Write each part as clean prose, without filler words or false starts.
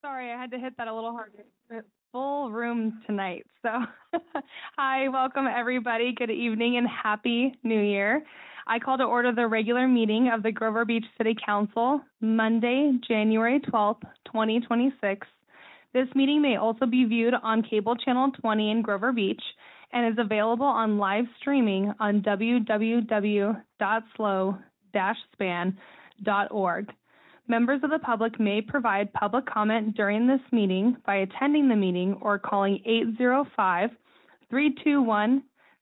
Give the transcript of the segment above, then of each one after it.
Sorry, I had to hit that a little harder. Full room tonight. So, hi, welcome everybody. Good evening and Happy New Year. I call to order the regular meeting of the Grover Beach City Council, Monday, January 12th, 2026. This meeting may also be viewed on Cable Channel 20 in Grover Beach and is available on live streaming on www.slow-span.org. Members of the public may provide public comment during this meeting by attending the meeting or calling 805-321-6639.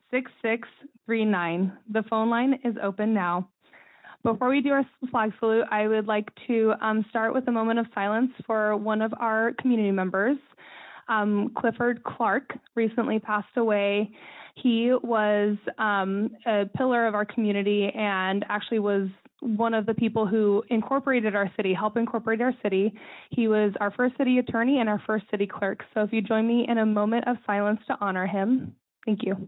The phone line is open now. Before we do our flag salute, I would like to start with a moment of silence for one of our community members. Clifford Clark recently passed away. He was a pillar of our community and actually was one of the people who incorporated our city, helped incorporate our city. He was our first city attorney and our first city clerk. So if you join me in a moment of silence to honor him, thank you.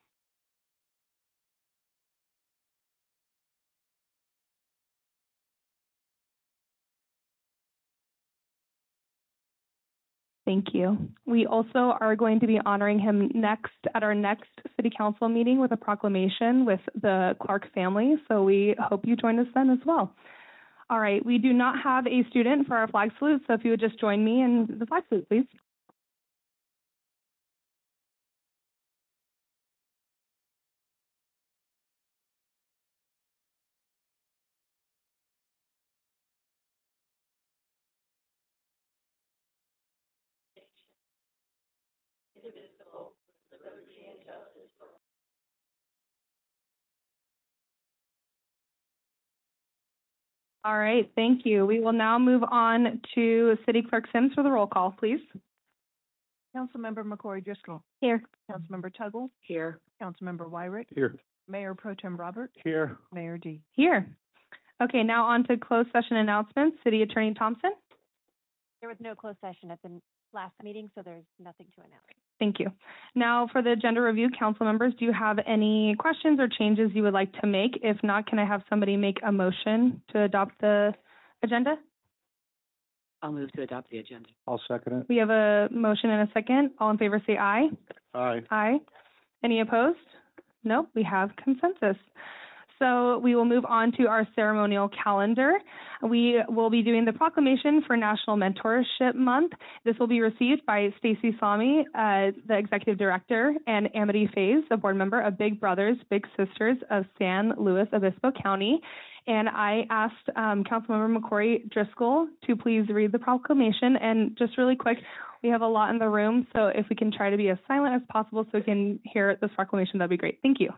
Thank you. We also are going to be honoring him next at our next City Council meeting with a proclamation with the Clark family. So we hope you join us then as well. All right, we do not have a student for our flag salute, so if you would just join me in the flag salute, please. All right, thank you. We will now move on to City Clerk Sims for the roll call, please. Councilmember McCory Driscoll. Here. Councilmember Tuggle. Here. Councilmember Wyrick. Here. Mayor Pro Tem Robert. Here. Mayor D. Here. Okay, now on to closed session announcements. City Attorney Thompson. There was no closed session at the last meeting, so there's nothing to announce. Thank you. Now for the agenda review, council members, do you have any questions or changes you would like to make? If not, can I have somebody make a motion to adopt the agenda? I'll move to adopt the agenda. I'll second it. We have a motion and a second. All in favor say aye. Aye. Aye. Any opposed? No, we have consensus. So we will move on to our ceremonial calendar. We will be doing the proclamation for National Mentorship Month. This will be received by Stacy Salmi, the Executive Director, and Amity Faze, a board member of Big Brothers Big Sisters of San Luis Obispo County. And I asked Councilmember McCory Driscoll to please read the proclamation. And just really quick, we have a lot in the room, so if we can try to be as silent as possible so we can hear this proclamation, that'd be great. Thank you.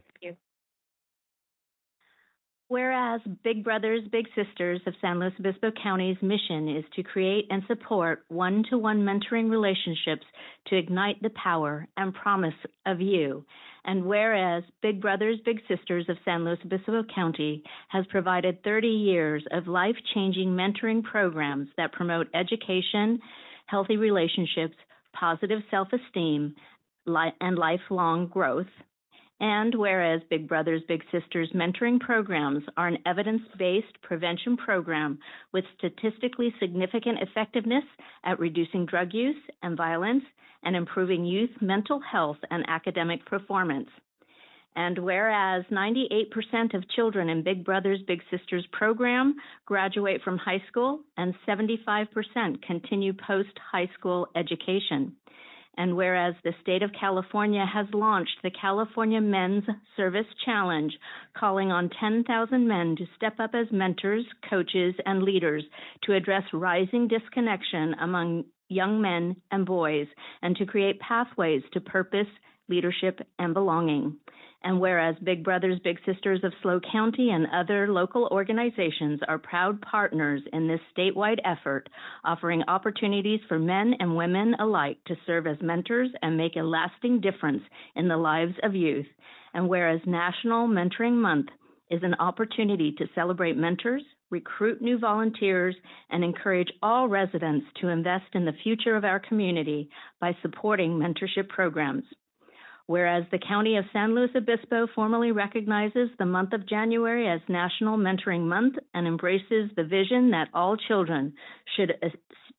Whereas Big Brothers Big Sisters of San Luis Obispo County's mission is to create and support one-to-one mentoring relationships to ignite the power and promise of you. And whereas Big Brothers Big Sisters of San Luis Obispo County has provided 30 years of life-changing mentoring programs that promote education, healthy relationships, positive self-esteem, and lifelong growth. And whereas Big Brothers Big Sisters mentoring programs are an evidence-based prevention program with statistically significant effectiveness at reducing drug use and violence and improving youth mental health and academic performance. And whereas 98% of children in Big Brothers Big Sisters program graduate from high school and 75% continue post-high school education. And whereas the state of California has launched the California Men's Service Challenge, calling on 10,000 men to step up as mentors, coaches, and leaders to address rising disconnection among young men and boys and to create pathways to purpose, leadership, and belonging. And whereas Big Brothers Big Sisters of SLO County and other local organizations are proud partners in this statewide effort, offering opportunities for men and women alike to serve as mentors and make a lasting difference in the lives of youth. And whereas National Mentoring Month is an opportunity to celebrate mentors, recruit new volunteers, and encourage all residents to invest in the future of our community by supporting mentorship programs. Whereas the County of San Luis Obispo formally recognizes the month of January as National Mentoring Month and embraces the vision that all children should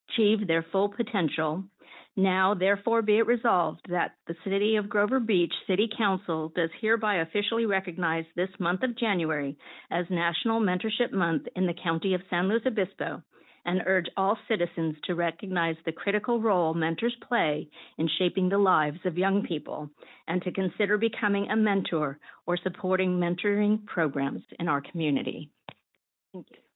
achieve their full potential. Now, therefore, be it resolved that the City of Grover Beach City Council does hereby officially recognize this month of January as National Mentorship Month in the County of San Luis Obispo, and urge all citizens to recognize the critical role mentors play in shaping the lives of young people, and to consider becoming a mentor or supporting mentoring programs in our community. Thank you.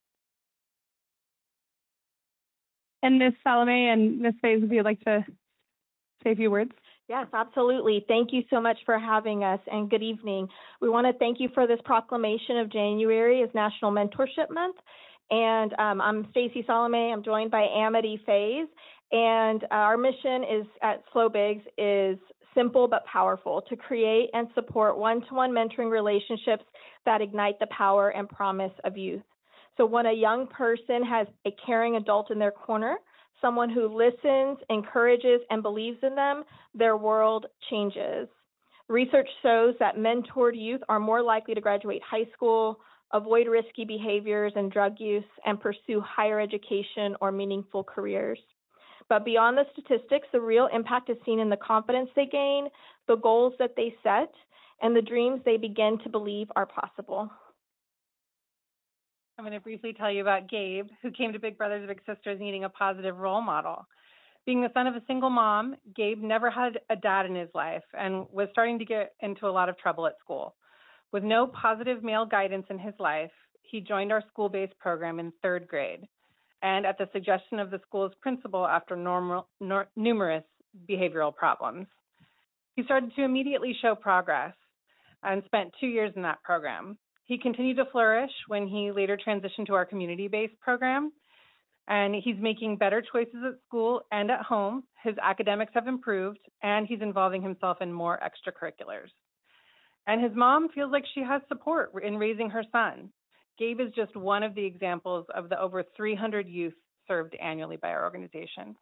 And Ms. Salome and Ms. Fays, would you like to say a few words? Yes, absolutely. Thank you so much for having us, and good evening. We want to thank you for this proclamation of January as National Mentorship Month. And I'm Stacy Salome. I'm joined by Amity Fays. And our mission is at Slow Bigs is simple but powerful: to create and support one-to-one mentoring relationships that ignite the power and promise of youth. So when a young person has a caring adult in their corner, someone who listens, encourages, and believes in them, their world changes. Research shows that mentored youth are more likely to graduate high school, avoid risky behaviors and drug use, and pursue higher education or meaningful careers. But beyond the statistics, the real impact is seen in the confidence they gain, the goals that they set, and the dreams they begin to believe are possible. I'm going to briefly tell you about Gabe, who came to Big Brothers Big Sisters needing a positive role model. Being the son of a single mom, Gabe never had a dad in his life and was starting to get into a lot of trouble at school. With no positive male guidance in his life, he joined our school-based program in 3rd grade, and at the suggestion of the school's principal after numerous behavioral problems. He started to immediately show progress and spent 2 years in that program. He continued to flourish when he later transitioned to our community-based program, and he's making better choices at school and at home. His academics have improved, and he's involving himself in more extracurriculars. And his mom feels like she has support in raising her son. Gabe is just one of the examples of the over 300 youth served annually by our organization.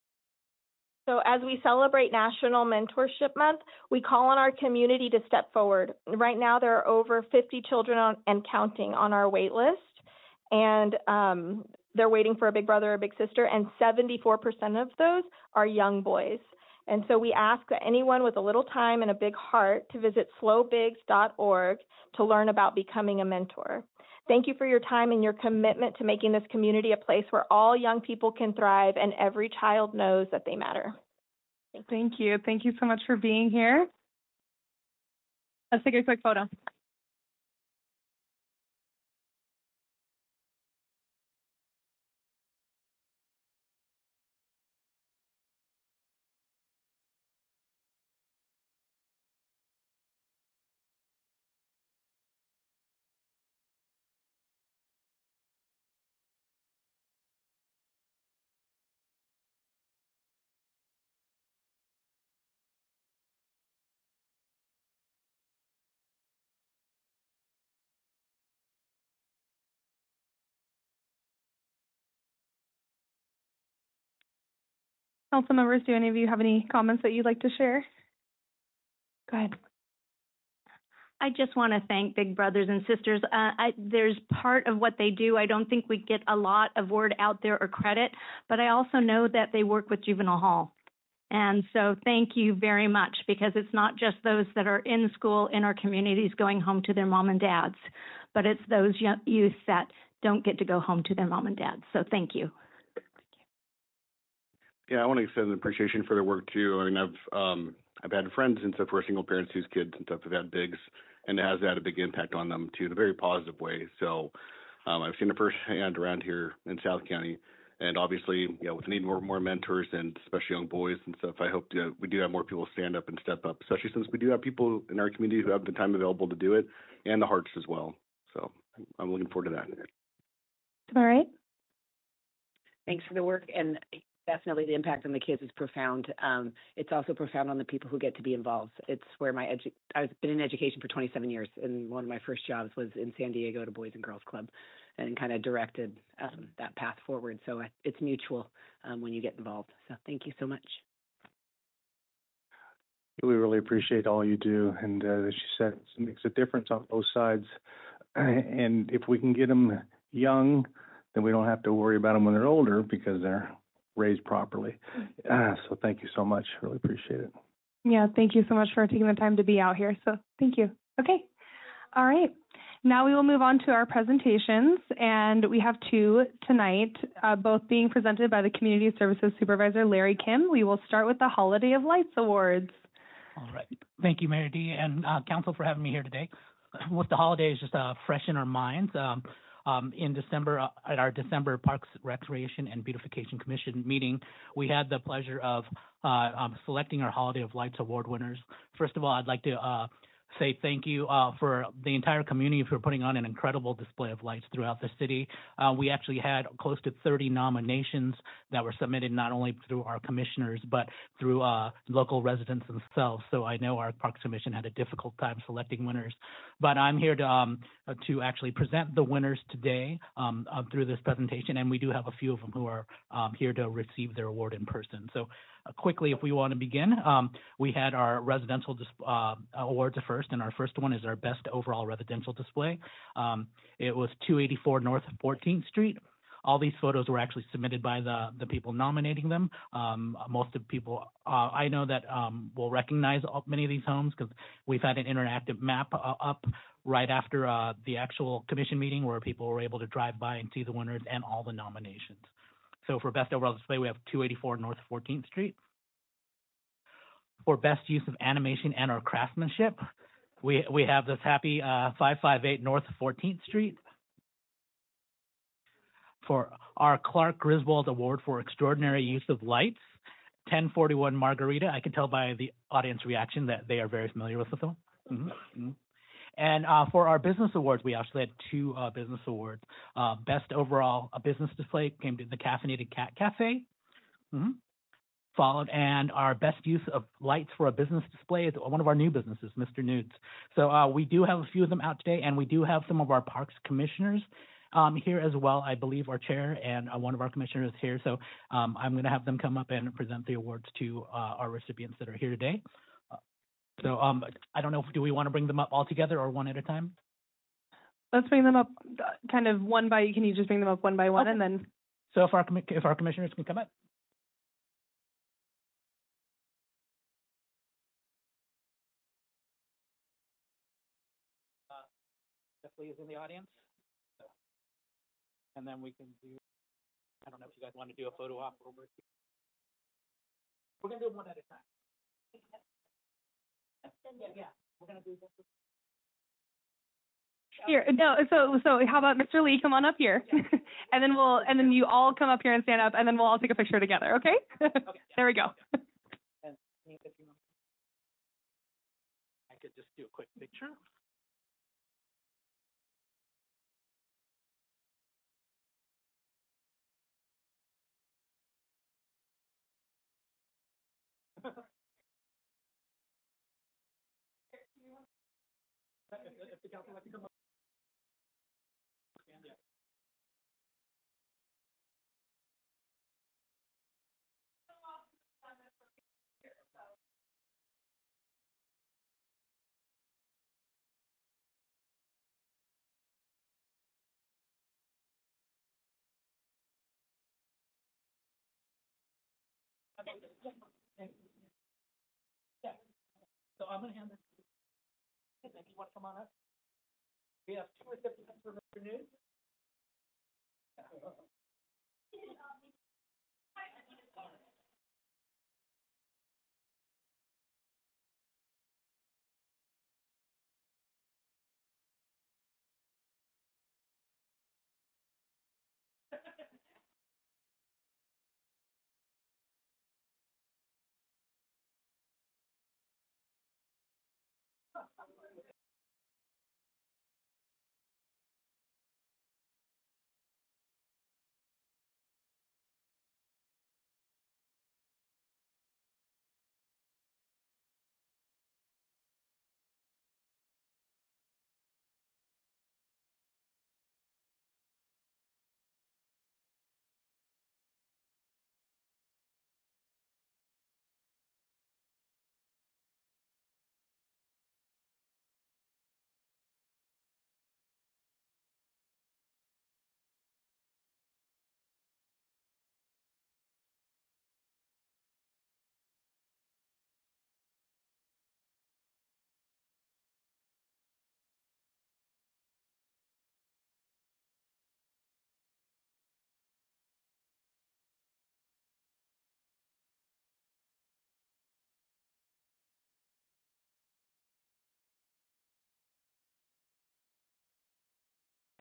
So as we celebrate National Mentorship Month, we call on our community to step forward. Right now, there are over 50 children and counting on our wait list, and they're waiting for a big brother or big sister, and 74% of those are young boys. And so we ask that anyone with a little time and a big heart to visit slowbigs.org to learn about becoming a mentor. Thank you for your time and your commitment to making this community a place where all young people can thrive and every child knows that they matter. Thank you. Thank you so much for being here. Let's take a quick photo. Council members, do any of you have any comments that you'd like to share? Go ahead. I just want to thank Big Brothers and Sisters. There's part of what they do. I don't think we get a lot of word out there or credit, but I also know that they work with Juvenile Hall. And so thank you very much, because it's not just those that are in school in our communities going home to their mom and dads, but it's those youth that don't get to go home to their mom and dads. So thank you. Yeah, I want to extend an appreciation for their work too. I mean, I've had friends and stuff who are single parents whose kids and stuff have had bigs, and it has had a big impact on them too in a very positive way. So I've seen it firsthand around here in South County, and obviously, with the need more mentors and especially young boys and stuff, I hope we do have more people stand up and step up, especially since we do have people in our community who have the time available to do it and the hearts as well. So I'm looking forward to that. All right. Thanks for the work, and definitely the impact on the kids is profound. It's also profound on the people who get to be involved. It's where I've been in education for 27 years, and one of my first jobs was in San Diego at a Boys and Girls Club, and kind of directed that path forward. So it's mutual when you get involved. So thank you so much. We really appreciate all you do, and as she said, it makes a difference on both sides. And if we can get them young, then we don't have to worry about them when they're older, because they're raised properly. So thank you so much. Really appreciate it. Yeah, thank you so much for taking the time to be out here. So thank you. Okay. All right. Now we will move on to our presentations, and we have two tonight, both being presented by the Community Services Supervisor, Larry Kim. We will start with the Holiday of Lights Awards. All right. Thank you, Mayor Dee, and Council for having me here today. With the holidays just fresh in our minds, in December, at our December Parks, Recreation, and Beautification Commission meeting, we had the pleasure of selecting our Holiday of Lights Award winners. First of all, I'd like to say thank you for the entire community for putting on an incredible display of lights throughout the city. We actually had close to 30 nominations that were submitted not only through our commissioners, but through local residents themselves. So I know our Parks Commission had a difficult time selecting winners. But I'm here to actually present the winners today through this presentation, and we do have a few of them who are here to receive their award in person. So quickly, if we want to begin, we had our residential awards first, and our first one is our best overall residential display. It was 284 North 14th Street. All these photos were actually submitted by the people nominating them. Most of the people I know that will recognize many of these homes because we've had an interactive map up right after the actual commission meeting where people were able to drive by and see the winners and all the nominations. So for best overall display, we have 284 North 14th Street. For best use of animation and or craftsmanship, we have this happy 558 North 14th Street. For our Clark Griswold Award for Extraordinary Use of Lights, 1041 Margarita. I can tell by the audience reaction that they are very familiar with the film. And for our business awards, we actually had two business awards. Best overall business display came to the Caffeinated Cat Cafe. Followed, and our best use of lights for a business display is one of our new businesses, Mr. Nudes. So we do have a few of them out today, and we do have some of our parks commissioners here as well. I believe our chair and one of our commissioners here. So I'm going to have them come up and present the awards to our recipients that are here today. So I don't know, do we want to bring them up all together or one at a time? Let's bring them up kind of one by, can you just bring them up one by one, okay. And then? So if our commissioners can come up. Definitely is in the audience. And then we can do, I don't know if you guys want to do a photo op over. We're going to do them one at a time. Yeah, we're gonna do this. Here, no. So how about Mr. Lee? Come on up here, and then you all come up here and stand up, and then we'll all take a picture together. Okay? Okay. There we go. And I could just do a quick picture. If the council would like to come up. Yeah. Yeah. So I'm going to hand this. If you want to come on up. We have two recipients for Mr. Nudes.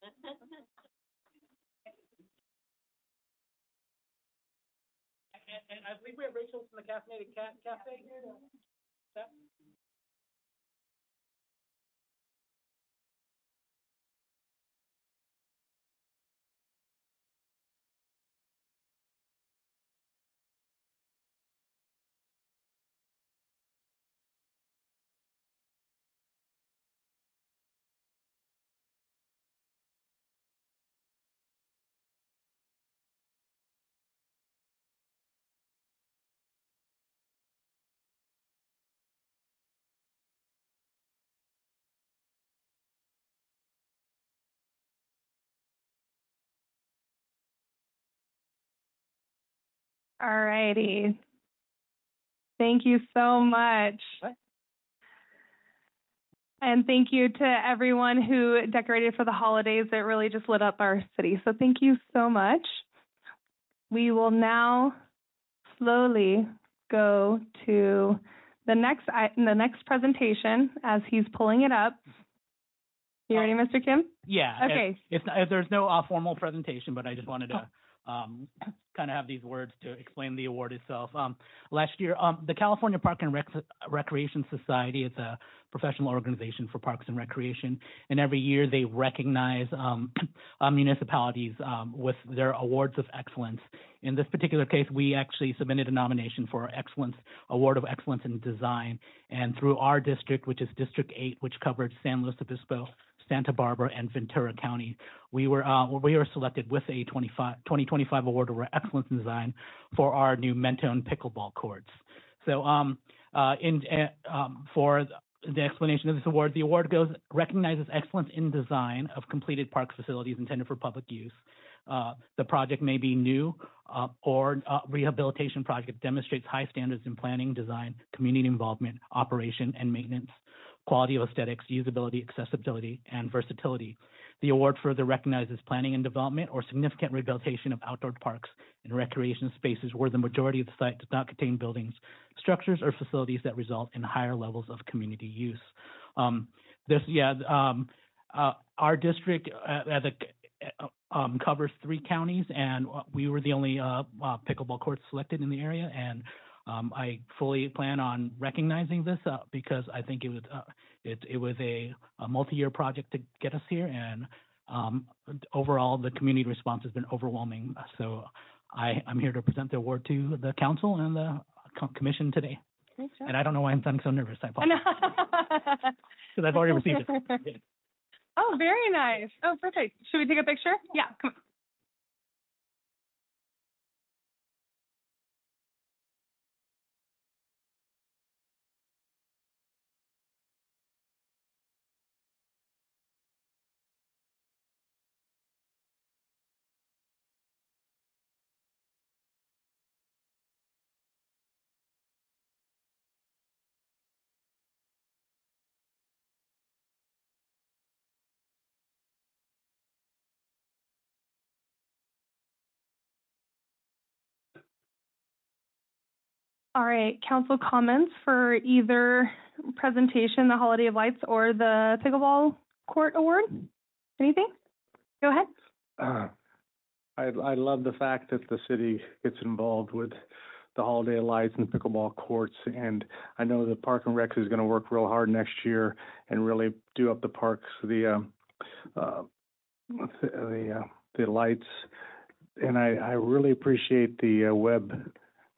And I believe we have Rachel from the Caffeinated Cat Cafe here. All righty. Thank you so much. And thank you to everyone who decorated for the holidays. It really just lit up our city. So thank you so much. We will now slowly go to the next presentation as he's pulling it up. You ready, Mr. Kim? Yeah. Okay. There's no formal presentation, but I just wanted to kind of have these words to explain the award itself. Last year, the California Park and Recreation Society is a professional organization for parks and recreation, and every year they recognize municipalities with their awards of excellence. In this particular case, we actually submitted a nomination for Award of Excellence in Design, and through our district, which is District 8, which covered San Luis Obispo, Santa Barbara, and Ventura County, we were selected with a 2025 Award of Excellence in Design for our new Mentone pickleball courts. So for the explanation of this award, the award recognizes excellence in design of completed park facilities intended for public use. The project may be new or rehabilitation project demonstrates high standards in planning, design, community involvement, operation, and maintenance, quality of aesthetics, usability, accessibility, and versatility. The award further recognizes planning and development or significant rehabilitation of outdoor parks and recreation spaces where the majority of the site does not contain buildings, structures, or facilities that result in higher levels of community use. Our district covers 3 counties, and we were the only pickleball courts selected in the area, and I fully plan on recognizing this because I think it was a multi-year project to get us here, and overall the community response has been overwhelming. So I'm here to present the award to the council and the commission today. And I don't know why I'm sounding so nervous. I apologize. Because I've already received it. Oh, very nice. Oh, perfect. Should we take a picture? Yeah, come on. All right, council comments for either presentation, the Holiday of Lights, or the Pickleball Court Award? Anything? Go ahead. I love the fact that the city gets involved with the Holiday of Lights and pickleball courts, and I know the Park and Rec is going to work real hard next year and really do up the parks, the lights, and I really appreciate the web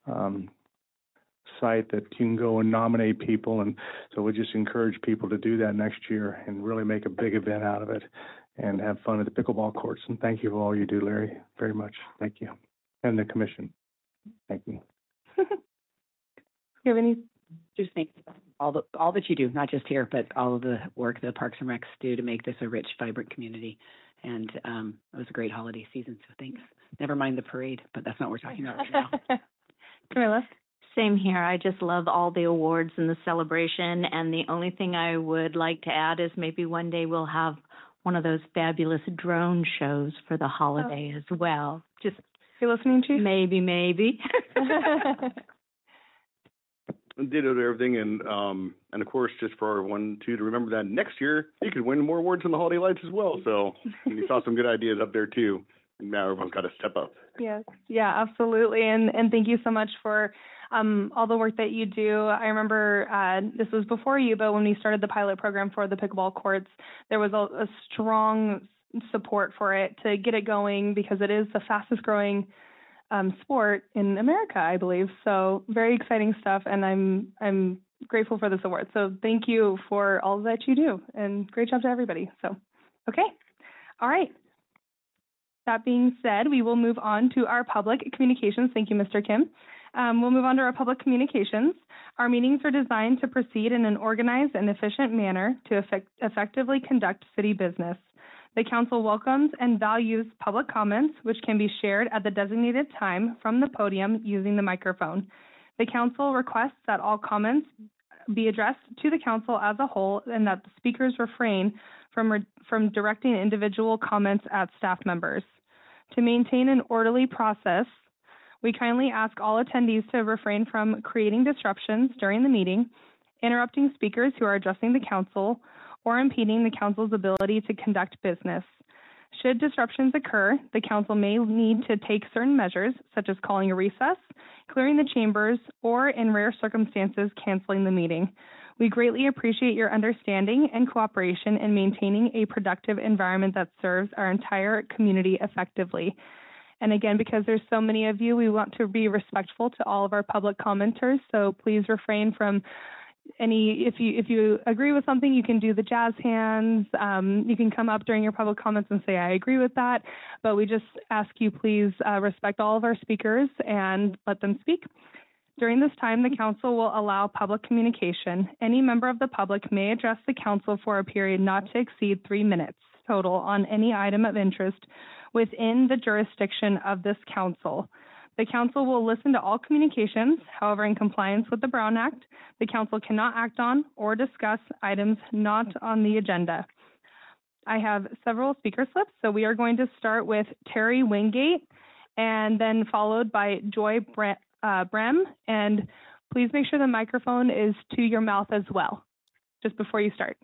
site that you can go and nominate people, and so we just encourage people to do that next year and really make a big event out of it and have fun at the pickleball courts. And thank you for all you do, Larry, very much. Thank you. And the commission. Thank you. You have any? Just thank all that you do, not just here, but all of the work the Parks and Recs do to make this a rich, vibrant community. And it was a great holiday season, so thanks. Never mind the parade, but that's not what we're talking about right now. Camilla? Same here. I just love all the awards and the celebration. And the only thing I would like to add is maybe one day we'll have one of those fabulous drone shows for the holiday as well. Just you listening, Chief? Maybe. Ditto to everything, and of course, just for everyone too, to remember that next year you could win more awards in the holiday lights as well. So you saw some good ideas up there too, and now everyone's got to step up. Yes, yeah, absolutely. And thank you so much for all the work that you do. I remember this was before you, but when we started the pilot program for the pickleball courts, there was a strong support for it to get it going because it is the fastest growing sport in America, I believe. So very exciting stuff, and I'm grateful for this award. So thank you for all that you do, and great job to everybody. So, okay, all right. That being said, we will move on to our public communications. Thank you, Mr. Kim. We'll move on to our public communications. Our meetings are designed to proceed in an organized and efficient manner to effectively conduct city business. The council welcomes and values public comments, which can be shared at the designated time from the podium using the microphone. The council requests that all comments be addressed to the council as a whole and that the speakers refrain from directing individual comments at staff members. To maintain an orderly process, we kindly ask all attendees to refrain from creating disruptions during the meeting, interrupting speakers who are addressing the council, or impeding the council's ability to conduct business. Should disruptions occur, the council may need to take certain measures, such as calling a recess, clearing the chambers, or in rare circumstances, canceling the meeting. We greatly appreciate your understanding and cooperation in maintaining a productive environment that serves our entire community effectively. And again, because there's so many of you, we want to be respectful to all of our public commenters, so please refrain from if you agree with something, you can do the jazz hands. You can come up during your public comments and say, I agree with that. But we just ask you, please respect all of our speakers and let them speak. During this time, the council will allow public communication. Any member of the public may address the council for a period not to exceed 3 minutes total on any item of interest within the jurisdiction of this council. The council will listen to all communications. However, in compliance with the Brown Act, the council cannot act on or discuss items not on the agenda. I have several speaker slips, so we are going to start with Terry Wingate and then followed by Joy Brem. And please make sure the microphone is to your mouth as well, just before you start.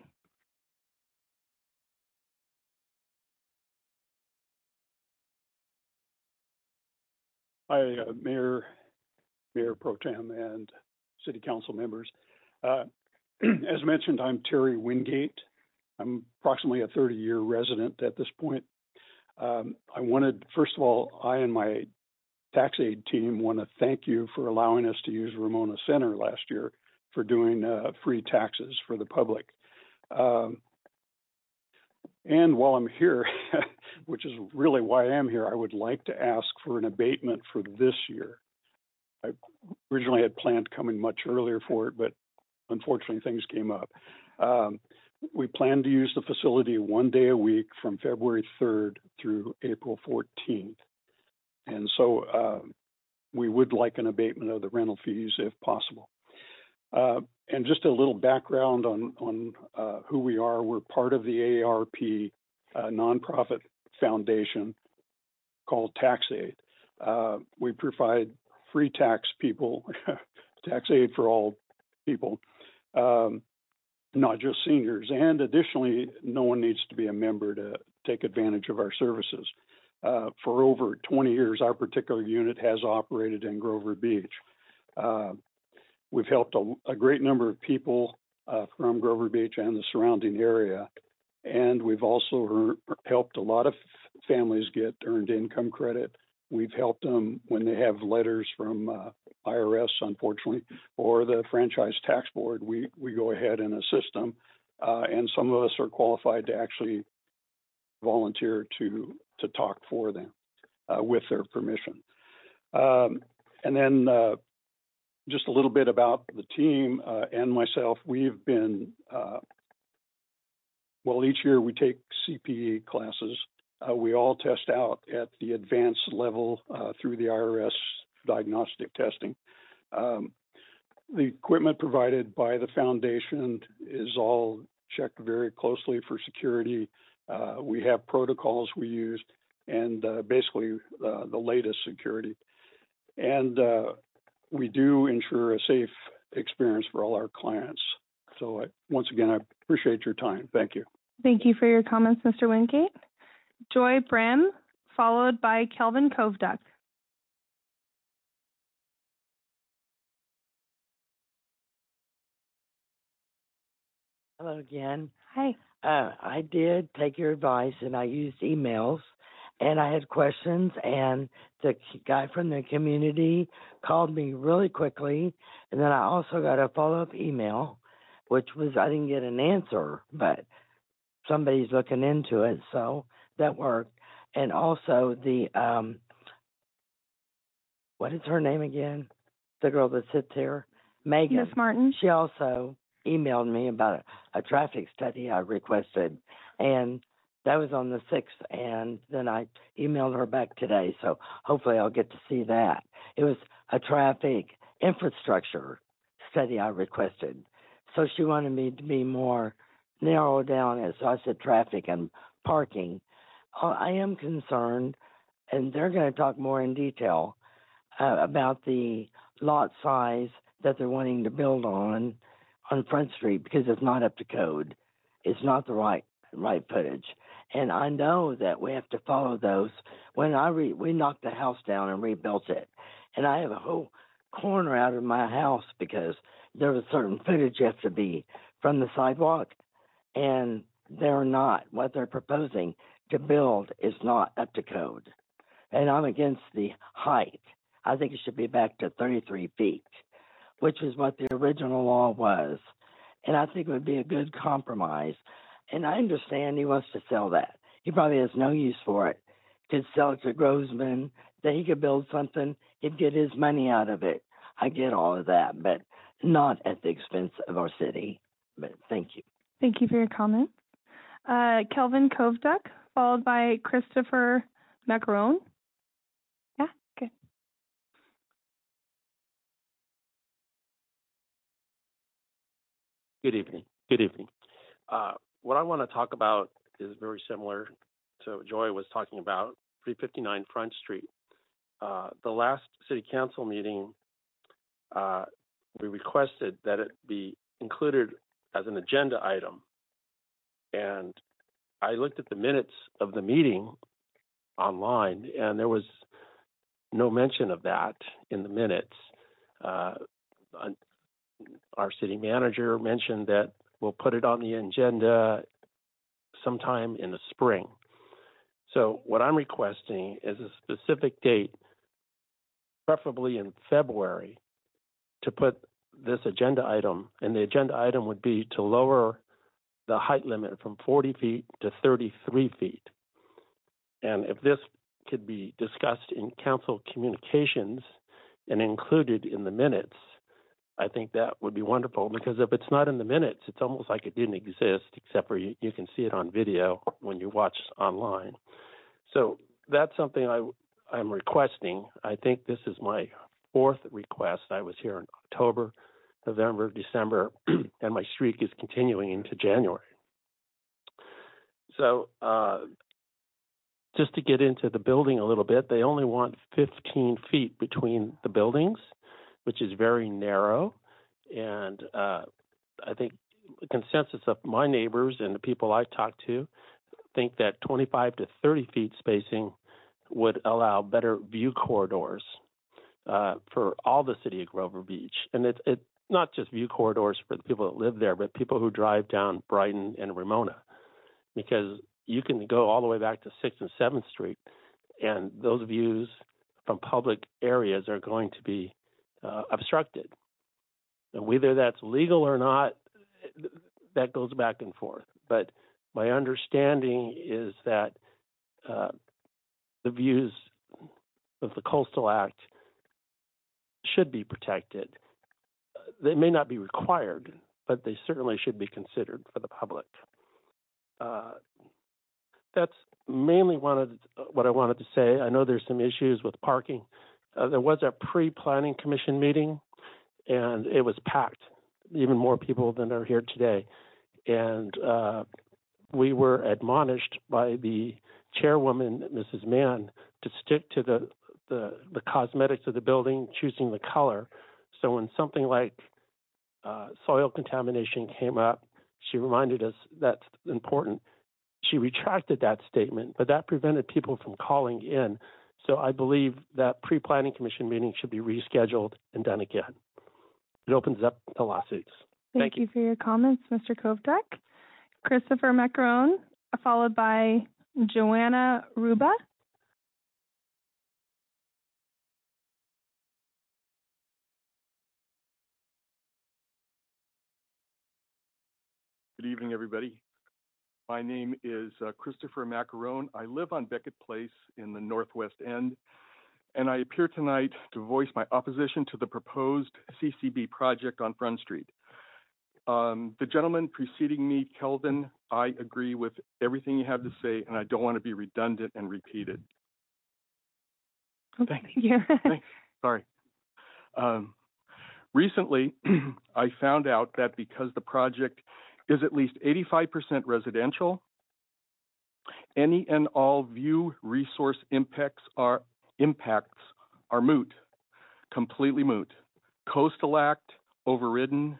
Hi, Mayor Pro Tem and City Council members. As mentioned, I'm Terry Wingate. I'm approximately a 30-year resident at this point. I wanted, first of all, I and my tax aid team want to thank you for allowing us to use Ramona Center last year for doing free taxes for the public. And while I'm here, which is really why I am here, I would like to ask for an abatement for this year. I originally had planned coming much earlier for it, but unfortunately things came up. We plan to use the facility 1 day a week from February 3rd through April 14th. And so we would like an abatement of the rental fees if possible. And just a little background on who we are. We're part of the AARP nonprofit foundation called Tax Aid. We provide free tax aid for all people, not just seniors. And additionally, no one needs to be a member to take advantage of our services. For over 20 years, our particular unit has operated in Grover Beach. We've helped a great number of people from Grover Beach and the surrounding area. And we've also helped a lot of families get earned income credit. We've helped them when they have letters from IRS, unfortunately, or the Franchise Tax Board. We go ahead and assist them. And some of us are qualified to actually volunteer to talk for them with their permission. And then just a little bit about the team and myself. We've been, each year we take CPE classes. We all test out at the advanced level through the IRS diagnostic testing. The equipment provided by the foundation is all checked very closely for security. We have protocols we use and basically the latest security. And we do ensure a safe experience for all our clients. So once again, I appreciate your time. Thank you. Thank you for your comments, Mr. Wingate. Joy Brim, followed by Kelvin Koveduck. Hello again. Hi. I did take your advice and I used emails and I had questions and the guy from the community called me really quickly and then I also got a follow-up email, which was, I didn't get an answer, but somebody's looking into it, so that worked. And also the, what is her name again? The girl that sits here? Megan. Miss Martin. She also emailed me about a traffic study I requested, and that was on the 6th, and then I emailed her back today, so hopefully I'll get to see that. It was a traffic infrastructure study I requested, so she wanted me to be more narrowed down, as so I said traffic and parking. I am concerned, and they're going to talk more in detail about the lot size that they're wanting to build on Front Street because it's not up to code. It's not the right footage. And I know that we have to follow those. When we knocked the house down and rebuilt it, and I have a whole corner out of my house because there was certain footage you have to be from the sidewalk, and they're not. What they're proposing to build is not up to code. And I'm against the height. I think it should be back to 33 feet, which is what the original law was. And I think it would be a good compromise. And I understand he wants to sell that. He probably has no use for it. Could sell it to Grossman, that he could build something, he'd get his money out of it. I get all of that, but not at the expense of our city. But thank you. Thank you for your comment. Kelvin Koveduck, followed by Christopher Macaron. Yeah, good. Good evening. Good evening. What I want to talk about is very similar to what Joy was talking about, 359 Front Street. The last city council meeting, we requested that it be included as an agenda item. And I looked at the minutes of the meeting online, and there was no mention of that in the minutes. Our city manager mentioned that we'll put it on the agenda sometime in the spring. So what I'm requesting is a specific date, preferably in February, to put this agenda item, and the agenda item would be to lower the height limit from 40 feet to 33 feet. And if this could be discussed in council communications and included in the minutes, I think that would be wonderful, because if it's not in the minutes, it's almost like it didn't exist, except for you can see it on video when you watch online. So that's something I'm requesting. I think this is my 4th request. I was here in October, November, December, and my streak is continuing into January. So just to get into the building a little bit, they only want 15 feet between the buildings, which is very narrow. And I think the consensus of my neighbors and the people I talk to think that 25 to 30 feet spacing would allow better view corridors for all the city of Grover Beach. And it's not just view corridors for the people that live there, but people who drive down Brighton and Ramona, because you can go all the way back to 6th and 7th Street, and those views from public areas are going to be obstructed. And whether that's legal or not, that goes back and forth. But my understanding is that the views of the Coastal Act should be protected. They may not be required, but they certainly should be considered for the public. That's mainly what I wanted to say. I know there's some issues with parking. There was a pre-planning commission meeting, and it was packed, even more people than are here today. And we were admonished by the chairwoman, Mrs. Mann, to stick to the cosmetics of the building, choosing the color. So when something like soil contamination came up, she reminded us that's important. She retracted that statement, but that prevented people from calling in. So I believe that pre-planning commission meeting should be rescheduled and done again. It opens up the lawsuits. Thank you for your comments, Mr. Kovtun. Christopher Macaron, followed by Joanna Ruba. Good evening, everybody. My name is Christopher Macaron. I live on Beckett Place in the Northwest End, and I appear tonight to voice my opposition to the proposed CCB project on Front Street. The gentleman preceding me, Kelvin, I agree with everything you have to say, and I don't want to be redundant and repeated. Thank you. Thanks. Sorry. Recently, I found out that because the project is at least 85% residential, any and all view resource impacts are moot, completely moot. Coastal Act, overridden,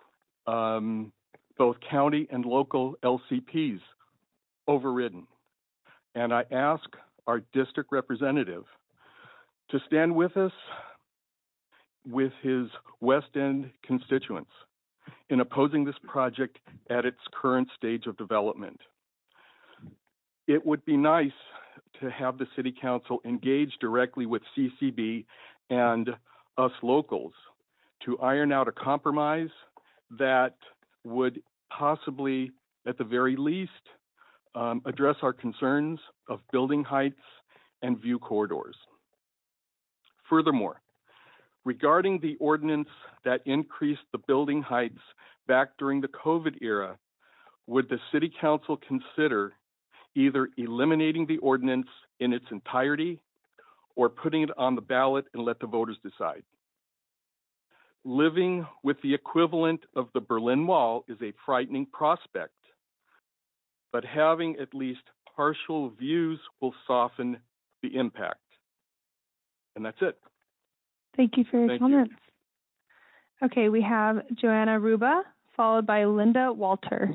both county and local LCPs, overridden. And I ask our district representative to stand with us with his West End constituents in opposing this project at its current stage of development. It would be nice to have the City Council engage directly with CCB and us locals to iron out a compromise that would possibly, at the very least, address our concerns of building heights and view corridors. Furthermore, regarding the ordinance that increased the building heights back during the COVID era, would the City Council consider either eliminating the ordinance in its entirety or putting it on the ballot and let the voters decide? Living with the equivalent of the Berlin Wall is a frightening prospect, but having at least partial views will soften the impact. And that's it. Thank you for your Thank comments. Okay, we have Joanna Ruba, followed by Linda Walter.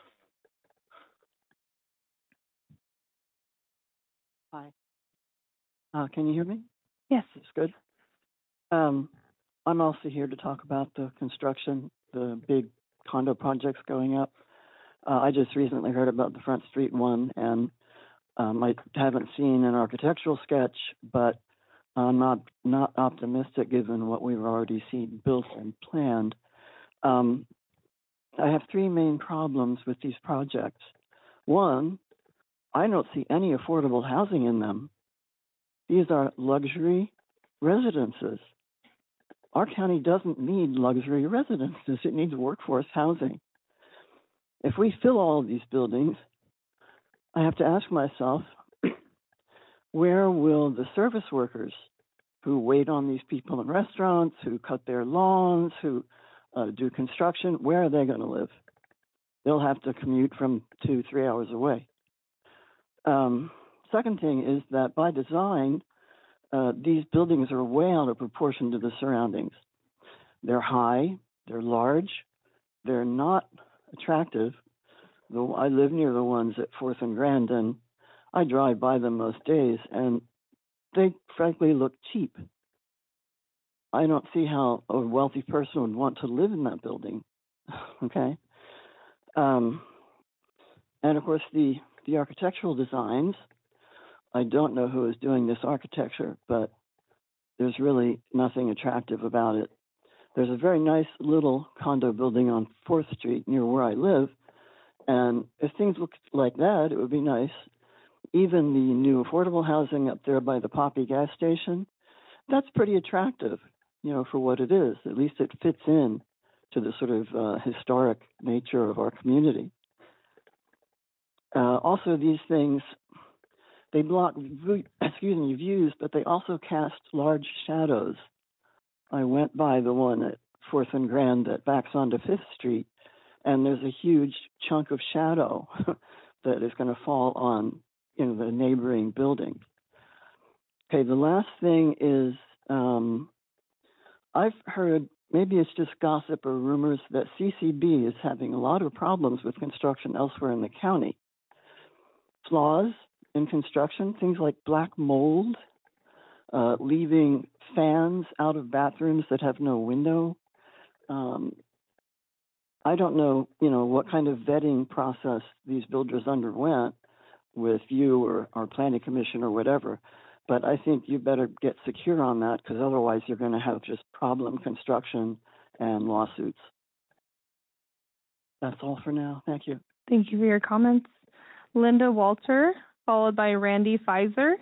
Hi. Can you hear me? Yes. It's good. I'm also here to talk about the construction, the big condo projects going up. I just recently heard about the Front Street one, and I haven't seen an architectural sketch, but I'm not optimistic given what we've already seen built and planned. I have three main problems with these projects. One, I don't see any affordable housing in them. These are luxury residences. Our county doesn't need luxury residences. It needs workforce housing. If we fill all of these buildings, I have to ask myself, where will the service workers who wait on these people in restaurants, who cut their lawns, who do construction, where are they going to live? They'll have to commute from 2-3 hours away. Second thing is that by design, these buildings are way out of proportion to the surroundings. They're high, they're large, they're not attractive. I live near the ones at 4th and Grand, and I drive by them most days, and they frankly look cheap. I don't see how a wealthy person would want to live in that building, okay? And of course, the architectural designs, I don't know who is doing this architecture, but there's really nothing attractive about it. There's a very nice little condo building on 4th Street near where I live, and if things look like that, it would be nice. Even the new affordable housing up there by the Poppy gas station, that's pretty attractive, for what it is. At least it fits in to the sort of historic nature of our community. Also, these things, they block, views, but they also cast large shadows. I went by the one at 4th and Grand that backs onto 5th Street, and there's a huge chunk of shadow that is going to fall on the neighboring building. Okay, the last thing is I've heard, maybe it's just gossip or rumors, that CCB is having a lot of problems with construction elsewhere in the county. Flaws in construction, things like black mold, leaving fans out of bathrooms that have no window. I don't know, what kind of vetting process these builders underwent with you or our planning commission or whatever, but I think you better get secure on that, because otherwise you're going to have just problem construction and lawsuits. That's all for now. Thank you. Thank you for your comments. Linda Walter, followed by Randy Pfizer.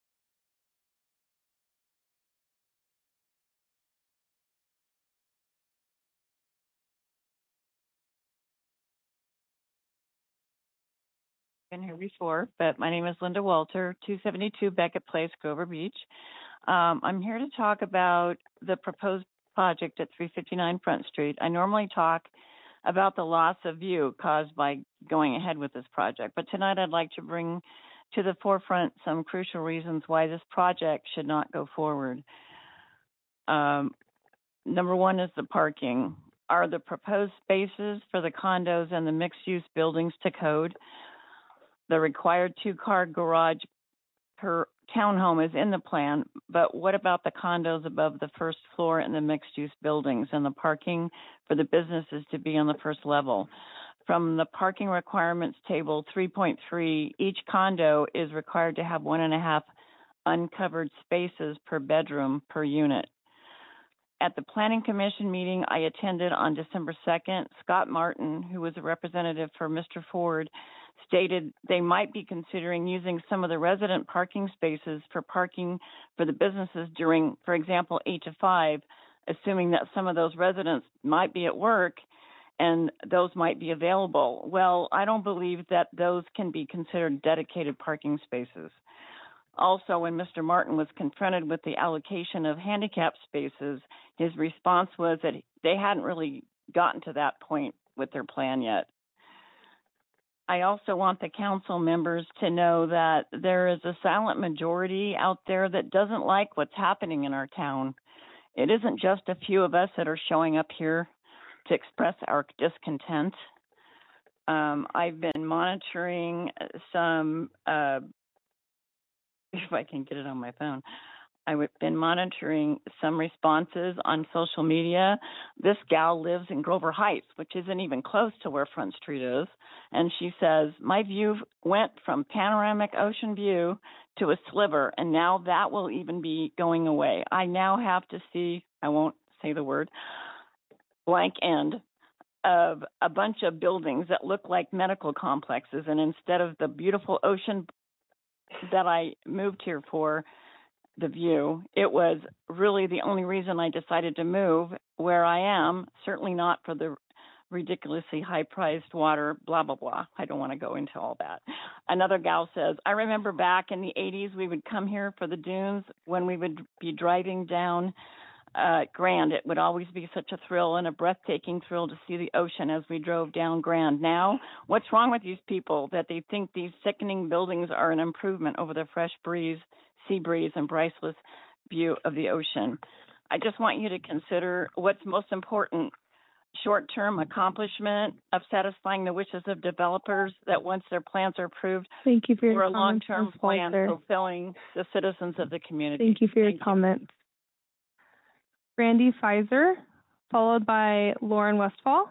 Been here before, but my name is Linda Walter, 272 Beckett Place, Grover Beach. I'm here to talk about the proposed project at 359 Front Street. I normally talk about the loss of view caused by going ahead with this project, but tonight I'd like to bring to the forefront some crucial reasons why this project should not go forward. Number one is the parking. Are the proposed spaces for the condos and the mixed-use buildings to code? The required 2-car garage per townhome is in the plan, but what about the condos above the first floor in the mixed-use buildings and the parking for the businesses to be on the first level? From the parking requirements table 3.3, each condo is required to have 1.5 uncovered spaces per bedroom per unit. At the Planning Commission meeting I attended on December 2nd, Scott Martin, who was a representative for Mr. Ford, stated they might be considering using some of the resident parking spaces for parking for the businesses during, for example, 8 to 5, assuming that some of those residents might be at work and those might be available. Well, I don't believe that those can be considered dedicated parking spaces. Also, when Mr. Martin was confronted with the allocation of handicap spaces, his response was that they hadn't really gotten to that point with their plan yet. I also want the council members to know that there is a silent majority out there that doesn't like what's happening in our town. It isn't just a few of us that are showing up here to express our discontent. I've been monitoring some, if I can get it on my phone, I've been monitoring some responses on social media. This gal lives in Grover Heights, which isn't even close to where Front Street is. And she says, my view went from panoramic ocean view to a sliver, and now that will even be going away. I now have to see, I won't say the word, blank end of a bunch of buildings that look like medical complexes. And instead of the beautiful ocean that I moved here for, the view, it was really the only reason I decided to move where I am, certainly not for the ridiculously high-priced water, blah, blah, blah. I don't want to go into all that. Another gal says, I remember back in the 80s, we would come here for the dunes when we would be driving down Grand. It would always be such a thrill and a breathtaking thrill to see the ocean as we drove down Grand. Now, what's wrong with these people that they think these sickening buildings are an improvement over the fresh breeze, sea breeze, and priceless view of the ocean? I just want you to consider what's most important: short-term accomplishment of satisfying the wishes of developers that once their plans are approved, Thank you for your or a comments, long-term Ms. plan Walter. fulfilling the citizens of the community. Thank you for your comments. Randy Pfizer, followed by Lauren Westfall.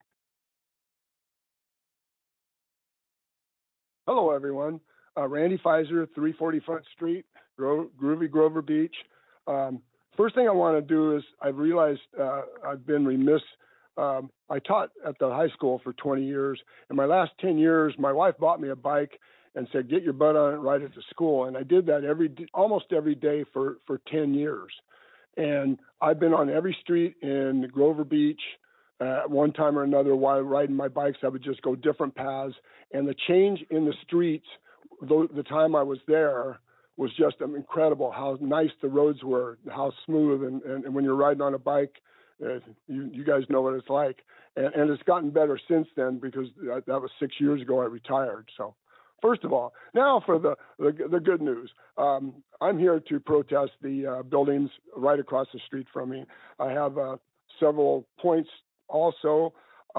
Hello, everyone. Randy Pfizer, 340 Front Street, Groovy Grover Beach. First thing I want to do is I've realized I've been remiss. I taught at the high school for 20 years. In my last 10 years, my wife bought me a bike and said, get your butt on it right at the school. And I did that almost every day for 10 years. And I've been on every street in Grover Beach. At one time or another, while riding my bikes, I would just go different paths. And the change in the streets, the time I was there, was just incredible. How nice the roads were, how smooth, and when you're riding on a bike, you guys know what it's like. And it's gotten better since then, because that was 6 years ago I retired. So First of all, now for the good news. I'm here to protest the buildings right across the street from me. I have several points also.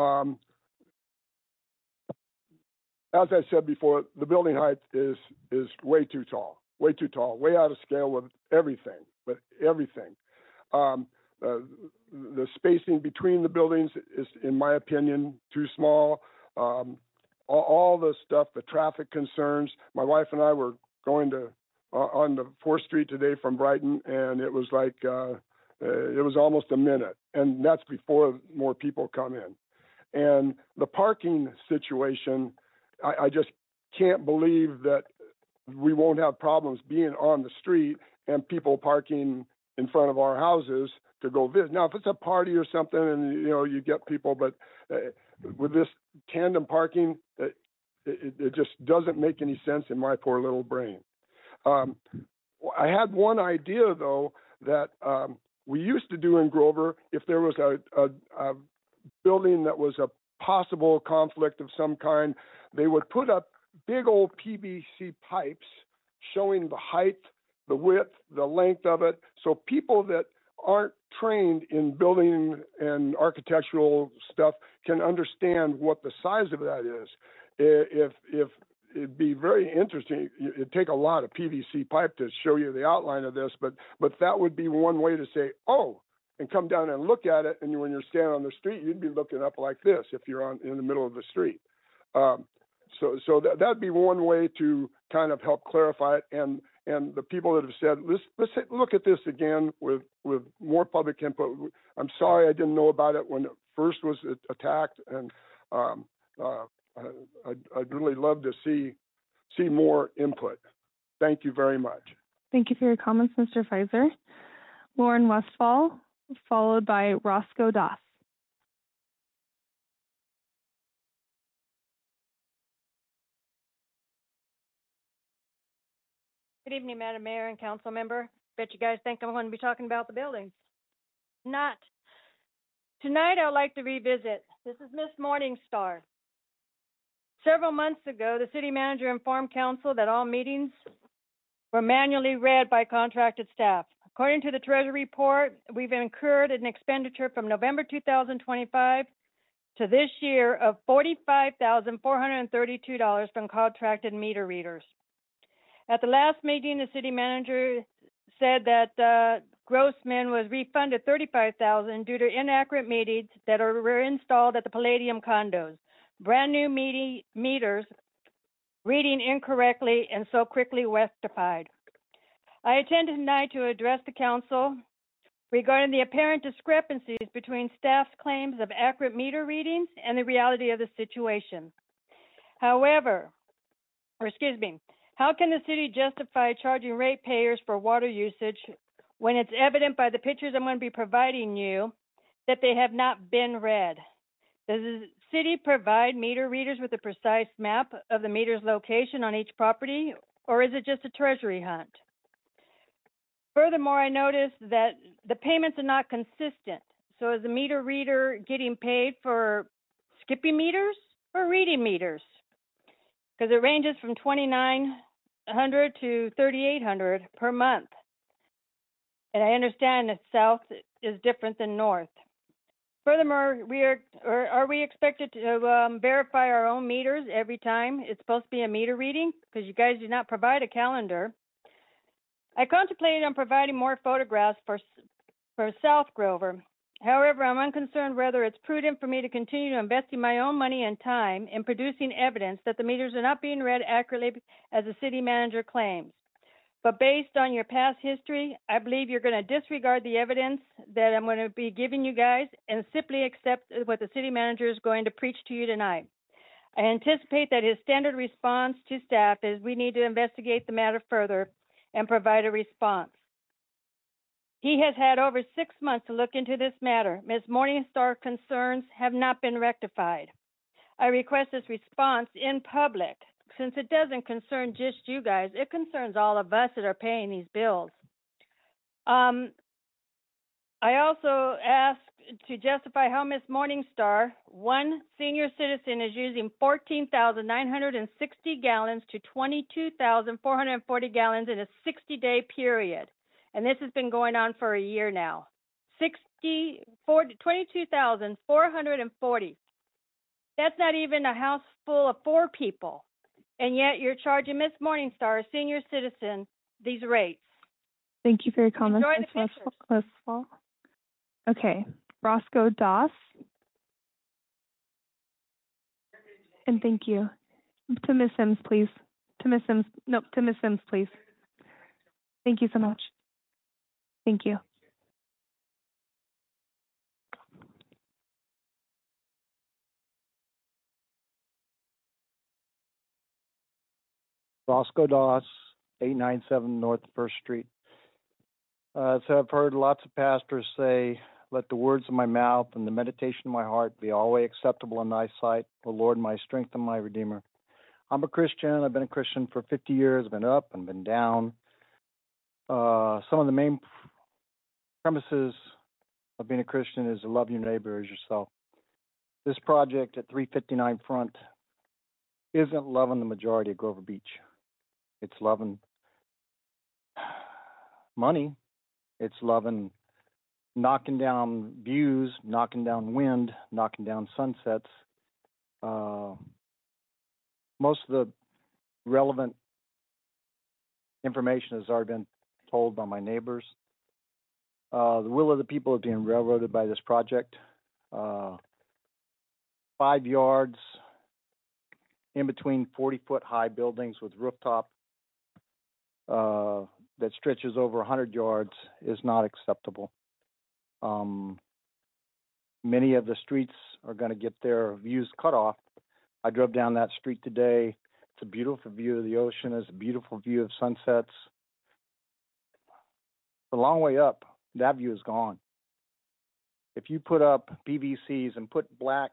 As I said before, the building height is way too tall, way out of scale with everything. The spacing between the buildings is, in my opinion, too small. All the stuff, the traffic concerns. My wife and I were going to on the 4th Street today from Brighton, and it was like it was almost a minute, and that's before more people come in. And the parking situation, I just can't believe that we won't have problems being on the street and people parking in front of our houses to go visit. Now, if it's a party or something and, you get people, but with this tandem parking, it just doesn't make any sense in my poor little brain. I had one idea, though, that we used to do in Grover. If there was a building that was a possible conflict of some kind, they would put up big old PVC pipes showing the height, the width, the length of it, so people that aren't trained in building and architectural stuff can understand what the size of that is. If it'd be very interesting, it'd take a lot of PVC pipe to show you the outline of this, but that would be one way to say, oh, and come down and look at it. And when you're standing on the street, you'd be looking up like this if you're in the middle of the street. So that'd be one way to kind of help clarify it. And the people that have said, let's look at this again with more public input. I'm sorry I didn't know about it when it first was attacked, and I'd really love to see more input. Thank you very much. Thank you for your comments, Mr. Pfizer. Lauren Westfall, followed by Roscoe Doss. Good evening, Madam Mayor and Council Member. Bet you guys think I'm going to be talking about the buildings. Not. Tonight, I'd like to revisit. This is Miss Morningstar. Several months ago, the city manager informed council that all meetings were manually read by contracted staff. According to the Treasury report, we've incurred an expenditure from November 2025 to this year of $45,432 from contracted meter readers. At the last meeting, the city manager said that Grossman was refunded $35,000 due to inaccurate meters that were installed at the Palladium condos. Brand new meters reading incorrectly and so quickly rectified. I attended tonight to address the council regarding the apparent discrepancies between staff's claims of accurate meter readings and the reality of the situation. How can the city justify charging ratepayers for water usage when it's evident by the pictures I'm going to be providing you that they have not been read? Does the city provide meter readers with a precise map of the meter's location on each property, or is it just a treasury hunt? Furthermore, I noticed that the payments are not consistent. So is the meter reader getting paid for skipping meters or reading meters? Because it ranges from $2,900 to $3,800 per month. And I understand that south is different than north. Furthermore, are we expected to verify our own meters every time it's supposed to be a meter reading? Because you guys do not provide a calendar. I contemplated on providing more photographs for South Grover. However, I'm unconcerned whether it's prudent for me to continue to investing my own money and time in producing evidence that the meters are not being read accurately as the city manager claims. But based on your past history, I believe you're going to disregard the evidence that I'm going to be giving you guys and simply accept what the city manager is going to preach to you tonight. I anticipate that his standard response to staff is we need to investigate the matter further and provide a response. He has had over 6 months to look into this matter. Ms. Morningstar concerns have not been rectified. I request this response in public, since it doesn't concern just you guys. It concerns all of us that are paying these bills. I I also asked to justify how Miss Morningstar, one senior citizen, is using 14,960 gallons to 22,440 gallons in a 60-day period. And this has been going on for a year now. 22,440. That's not even a house full of 4 people. And yet you're charging Miss Morningstar, a senior citizen, these rates. Thank you for your comments, Enjoy the Ms. pictures. Westphal. Okay, Roscoe Doss. And thank you. To Ms. Sims, please. To Ms. Sims, no, to Ms. Sims, please. Thank you so much. Thank you. Roscoe Doss, 897 North First Street. So I've heard lots of pastors say, let the words of my mouth and the meditation of my heart be always acceptable in thy sight, O Lord, my strength and my redeemer. I'm a Christian. I've been a Christian for 50 years. I've been up and been down. Some of the main premises of being a Christian is to love your neighbor as yourself. This project at 359 Front isn't loving the majority of Grover Beach. It's loving money. It's loving knocking down views, knocking down wind, knocking down sunsets. Most of the relevant information has already been told by my neighbors. The will of the people is being railroaded by this project. 5 yards in between 40-foot high buildings with rooftop that stretches over 100 yards is not acceptable. Many of the streets are going to get their views cut off. I drove down that street today. It's a beautiful view of the ocean. It's a beautiful view of sunsets. A long way up, that view is gone. If you put up PVCs and put black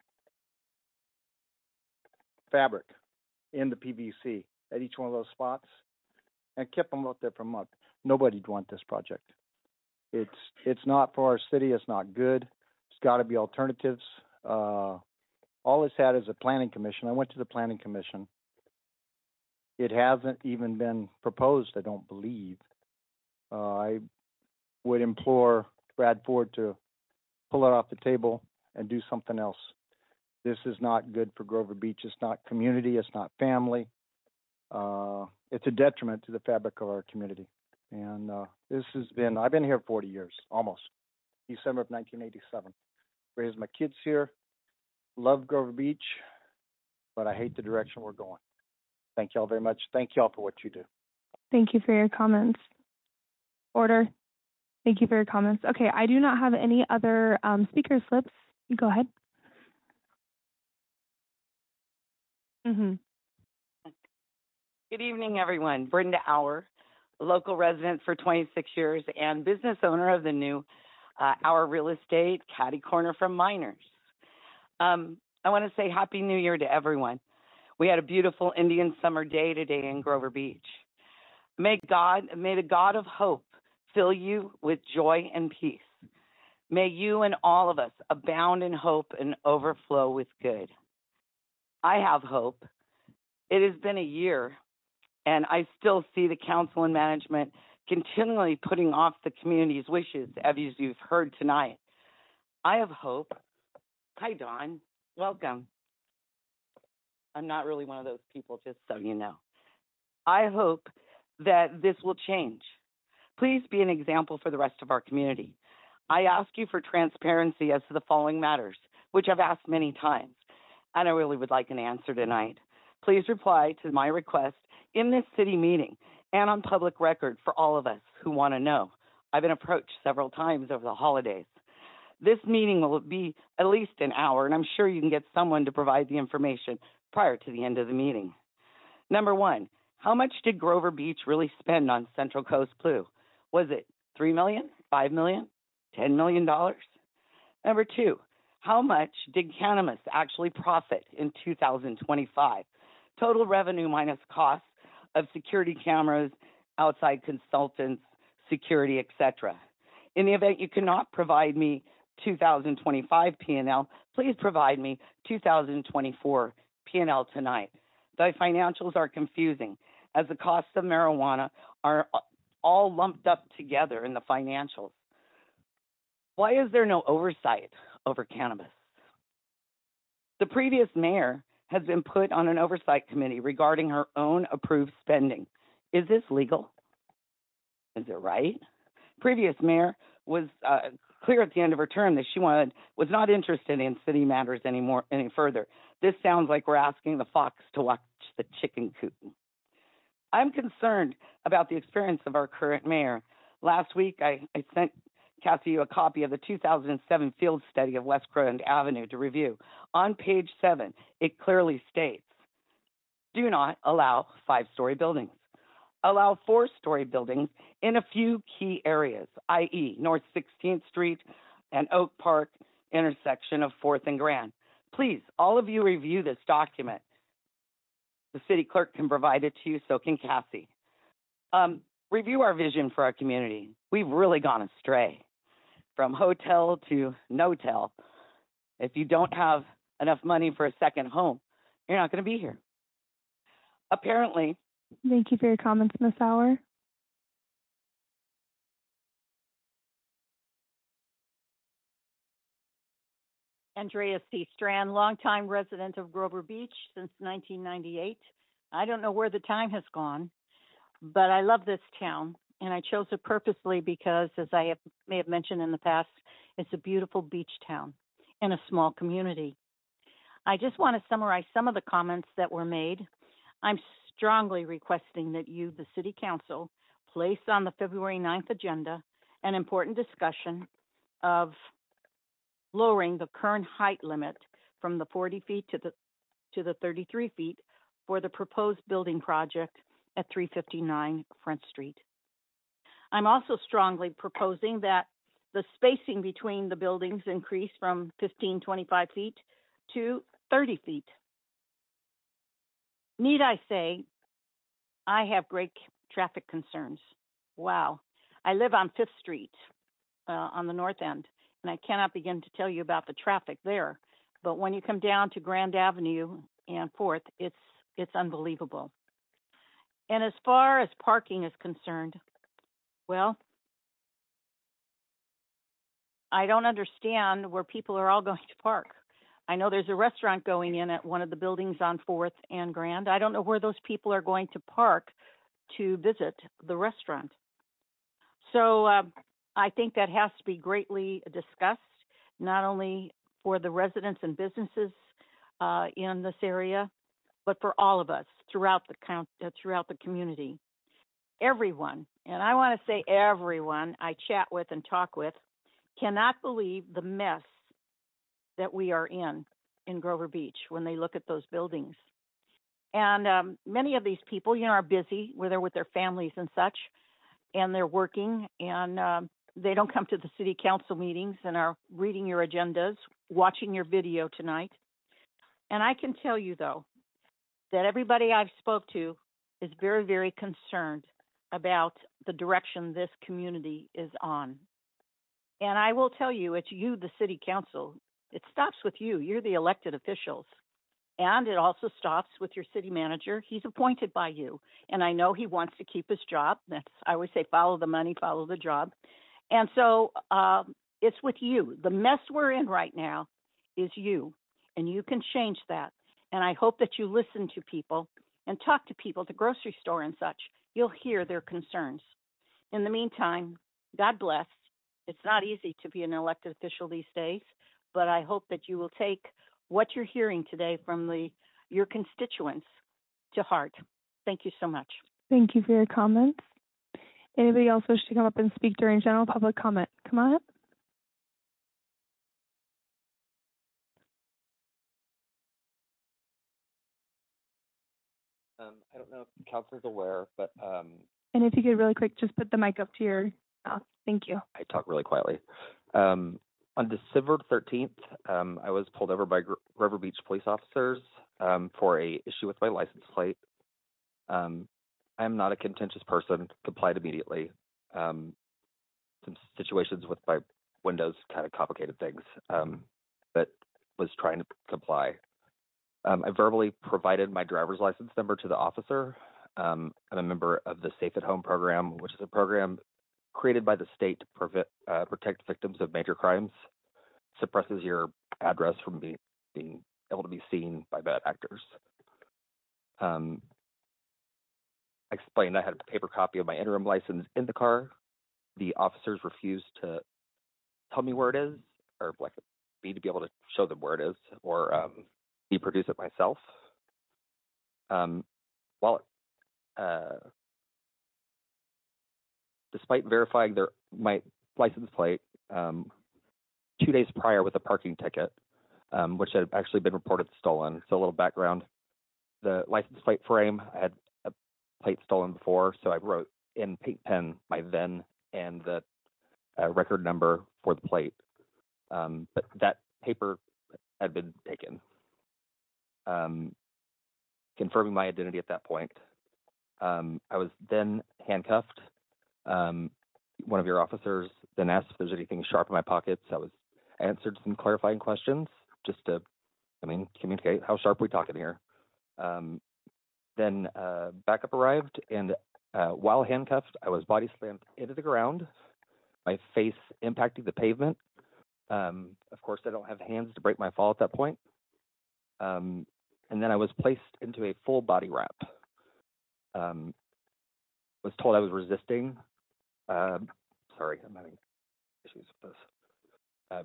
fabric in the PVC at each one of those spots and kept them up there for a month, nobody'd want this project. It's not for our city. It's not good. There's got to be alternatives. All it's had is a planning commission. I went to the planning commission. It hasn't even been proposed, I don't believe. I would implore Brad Ford to pull it off the table and do something else. This is not good for Grover Beach. It's not community. It's not family. It's a detriment to the fabric of our community. And I've been here 40 years, almost. December of 1987. Raised my kids here. Love Grover Beach, but I hate the direction we're going. Thank y'all very much. Thank y'all for what you do. Thank you for your comments. Order. Thank you for your comments. Okay, I do not have any other speaker slips. Go ahead. Good evening, everyone. Brenda Auer, local resident for 26 years and business owner of the new Auer Real Estate, catty corner from Miners. I want to say Happy New Year to everyone. We had a beautiful Indian summer day today in Grover Beach. May the God of hope fill you with joy and peace. May you and all of us abound in hope and overflow with good. I have hope. It has been a year, and I still see the council and management continually putting off the community's wishes, as you've heard tonight. I have hope. Hi, Dawn. Welcome. I'm not really one of those people, just so you know. I hope that this will change. Please be an example for the rest of our community. I ask you for transparency as to the following matters, which I've asked many times, and I really would like an answer tonight. Please reply to my request in this city meeting and on public record for all of us who want to know. I've been approached several times over the holidays. This meeting will be at least an hour, and I'm sure you can get someone to provide the information prior to the end of the meeting. Number one, how much did Grover Beach really spend on Central Coast Blue? Was it $3 million, $5 million, $10 million? Number two, how much did Canamus actually profit in 2025? Total revenue minus costs of security cameras, outside consultants, security, etc. In the event you cannot provide me 2025 P&L, please provide me 2024 P&L tonight. The financials are confusing as the costs of marijuana are all lumped up together in the financials. Why is there no oversight over cannabis? The previous mayor has been put on an oversight committee regarding her own approved spending. Is this legal? Is it right? Previous mayor was clear at the end of her term that she was not interested in city matters any further. This sounds like we're asking the fox to watch the chicken coop. I'm concerned about the experience of our current mayor. Last week, I sent Cassie a copy of the 2007 field study of West Grand Avenue to review. On page 7, it clearly states, do not allow 5-story buildings. Allow 4-story buildings in a few key areas, i.e. North 16th Street and Oak Park intersection of 4th and Grand. Please, all of you review this document. The city clerk can provide it to you, so can Cassie. Review our vision for our community. We've really gone astray. From hotel to no-tell. If you don't have enough money for a second home, you're not going to be here. Apparently, Thank you for your comments, Ms. Sauer. Andrea C. Strand, longtime resident of Grover Beach since 1998. I don't know where the time has gone, but I love this town, and I chose it purposely because, as I may have mentioned in the past, it's a beautiful beach town and a small community. I just want to summarize some of the comments that were made. I'm strongly requesting that you, the City Council, place on the February 9th agenda an important discussion of lowering the current height limit from the 40 feet to the 33 feet for the proposed building project at 359 Front Street. I'm also strongly proposing that the spacing between the buildings increase from 25 feet to 30 feet. Need I say, I have great traffic concerns. Wow. I live on 5th Street on the north end, and I cannot begin to tell you about the traffic there. But when you come down to Grand Avenue and 4th, it's unbelievable. And as far as parking is concerned, well, I don't understand where people are all going to park. I know there's a restaurant going in at one of the buildings on 4th and Grand. I don't know where those people are going to park to visit the restaurant. So I think that has to be greatly discussed, not only for the residents and businesses in this area, but for all of us throughout the community. Everyone, and I want to say everyone I chat with and talk with, cannot believe the mess that we are in Grover Beach when they look at those buildings. And many of these people, are busy, where they're with their families and such, and they're working, and they don't come to the city council meetings and are reading your agendas, watching your video tonight. And I can tell you, though, that everybody I've spoke to is very, very concerned about the direction this community is on. And I will tell you, it's you, the city council. It stops with you. You're the elected officials. And it also stops with your city manager. He's appointed by you. And I know he wants to keep his job. I always say, follow the money, follow the job. And so it's with you. The mess we're in right now is you. And you can change that. And I hope that you listen to people and talk to people at the grocery store and such. You'll hear their concerns. In the meantime, God bless. It's not easy to be an elected official these days, but I hope that you will take what you're hearing today from your constituents to heart. Thank you so much. Thank you for your comments. Anybody else wish to come up and speak during general public comment? Come on up. I don't know if the council is aware, but And if you could really quick, just put the mic up to your mouth. Thank you. I talk really quietly. On December 13th, I was pulled over by Grover Beach police officers for a issue with my license plate. I am not a contentious person, complied immediately. some situations with my windows kind of complicated things, but was trying to comply. I verbally provided my driver's license number to the officer. I'm a member of the Safe at Home program, which is a program created by the state to protect victims of major crimes, suppresses your address from being able to be seen by bad actors. I explained I had a paper copy of my interim license in the car. The officers refused to tell me where it is, or like me to be able to show them where it is, or me produce it myself. Despite verifying my license plate 2 days prior with a parking ticket, which had actually been reported stolen. So a little background: the license plate frame, I had a plate stolen before, so I wrote in paint pen my VIN and the record number for the plate. But that paper had been taken. Confirming my identity at that point. I was then handcuffed. One of your officers then asked if there's anything sharp in my pockets. I answered some clarifying questions just to, communicate how sharp we talking here. Then backup arrived, and while handcuffed, I was body slammed into the ground, my face impacting the pavement. Of course, I don't have hands to break my fall at that point. And then I was placed into a full body wrap. Was told I was resisting. Sorry, I'm having issues with this.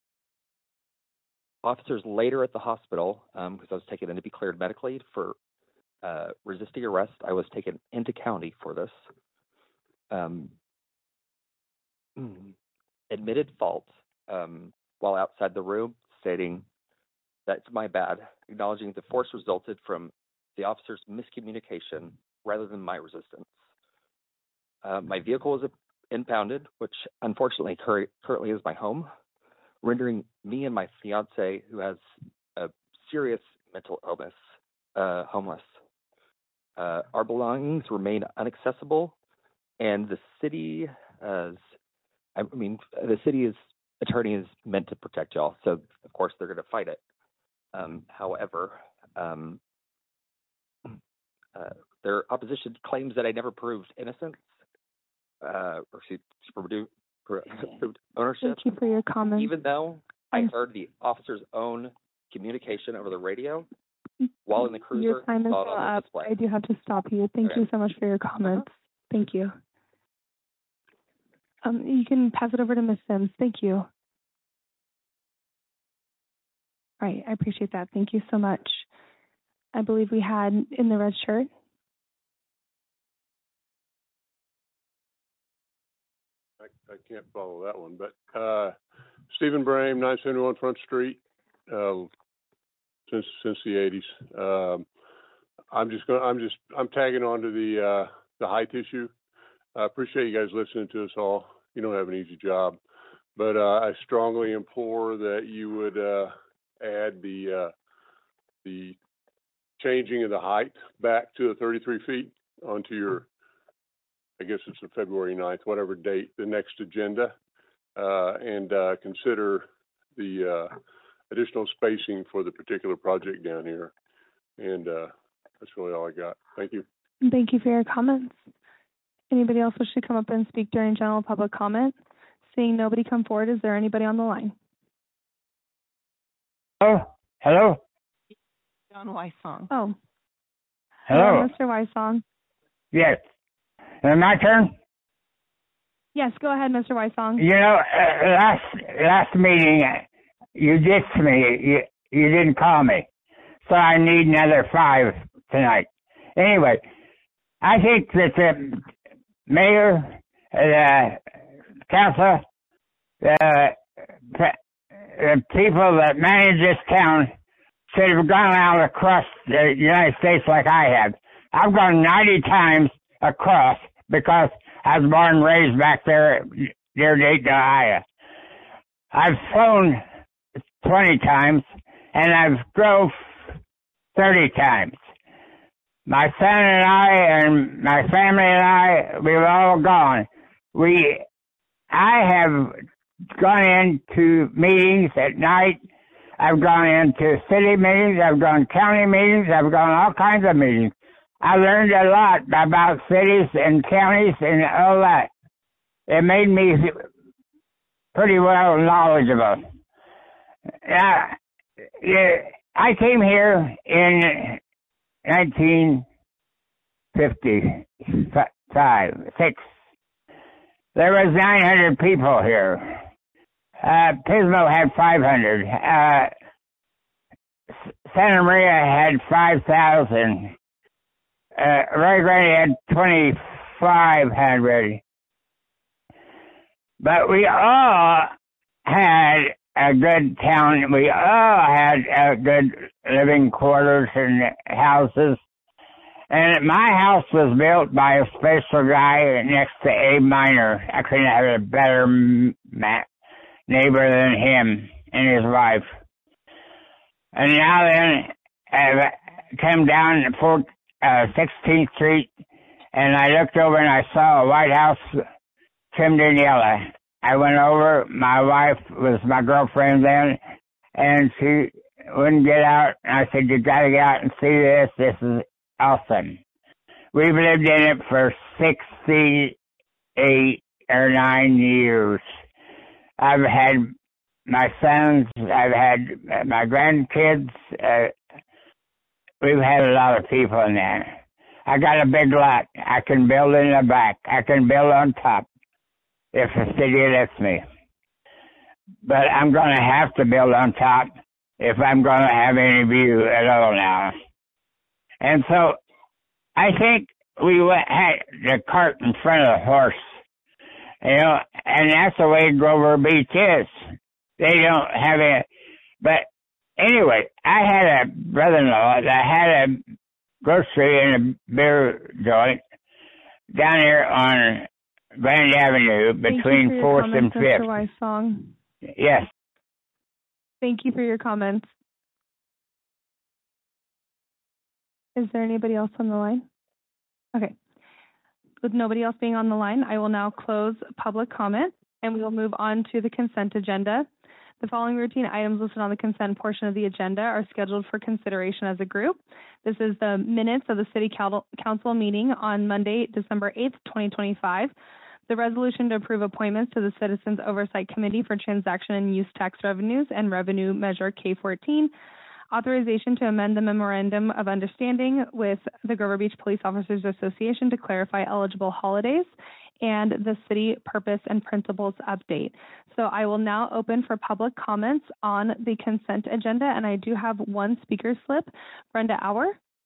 Officers later at the hospital, because I was taken in to be cleared medically for resisting arrest, I was taken into county for this. Admitted fault while outside the room, stating that's my bad, acknowledging the force resulted from the officer's miscommunication rather than my resistance. My vehicle was impounded, which unfortunately currently is my home, rendering me and my fiance, who has a serious mental illness, homeless. Our belongings remain inaccessible, and the city's attorney is meant to protect y'all, so of course they're going to fight it. However, their opposition claims that I never proved innocence, or proved ownership. Thank you for your comments. Even though I heard the officer's own communication over the radio while in the cruiser. Your time is up. I do have to stop you. Thank you so much for your comments. Thank you. You can pass it over to Ms. Sims. Thank you. All right, I appreciate that. Thank you so much. I believe we had in the red shirt. I can't follow that one, but Stephen Brame, 971 Front Street, since the 80s. I'm tagging on to the height issue. I appreciate you guys listening to us all. You don't have an easy job, but I strongly implore that you would add the changing of the height back to the 33 feet onto your, I guess it's the February 9th, whatever date, the next agenda, and consider the additional spacing for the particular project down here. And that's really all I got. Thank you. Thank you for your comments. Anybody else wish to come up and speak during general public comment? Seeing nobody come forward, is there anybody on the line? Oh, hello? John Weissong. Oh. Hello. Mr. Weissong. Yes. Is it my turn? Yes, go ahead, Mr. Weissong. You know, last meeting, you ditched me. You didn't call me. So I need another 5 tonight. Anyway, I think that the mayor, the council, the people that manage this town should have gone out across the United States like I have. I've gone 90 times across because I was born and raised back there near Dayton, Ohio. I've flown 20 times, and I've drove 30 times. My son and I and my family and I, we've all gone. We I have gone into meetings at night. I've gone into city meetings. I've gone county meetings. I've gone all kinds of meetings. I learned a lot about cities and counties and all that. It made me pretty well knowledgeable. Yeah, I came here in 1956. There was 900 people here. Pismo had 500. Santa Maria had 5,000. Rio Grande had 2,500. But we all had a good town. We all had good living quarters and houses. And my house was built by a special guy next to Abe Miner. I couldn't have a better neighbor than him and his wife. And now then, I've come down 16th Street, and I looked over and I saw a White House trimmed in yellow. I went over. My wife was my girlfriend then, and she wouldn't get out. And I said, "You got to get out and see this. This is awesome." We've lived in it for 68 or 9 years. I've had my sons. I've had my grandkids. We've had a lot of people in there. I got a big lot. I can build in the back. I can build on top if the city lets me. But I'm going to have to build on top if I'm going to have any view at all now. And so I think we had the cart in front of the horse, you know, and that's the way Grover Beach is. They don't have it. But anyway, I had a brother-in-law that had a grocery and a beer joint down here on Grand Avenue between 4th and 5th. Mr. Weissong. Yes. Thank you for your comments. Is there anybody else on the line? Okay. With nobody else being on the line, I will now close public comment, and we will move on to the consent agenda. The following routine items listed on the consent portion of the agenda are scheduled for consideration as a group. This is the minutes of the City Council meeting on Monday, December 8th, 2025. The resolution to approve appointments to the Citizens Oversight Committee for Transaction and Use Tax Revenues and Revenue Measure K-14. Authorization to amend the Memorandum of Understanding with the Grover Beach Police Officers Association to clarify eligible holidays, and the city purpose and principles update. So I will now open for public comments on the consent agenda, and I do have one speaker slip. Brenda Auer.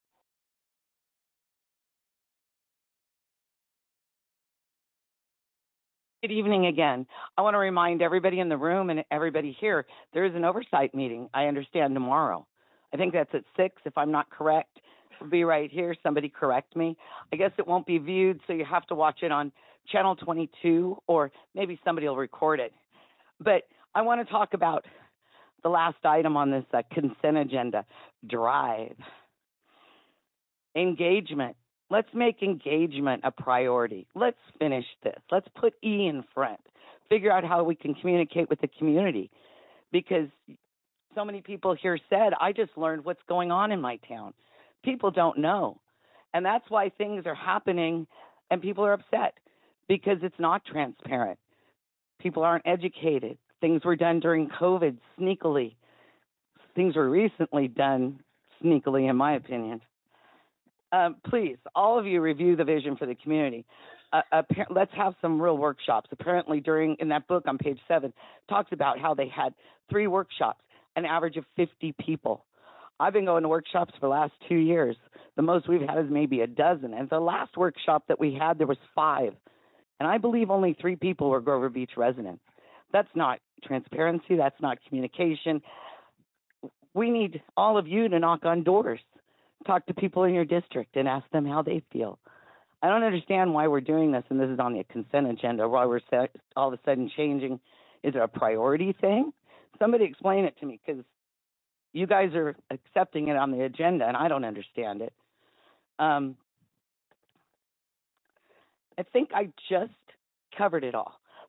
Good evening again. I want to remind everybody in the room and everybody here, there is an oversight meeting, I understand, tomorrow. I think that's at 6, if I'm not correct. It'll be right here. Somebody correct me. I guess it won't be viewed, so you have to watch it on Channel 22, or maybe somebody will record it. But I want to talk about the last item on this consent agenda, drive. Engagement. Let's make engagement a priority. Let's finish this. Let's put E in front. Figure out how we can communicate with the community. Because so many people here said, I just learned what's going on in my town. People don't know. And that's why things are happening and people are upset, because it's not transparent. People aren't educated. Things were done during COVID sneakily. Things were recently done sneakily, in my opinion. Please, all of you, review the vision for the community. Let's have some real workshops. Apparently, in that book on page 7, talks about how they had 3 workshops, an average of 50 people. I've been going to workshops for the last 2 years. The most we've had is maybe a dozen. And the last workshop that we had, there was 5. And I believe only 3 people were Grover Beach residents. That's not transparency. That's not communication. We need all of you to knock on doors. Talk to people in your district and ask them how they feel. I don't understand why we're doing this, and this is on the consent agenda, why we're all of a sudden changing. Is it a priority thing? Somebody explain it to me, because you guys are accepting it on the agenda, and I don't understand it. I think I just covered it all.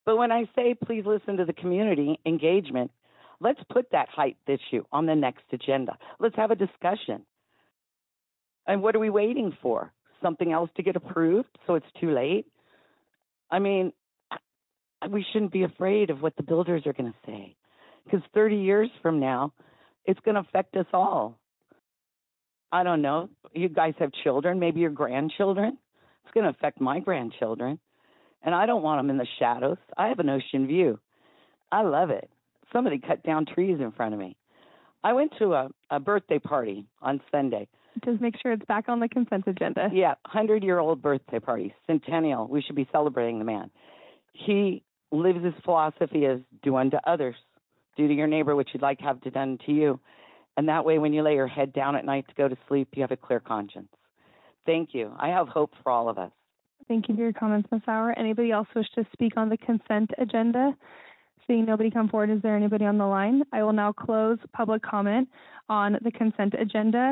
But when I say please listen to the community engagement, let's put that height issue on the next agenda. Let's have a discussion. And what are we waiting for? Something else to get approved so it's too late? I mean, we shouldn't be afraid of what the builders are going to say, because 30 years from now, it's going to affect us all. I don't know. You guys have children, maybe your grandchildren. It's going to affect my grandchildren. And I don't want them in the shadows. I have an ocean view. I love it. Somebody cut down trees in front of me. I went to a birthday party on Sunday. Just make sure it's back on the consent agenda. Yeah, 100-year-old birthday party, centennial. We should be celebrating the man. He lives his philosophy as do unto others. Do to your neighbor what you'd like to have done to you. And that way, when you lay your head down at night to go to sleep, you have a clear conscience. Thank you. I have hope for all of us. Thank you for your comments, Ms. Sauer. Anybody else wish to speak on the consent agenda? Seeing nobody come forward, is there anybody on the line? I will now close public comment on the consent agenda.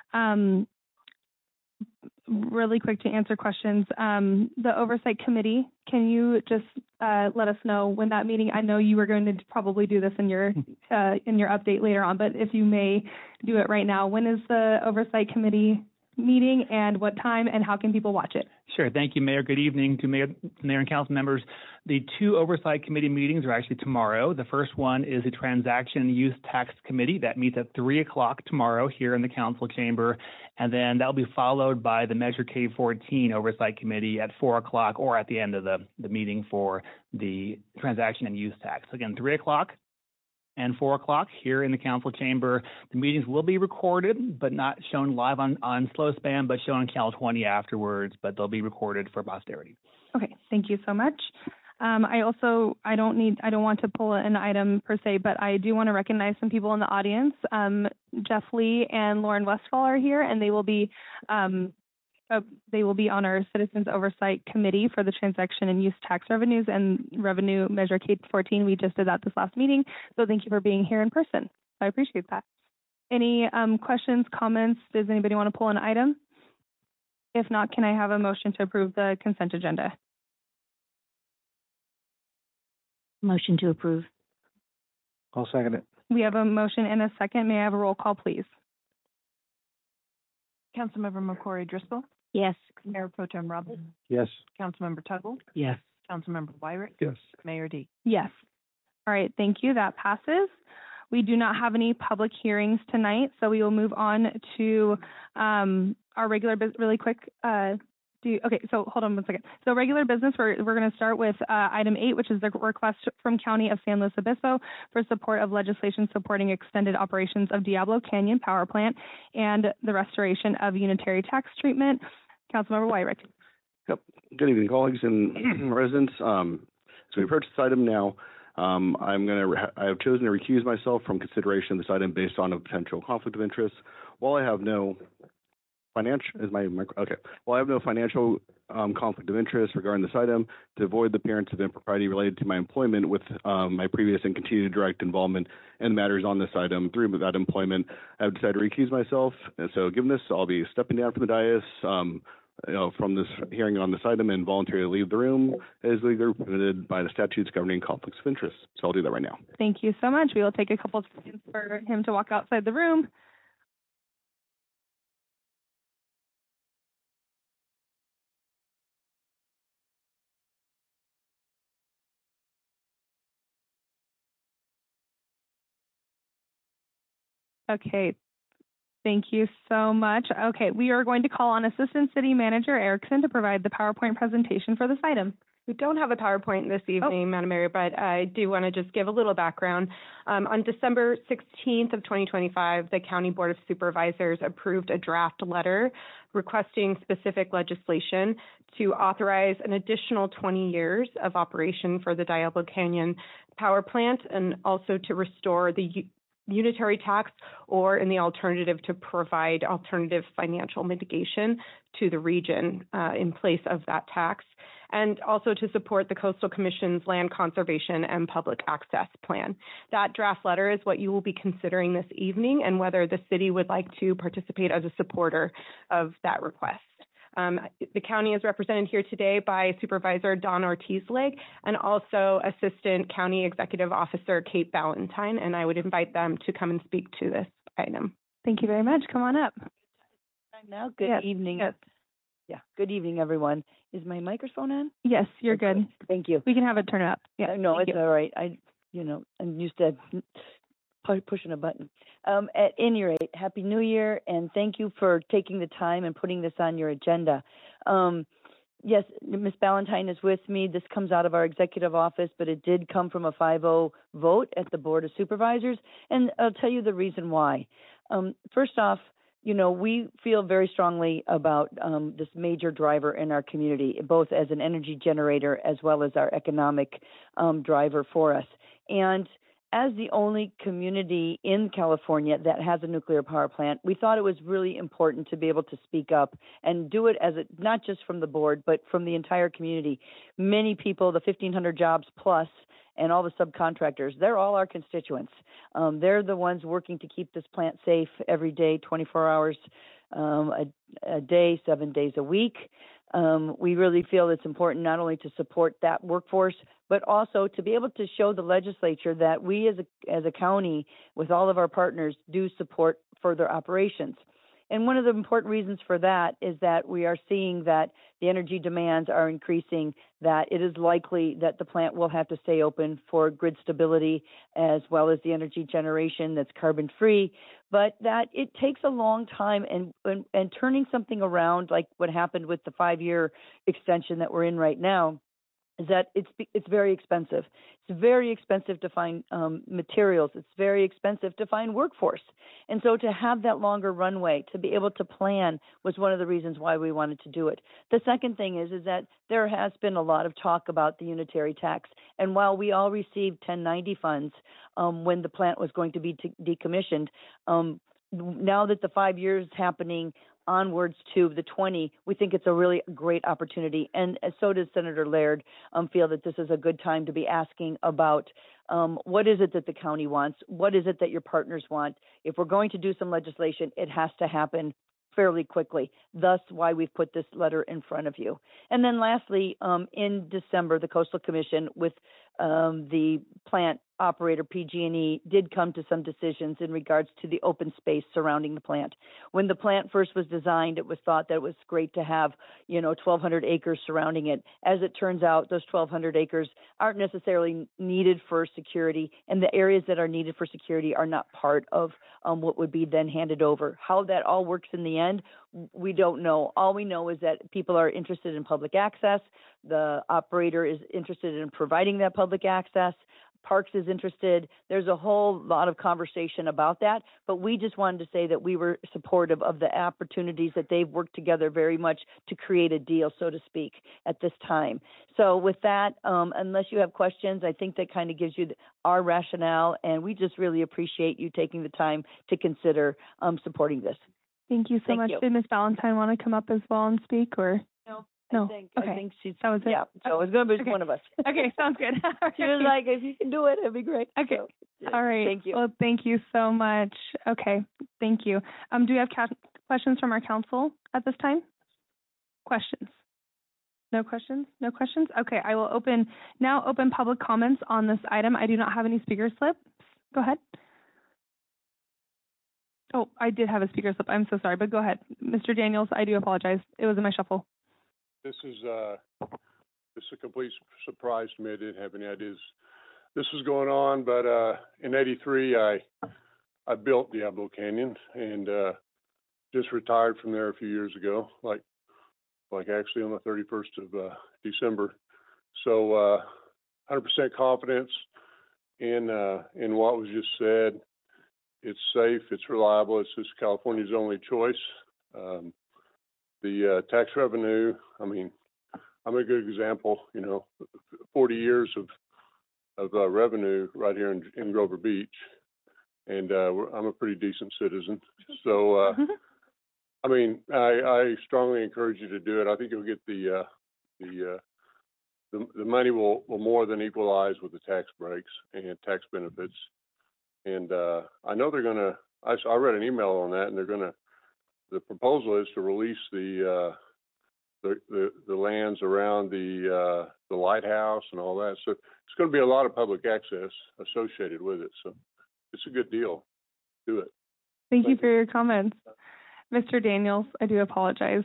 Really quick to answer questions. The Oversight Committee, can you just let us know when that meeting? I know you were going to probably do this in your update later on, but if you may do it right now, when is the Oversight Committee meeting and what time, and how can people watch it? Sure. Thank you, Mayor. Good evening to Mayor and Council members. The two Oversight Committee meetings are actually tomorrow. The first one is the Transaction Use Tax Committee that meets at 3 o'clock tomorrow here in the Council chamber. And then that will be followed by the Measure K-14 Oversight Committee at 4 o'clock or at the end of the meeting for the Transaction and Use Tax. Again, 3 o'clock and 4 o'clock here in the Council chamber. The meetings will be recorded, but not shown live on SlowSpan, but shown on Cal 20 afterwards, but they'll be recorded for posterity. Okay, thank you so much. I don't want to pull an item per se, but I do want to recognize some people in the audience. Jeff Lee and Lauren Westfall are here, and they will be on our Citizens Oversight Committee for the Transaction and Use Tax Revenues and Revenue Measure K-14. We just did that this last meeting, so thank you for being here in person. I appreciate that. Any questions, comments? Does anybody want to pull an item? If not, can I have a motion to approve the consent agenda? Motion to approve. I'll second it. We have a motion and a second. May I have a roll call, please? Councilmember McCrory Driscoll, Yes. Mayor Pro Tem Roberts, Yes. Councilmember Tuggle, Yes. Councilmember Wyrick, Yes. Mayor D. Yes. All right, thank you. That passes. We do not have any public hearings tonight, so we will move on to our regular business really quick. Okay, so hold on one second. So regular business, we're going to start with item 8, which is the request from County of San Luis Obispo for support of legislation supporting extended operations of Diablo Canyon Power Plant and the restoration of unitary tax treatment. Councilmember Wyrick. Yep. Good evening, colleagues and residents. So we approach this item now. I have chosen to recuse myself from consideration of this item based on a potential conflict of interest. While I have no financial conflict of interest regarding this item, to avoid the appearance of impropriety related to my employment with my previous and continued direct involvement in matters on this item through that employment, I have decided to recuse myself. And so given this, I'll be stepping down from the dais from this hearing on this item and voluntarily leave the room as legally permitted by the statutes governing conflicts of interest. So I'll do that right now. Thank you so much. We will take a couple of seconds for him to walk outside the room. Okay, thank you so much. Okay, we are going to call on Assistant City Manager Erickson to provide the PowerPoint presentation for this item. We don't have a PowerPoint this evening, Madam Mayor, but I do want to just give a little background. On December 16th of 2025, the County Board of Supervisors approved a draft letter requesting specific legislation to authorize an additional 20 years of operation for the Diablo Canyon Power Plant and also to restore the unitary tax, or in the alternative to provide alternative financial mitigation to the region in place of that tax, and also to support the Coastal Commission's land conservation and public access plan. That draft letter is what you will be considering this evening and whether the city would like to participate as a supporter of that request. The county is represented here today by Supervisor Don Ortiz-Leg and also Assistant County Executive Officer Kate Ballantyne, and I would invite them to come and speak to this item. Thank you very much. Come on up. Now, good Yes, evening. yes. Yeah, good evening, everyone. Is my microphone on? Yes, you're Okay, good. Thank you. We can have it turn up. Yeah. No, thank it's you. all right. I'm used to pushing a button. At any rate, Happy New Year, and thank you for taking the time and putting this on your agenda. Yes, Ms. Ballantyne is with me. This comes out of our executive office, but it did come from a 5-0 vote at the Board of Supervisors, and I'll tell you the reason why. First off, we feel very strongly about this major driver in our community, both as an energy generator as well as our economic driver for us. And as the only community in California that has a nuclear power plant, we thought it was really important to be able to speak up and do it not just from the board, but from the entire community. Many people, the 1,500 jobs plus, and all the subcontractors, they're all our constituents. They're the ones working to keep this plant safe every day, 24 hours a day, 7 days a week. We really feel it's important not only to support that workforce, but also to be able to show the legislature that we as a county, with all of our partners, do support further operations. And one of the important reasons for that is that we are seeing that the energy demands are increasing, that it is likely that the plant will have to stay open for grid stability as well as the energy generation that's carbon free, but that it takes a long time, and turning something around like what happened with the 5-year extension that we're in right now is that it's very expensive. It's very expensive to find materials. It's very expensive to find workforce. And so to have that longer runway, to be able to plan, was one of the reasons why we wanted to do it. The second thing is that there has been a lot of talk about the unitary tax. And while we all received 1090 funds when the plant was going to be decommissioned, now that the 5 years happening onwards to the 20, we think it's a really great opportunity. And so does Senator Laird feel that this is a good time to be asking about what is it that the county wants? What is it that your partners want? If we're going to do some legislation, it has to happen fairly quickly. Thus why we've put this letter in front of you. And then lastly, in December, the Coastal Commission with the plant operator PG&E did come to some decisions in regards to the open space surrounding the plant. When the plant first was designed, it was thought that it was great to have, 1,200 acres surrounding it. As it turns out, those 1,200 acres aren't necessarily needed for security, and the areas that are needed for security are not part of what would be then handed over. How that all works in the end, we don't know. All we know is that people are interested in public access. The operator is interested in providing that public access. Parks is interested. There's a whole lot of conversation about that, but we just wanted to say that we were supportive of the opportunities that they've worked together very much to create a deal, so to speak, at this time. So with that, unless you have questions, I think that kind of gives you our rationale, and we just really appreciate you taking the time to consider supporting this. Thank you so much. Did Ms. Ballantyne want to come up as well and speak, or? No. I think she's, that was it. Yeah, so it's going to be one of us. Okay, sounds good. She was like, if you can do it, it'd be great. Okay. So, yeah. All right. Thank you. Well, thank you so much. Okay, thank you. Do we have questions from our council at this time? Questions? No questions? No questions? Okay, I will open public comments on this item. I do not have any speaker slips. Go ahead. Oh, I did have a speaker slip. I'm so sorry, but go ahead. Mr. Daniels, I do apologize. It was in my shuffle. This is a complete surprise to me. I didn't have any ideas this was going on, but in '83 I built Diablo Canyon and just retired from there a few years ago, like actually on the 31st of December. So 100% confidence in what was just said. It's safe, it's reliable, it's just California's only choice. The tax revenue, I mean, I'm a good example, 40 years of revenue right here in Grover Beach, and I'm a pretty decent citizen. So, I mean, I strongly encourage you to do it. I think you'll get the money will more than equalize with the tax breaks and tax benefits. And I know they're going to, I read an email on that, and the proposal is to release the the lands around the lighthouse and all that. So it's going to be a lot of public access associated with it. So it's a good deal. Do it. Thank you for your comments. Mr. Daniels, I do apologize.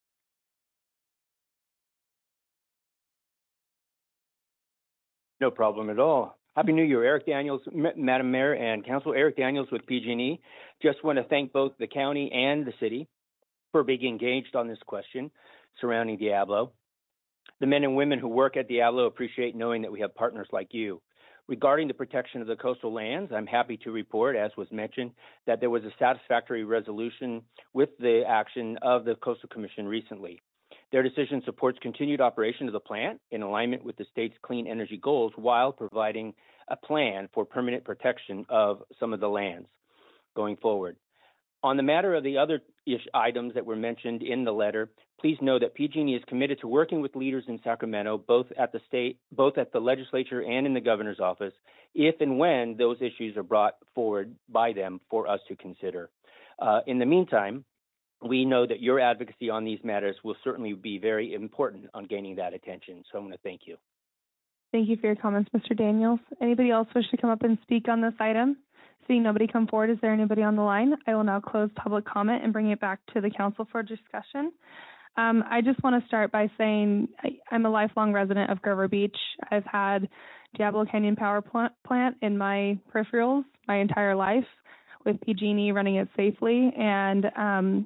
No problem at all. Happy New Year, Eric Daniels, Madam Mayor and Council. Eric Daniels with PG&E. Just want to thank both the county and the city for being engaged on this question surrounding Diablo. The men and women who work at Diablo appreciate knowing that we have partners like you. Regarding the protection of the coastal lands, I'm happy to report, as was mentioned, that there was a satisfactory resolution with the action of the Coastal Commission recently. Their decision supports continued operation of the plant in alignment with the state's clean energy goals while providing a plan for permanent protection of some of the lands going forward. On the matter of the other items that were mentioned in the letter, please know that PG&E is committed to working with leaders in Sacramento, both at the legislature and in the governor's office, if and when those issues are brought forward by them for us to consider. In the meantime, we know that your advocacy on these matters will certainly be very important on gaining that attention. So I'm going to thank you. Thank you for your comments, Mr. Daniels. Anybody else wish to come up and speak on this item? Seeing nobody come forward, is there anybody on the line? I will now close public comment and bring it back to the council for discussion. I just want to start by saying I'm a lifelong resident of Grover Beach. I've had Diablo Canyon Power Plant in my peripherals my entire life, with PG&E running it safely, and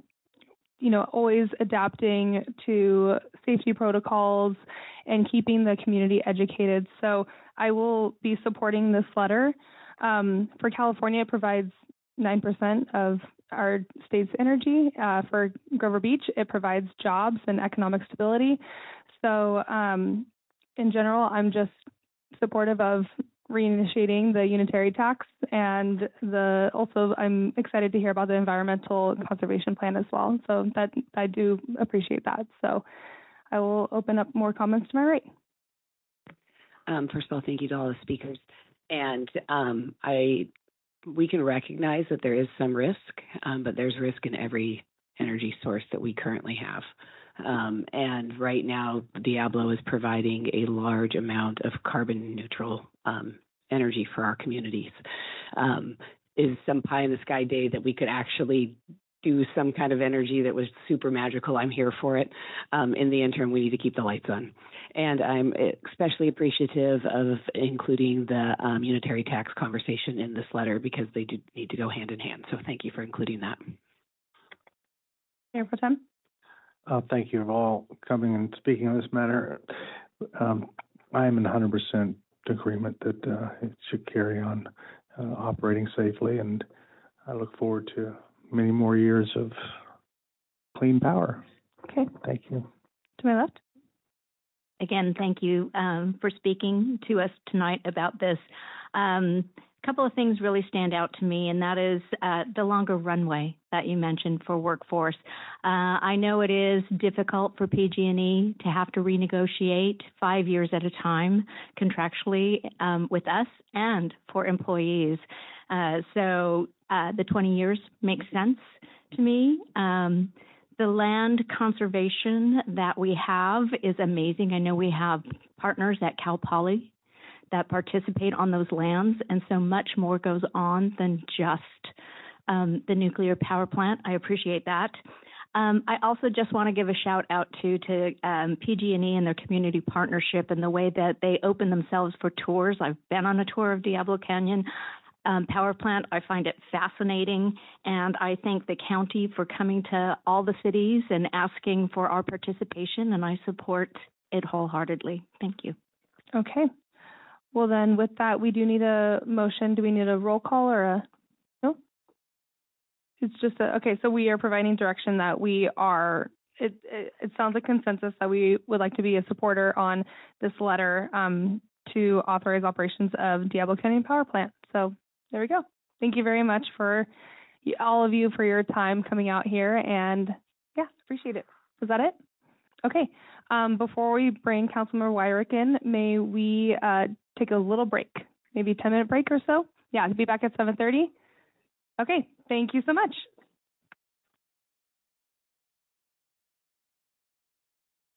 always adapting to safety protocols and keeping the community educated. So I will be supporting this letter. For California, it provides 9% of our state's energy. For Grover Beach, it provides jobs and economic stability. So in general, I'm just supportive of reinitiating the unitary tax, and also I'm excited to hear about the environmental conservation plan as well. So that I do appreciate that. So I will open up more comments to my right. First of all, thank you to all the speakers. And we can recognize that there is some risk, but there's risk in every energy source that we currently have. And right now, Diablo is providing a large amount of carbon neutral energy for our communities. Is some pie in the sky day that we could actually do some kind of energy that was super magical? I'm here for it. In the interim, we need to keep the lights on. And I'm especially appreciative of including the unitary tax conversation in this letter, because they do need to go hand in hand. So thank you for including that. Mayor Pro Tem. Thank you all coming and speaking on this matter. I am in 100% agreement that it should carry on operating safely, and I look forward to many more years of clean power. Okay. Thank you. To my left. Again, thank you for speaking to us tonight about this. A couple of things really stand out to me, and that is the longer runway that you mentioned for workforce. I know it is difficult for PG&E to have to renegotiate 5 years at a time contractually with us and for employees. So the 20 years makes sense to me. The land conservation that we have is amazing. I know we have partners at Cal Poly that participate on those lands, and so much more goes on than just the nuclear power plant. I appreciate that. I also just want to give a shout out to PG&E and their community partnership and the way that they open themselves for tours. I've been on a tour of Diablo Canyon power plant. I find it fascinating, and I thank the county for coming to all the cities and asking for our participation, and I support it wholeheartedly. Thank you. Okay. Well, then with that, we do need a motion. Do we need a roll call or a, no? It's just okay, so we are providing direction that we are, it sounds like consensus that we would like to be a supporter on this letter to authorize operations of Diablo Canyon Power Plant. So there we go. Thank you very much for all of you for your time coming out here, and yeah, appreciate it. Was that it? Okay. Before we bring Councilmember Wyrick in, may we take a little break, maybe 10-minute break or so? Yeah, to be back at 7:30. Okay, thank you so much.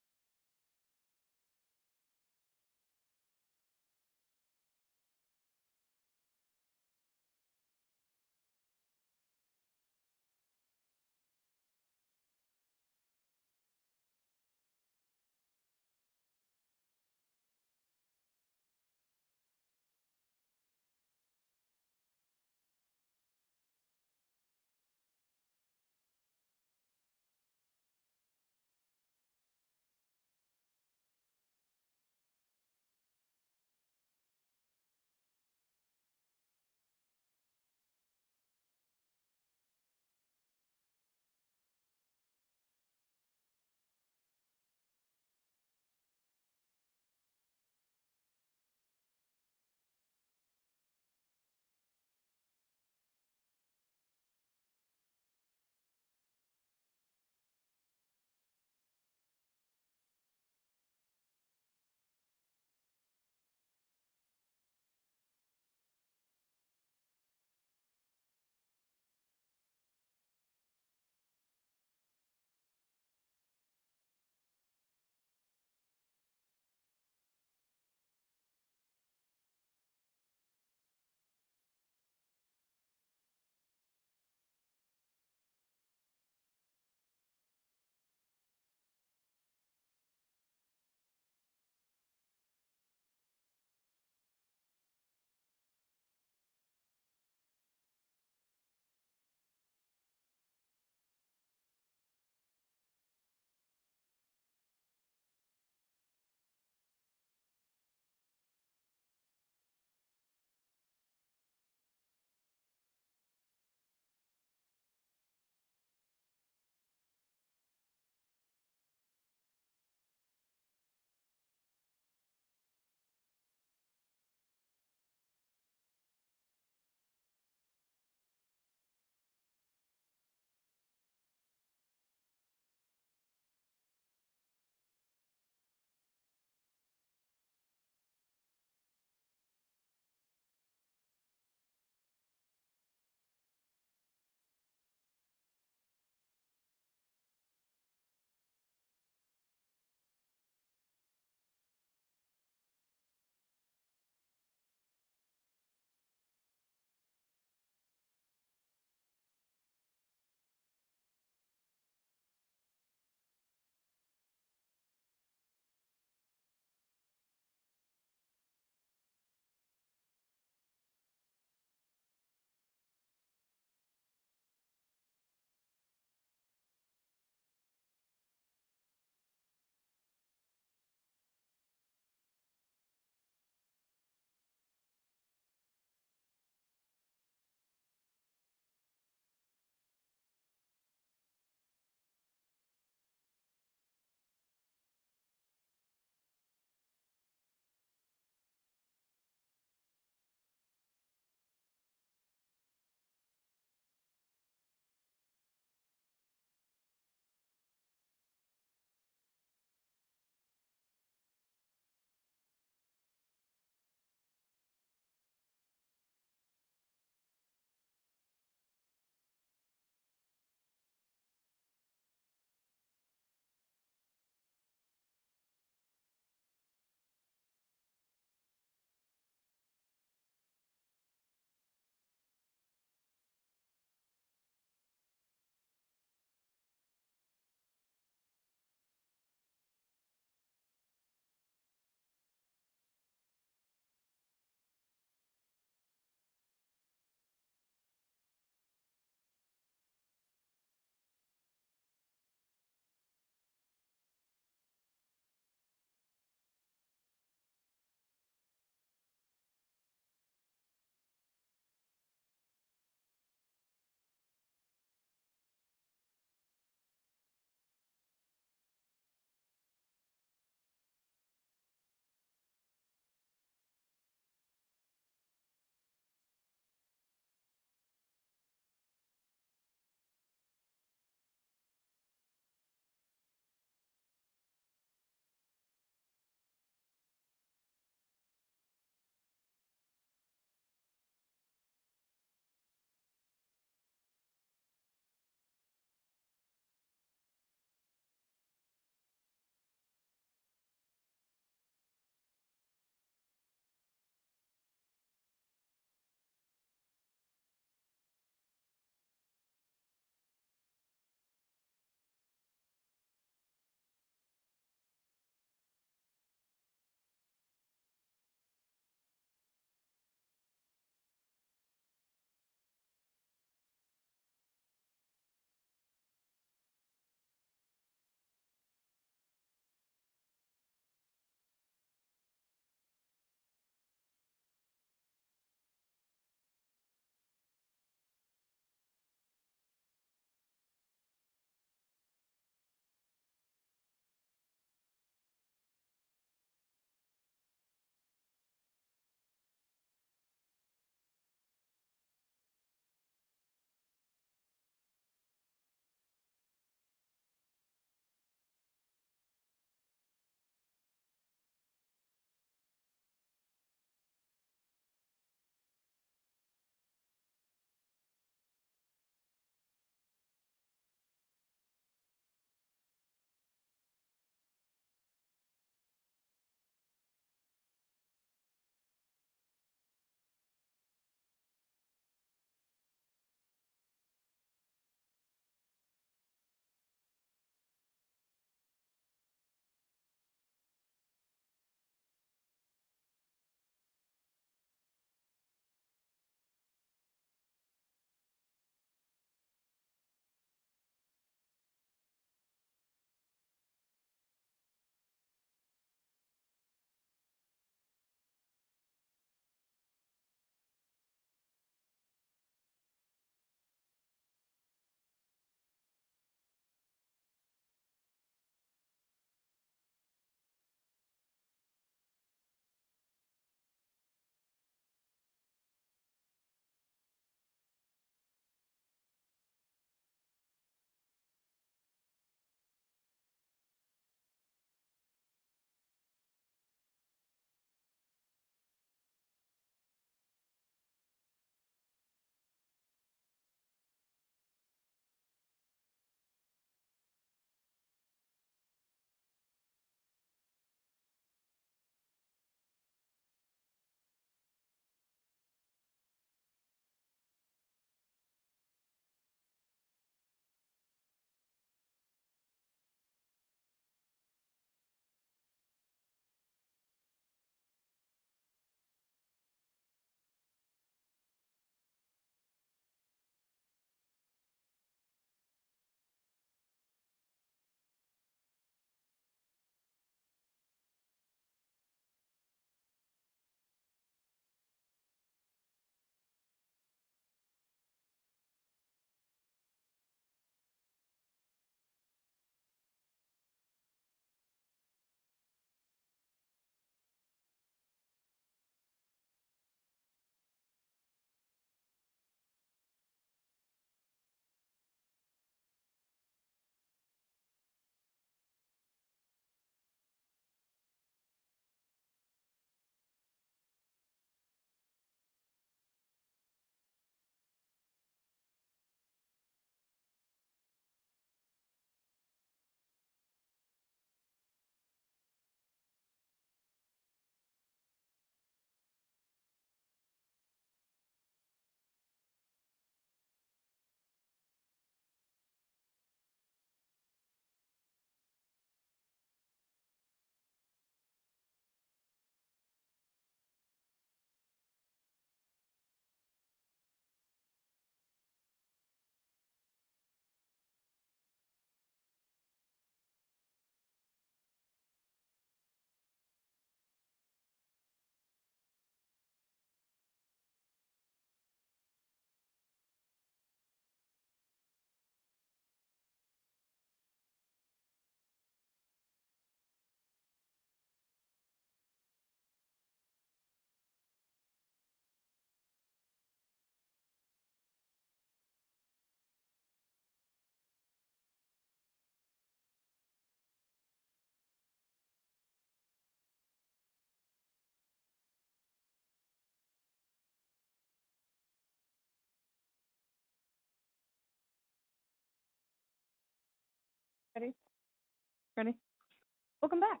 Ready? Welcome back.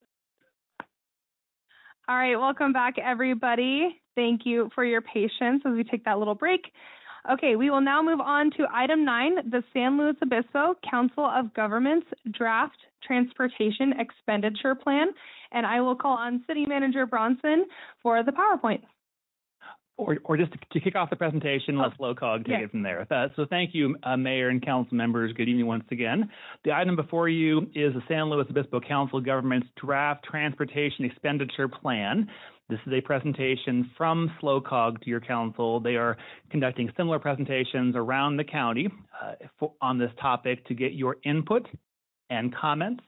All right, welcome back, everybody. Thank you for your patience as we take that little break. Okay, we will now move on to item 9, the San Luis Obispo Council of Governments Draft Transportation Expenditure Plan. And I will call on City Manager Bronson for the PowerPoint. Or just to kick off the presentation, let SLOCOG take it from there. So thank you, Mayor and council members. Good evening once again. The item before you is the San Luis Obispo Council Government's Draft Transportation Expenditure Plan. This is a presentation from SLOCOG to your council. They are conducting similar presentations around the county on this topic to get your input and comments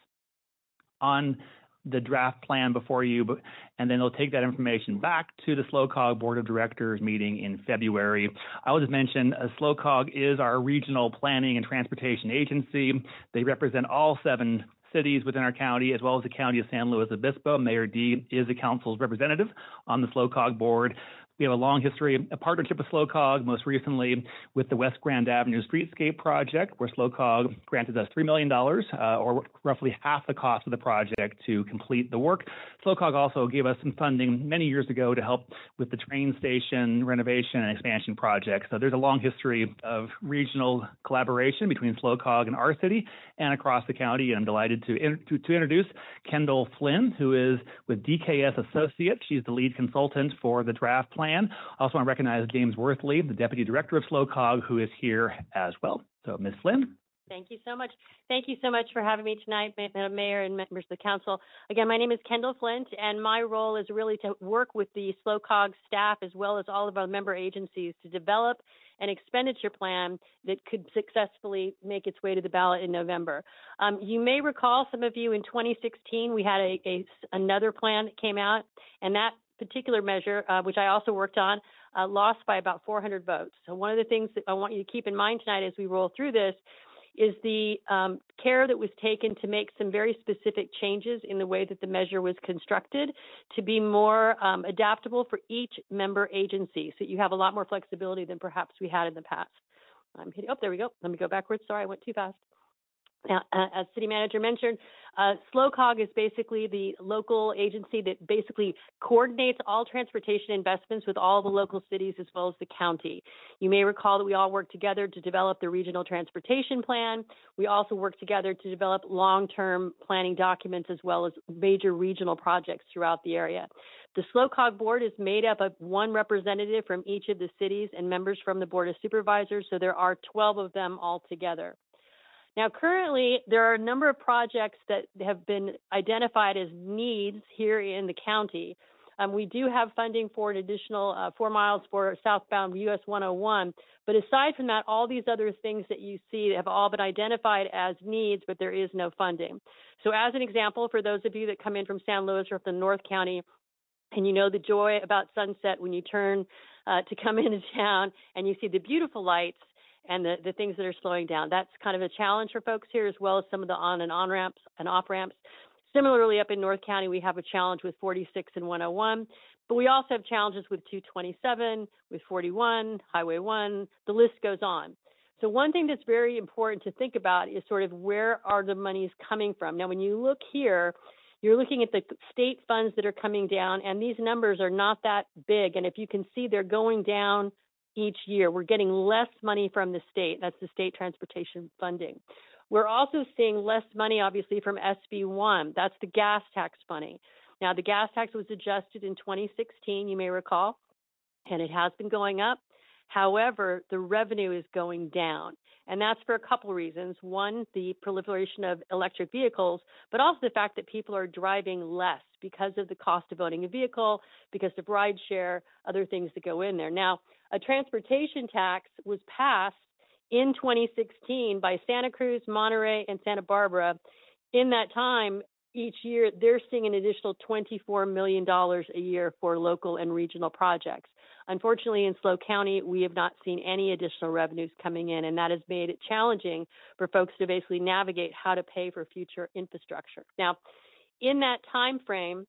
on the draft plan before you, and then they'll take that information back to the SLOCOG Board of Directors meeting in February. I will just mention SLOCOG is our regional planning and transportation agency. They represent all 7 cities within our county, as well as the county of San Luis Obispo. Mayor D is the council's representative on the SLOCOG board. We have a long history, a partnership with SLOCOG, most recently with the West Grand Avenue Streetscape project, where SLOCOG granted us $3 million, or roughly half the cost of the project to complete the work. SLOCOG also gave us some funding many years ago to help with the train station renovation and expansion project. So there's a long history of regional collaboration between SLOCOG and our city and across the county. And I'm delighted to introduce Kendall Flynn, who is with DKS Associates. She's the lead consultant for the draft plan. I also want to recognize James Worthley, the Deputy Director of SLOCOG, who is here as well. So, Ms. Flynn. Thank you so much. Thank you so much for having me tonight, Madam Mayor and members of the council. Again, my name is Kendall Flint, and my role is really to work with the SLOCOG staff as well as all of our member agencies to develop an expenditure plan that could successfully make its way to the ballot in November. You may recall, some of you, in 2016, we had another plan that came out, and that particular measure, which I also worked on, lost by about 400 votes. So one of the things that I want you to keep in mind tonight as we roll through this is the care that was taken to make some very specific changes in the way that the measure was constructed to be more adaptable for each member agency. So you have a lot more flexibility than perhaps we had in the past. Oh, there we go. Let me go backwards. Sorry, I went too fast. Now, as City Manager mentioned, SLOCOG is basically the local agency that basically coordinates all transportation investments with all the local cities as well as the county. You may recall that we all work together to develop the regional transportation plan. We also work together to develop long-term planning documents as well as major regional projects throughout the area. The SLOCOG board is made up of 1 representative from each of the cities and members from the Board of Supervisors, so there are 12 of them altogether. Now, currently, there are a number of projects that have been identified as needs here in the county. We do have funding for an additional 4 miles for southbound US 101. But aside from that, all these other things that you see have all been identified as needs, but there is no funding. So as an example, for those of you that come in from San Luis or from North County, and you know the joy about sunset when you turn to come into town and you see the beautiful lights, and the things that are slowing down. That's kind of a challenge for folks here, as well as some of the on ramps and off ramps. Similarly, up in North County, we have a challenge with 46 and 101, but we also have challenges with 227, with 41, Highway 1, the list goes on. So one thing that's very important to think about is sort of where are the monies coming from? Now, when you look here, you're looking at the state funds that are coming down, and these numbers are not that big. And if you can see, they're going down each year. We're getting less money from the state. That's the state transportation funding. We're also seeing less money, obviously, from SB1. That's the gas tax money. Now, the gas tax was adjusted in 2016, you may recall, and it has been going up. However, the revenue is going down, and that's for a couple reasons. One, the proliferation of electric vehicles, but also the fact that people are driving less because of the cost of owning a vehicle, because of ride share, other things that go in there. Now, a transportation tax was passed in 2016 by Santa Cruz, Monterey, and Santa Barbara. In that time, each year, they're seeing an additional $24 million a year for local and regional projects. Unfortunately, in SLO County, we have not seen any additional revenues coming in, and that has made it challenging for folks to basically navigate how to pay for future infrastructure. Now, in that time frame,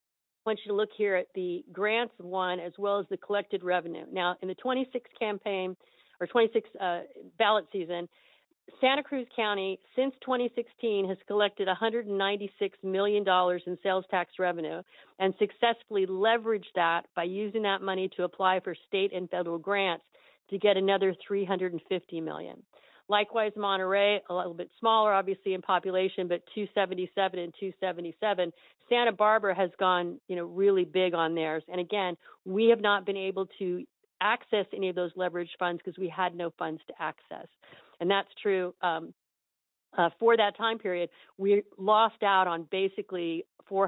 I want you to look here at the grants won as well as the collected revenue. Now, in the 26 campaign or 26 ballot season, Santa Cruz County, since 2016, has collected $196 million in sales tax revenue and successfully leveraged that by using that money to apply for state and federal grants to get another $350 million. Likewise, Monterey, a little bit smaller, obviously, in population, but 277 and 277. Santa Barbara has gone, really big on theirs. And again, we have not been able to access any of those leveraged funds because we had no funds to access. And that's true for that time period. We lost out on basically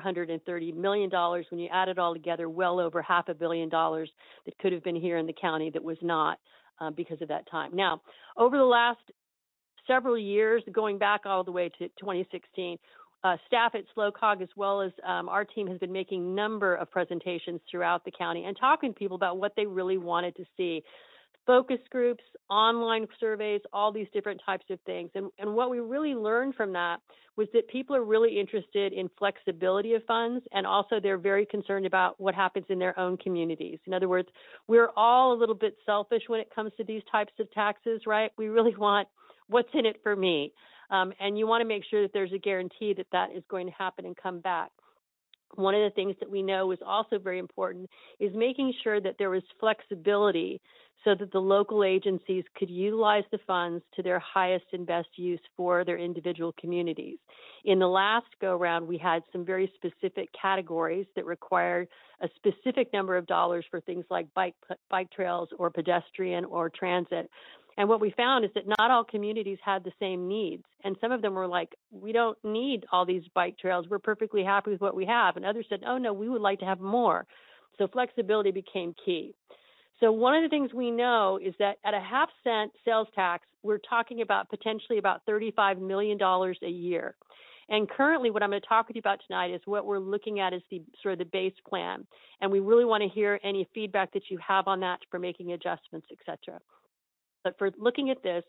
$430 million. When you add it all together, well over $500 million that could have been here in the county that was not because of that time. Now, over the last several years, going back all the way to 2016, staff at SLOCOG as well as our team has been making a number of presentations throughout the county and talking to people about what they really wanted to see. Focus groups, online surveys, all these different types of things. And what we really learned from that was that people are really interested in flexibility of funds, and also they're very concerned about what happens in their own communities. In other words, we're all a little bit selfish when it comes to these types of taxes, right? We really want what's in it for me. And you want to make sure that there's a guarantee that that is going to happen and come back. One of the things that we know is also very important is making sure that there was flexibility so that the local agencies could utilize the funds to their highest and best use for their individual communities. In the last go-round, we had some very specific categories that required a specific number of dollars for things like bike trails or pedestrian or transit. And what we found is that not all communities had the same needs. And some of them were like, we don't need all these bike trails. We're perfectly happy with what we have. And others said, oh, no, we would like to have more. So flexibility became key. So one of the things we know is that at a half-cent sales tax, we're talking about potentially about $35 million a year. And currently what I'm going to talk with you about tonight is what we're looking at as the sort of the base plan. And we really want to hear any feedback that you have on that for making adjustments, et cetera. But for looking at this,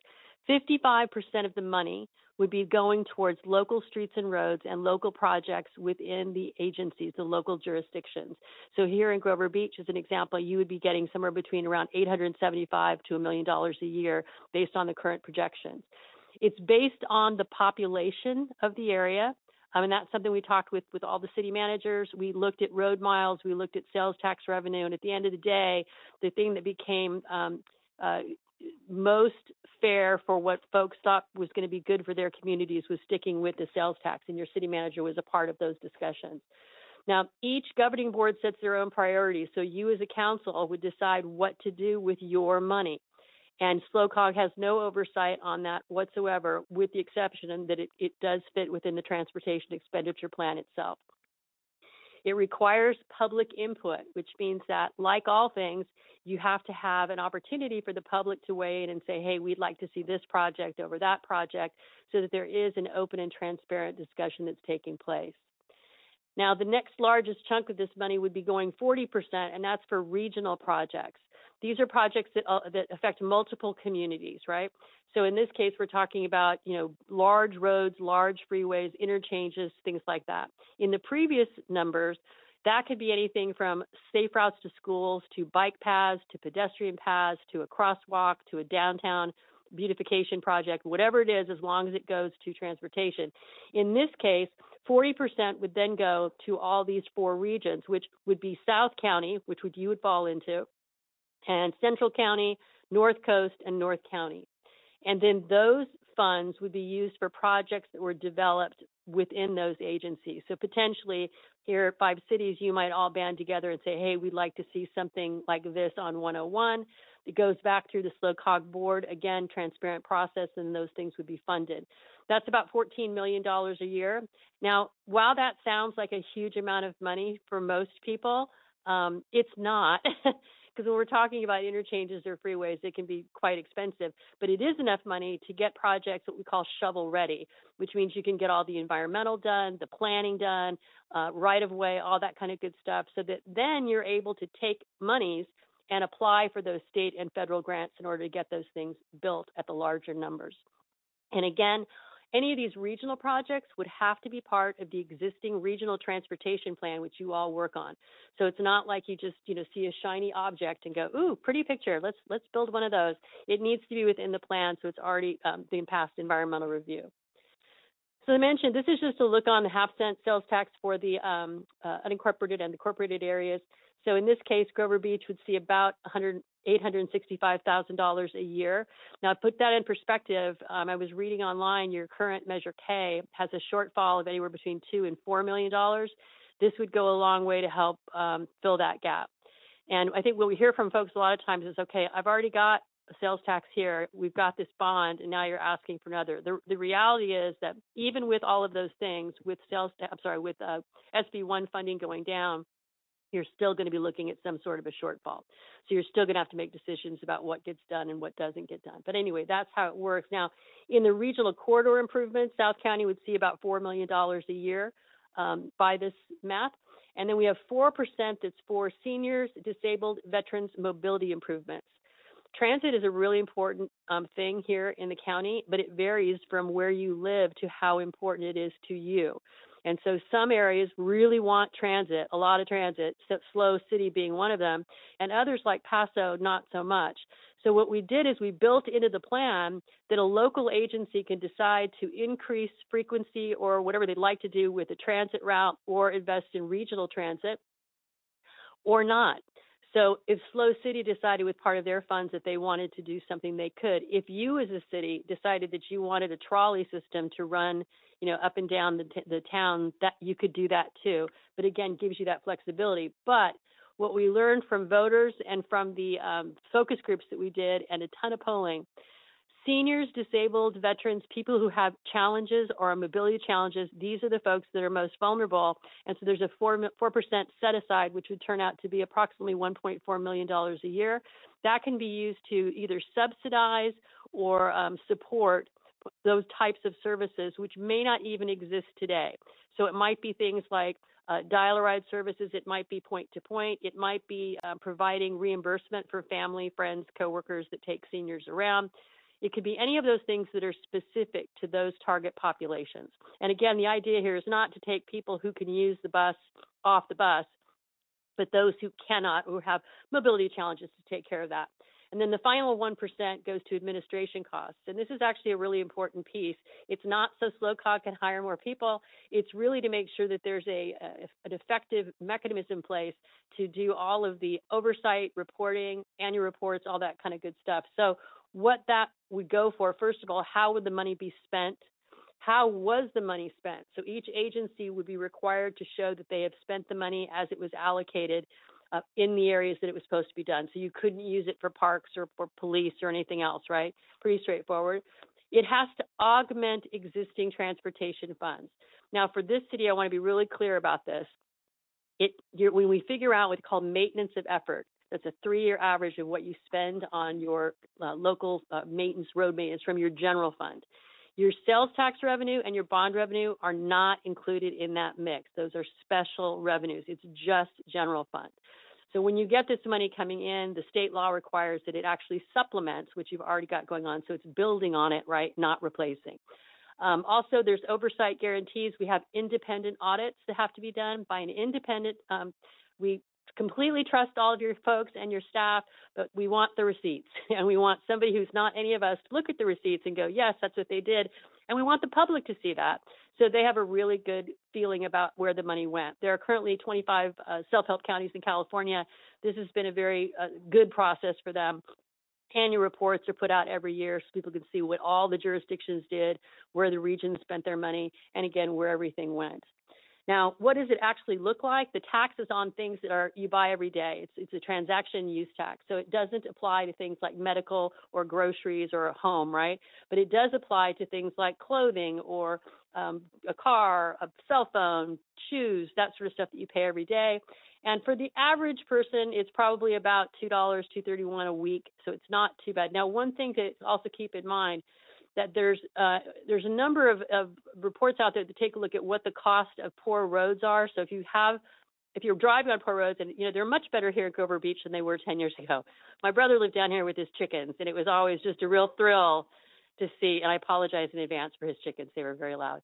55% of the money would be going towards local streets and roads and local projects within the agencies, the local jurisdictions. So here in Grover Beach, as an example, you would be getting somewhere between around $875,000 to $1 million a year based on the current projections. It's based on the population of the area. And that's something we talked with all the city managers. We looked at road miles, we looked at sales tax revenue, and at the end of the day, the thing that became most fair for what folks thought was going to be good for their communities was sticking with the sales tax, and your city manager was a part of those discussions. Now, each governing board sets their own priorities, so you as a council would decide what to do with your money. And SLOCOG has no oversight on that whatsoever, with the exception that it does fit within the transportation expenditure plan itself. It requires public input, which means that, like all things, you have to have an opportunity for the public to weigh in and say, hey, we'd like to see this project over that project, so that there is an open and transparent discussion that's taking place. Now, the next largest chunk of this money would be going 40%, and that's for regional projects. These are projects that affect multiple communities, right? So in this case, we're talking about, large roads, large freeways, interchanges, things like that. In the previous numbers, that could be anything from safe routes to schools, to bike paths, to pedestrian paths, to a crosswalk, to a downtown beautification project, whatever it is, as long as it goes to transportation. In this case, 40% would then go to all these four regions, which would be South County, which you would fall into, and Central County, North Coast, and North County. And then those funds would be used for projects that were developed within those agencies. So potentially here at 5 cities, you might all band together and say, hey, we'd like to see something like this on 101. It goes back through the SLOCOG board, again, transparent process, and those things would be funded. That's about $14 million a year. Now, while that sounds like a huge amount of money for most people, it's not. Because when we're talking about interchanges or freeways, it can be quite expensive. But it is enough money to get projects that we call shovel ready, which means you can get all the environmental done, the planning done, right of way, all that kind of good stuff, so that then you're able to take monies and apply for those state and federal grants in order to get those things built at the larger numbers. And again, Any of these regional projects would have to be part of the existing regional transportation plan, which you all work on. So it's not like you just, see a shiny object and go, ooh, pretty picture, let's build one of those. It needs to be within the plan, so it's already been passed environmental review. So I mentioned, this is just a look on the half-cent sales tax for the unincorporated and incorporated areas. So in this case, Grover Beach would see about $865,000 a year. Now, to put that in perspective, I was reading online, your current Measure K has a shortfall of anywhere between $2 and $4 million. This would go a long way to help fill that gap. And I think what we hear from folks a lot of times is, okay, I've already got a sales tax here, we've got this bond, and now you're asking for another. The reality is that even with all of those things, with SB1 funding going down, you're still going to be looking at some sort of a shortfall. So you're still going to have to make decisions about what gets done and what doesn't get done. But anyway, that's how it works. Now, in the regional corridor improvements, South County would see about $4 million a year by this math. And then we have 4% that's for seniors, disabled, veterans, mobility improvements. Transit is a really important thing here in the county, but it varies from where you live to how important it is to you. And so some areas really want transit, a lot of transit, Slow City being one of them, and others like Paso, not so much. So what we did is we built into the plan that a local agency can decide to increase frequency or whatever they'd like to do with a transit route or invest in regional transit or not. So if Slow City decided with part of their funds that they wanted to do something, they could. If you as a city decided that you wanted a trolley system to run, up and down the town, that you could do that too. But again, gives you that flexibility. But what we learned from voters and from the focus groups that we did and a ton of polling, seniors, disabled, veterans, people who have challenges or mobility challenges, these are the folks that are most vulnerable. And so there's a 4% set aside, which would turn out to be approximately $1.4 million a year. That can be used to either subsidize or support those types of services, which may not even exist today. So it might be things like dial-a-ride services. It might be point-to-point. It might be providing reimbursement for family, friends, coworkers that take seniors around. It could be any of those things that are specific to those target populations. And again, the idea here is not to take people who can use the bus off the bus, but those who cannot, who have mobility challenges, to take care of that. And then the final 1% goes to administration costs. And this is actually a really important piece. It's not so SLOCOG can hire more people. It's really to make sure that there's an effective mechanism in place to do all of the oversight, reporting, annual reports, all that kind of good stuff. So what that would go for, first of all, how would the money be spent? How was the money spent? So each agency would be required to show that they have spent the money as it was allocated in the areas that it was supposed to be done. So you couldn't use it for parks or for police or anything else, right? Pretty straightforward. It has to augment existing transportation funds. Now, for this city, I want to be really clear about this. When we figure out what's called maintenance of effort, that's a 3-year average of what you spend on your local maintenance, road maintenance from your general fund. Your sales tax revenue and your bond revenue are not included in that mix. Those are special revenues. It's just general fund. So when you get this money coming in, the state law requires that it actually supplements what you've already got going on. So it's building on it, right, not replacing. Also, there's oversight guarantees. We have independent audits that have to be done by an independent. We completely trust all of your folks and your staff, but we want the receipts. And we want somebody who's not any of us to look at the receipts and go, yes, that's what they did. And we want the public to see that. So they have a really good feeling about where the money went. There are currently 25 self-help counties in California. This has been a very good process for them. Annual reports are put out every year so people can see what all the jurisdictions did, where the regions spent their money, and again, where everything went. Now, what does it actually look like? The tax is on things that you buy every day. It's a transaction use tax. So it doesn't apply to things like medical or groceries or a home, right? But it does apply to things like clothing or a car, a cell phone, shoes, that sort of stuff that you pay every day. And for the average person, it's probably about $2, $2.31 a week. So it's not too bad. Now, one thing to also keep in mind, that there's a number of reports out there that take a look at what the cost of poor roads are. So if you're driving on poor roads, and they're much better here in Grover Beach than they were 10 years ago. My brother lived down here with his chickens, and it was always just a real thrill to see, and I apologize in advance for his chickens. They were very loud.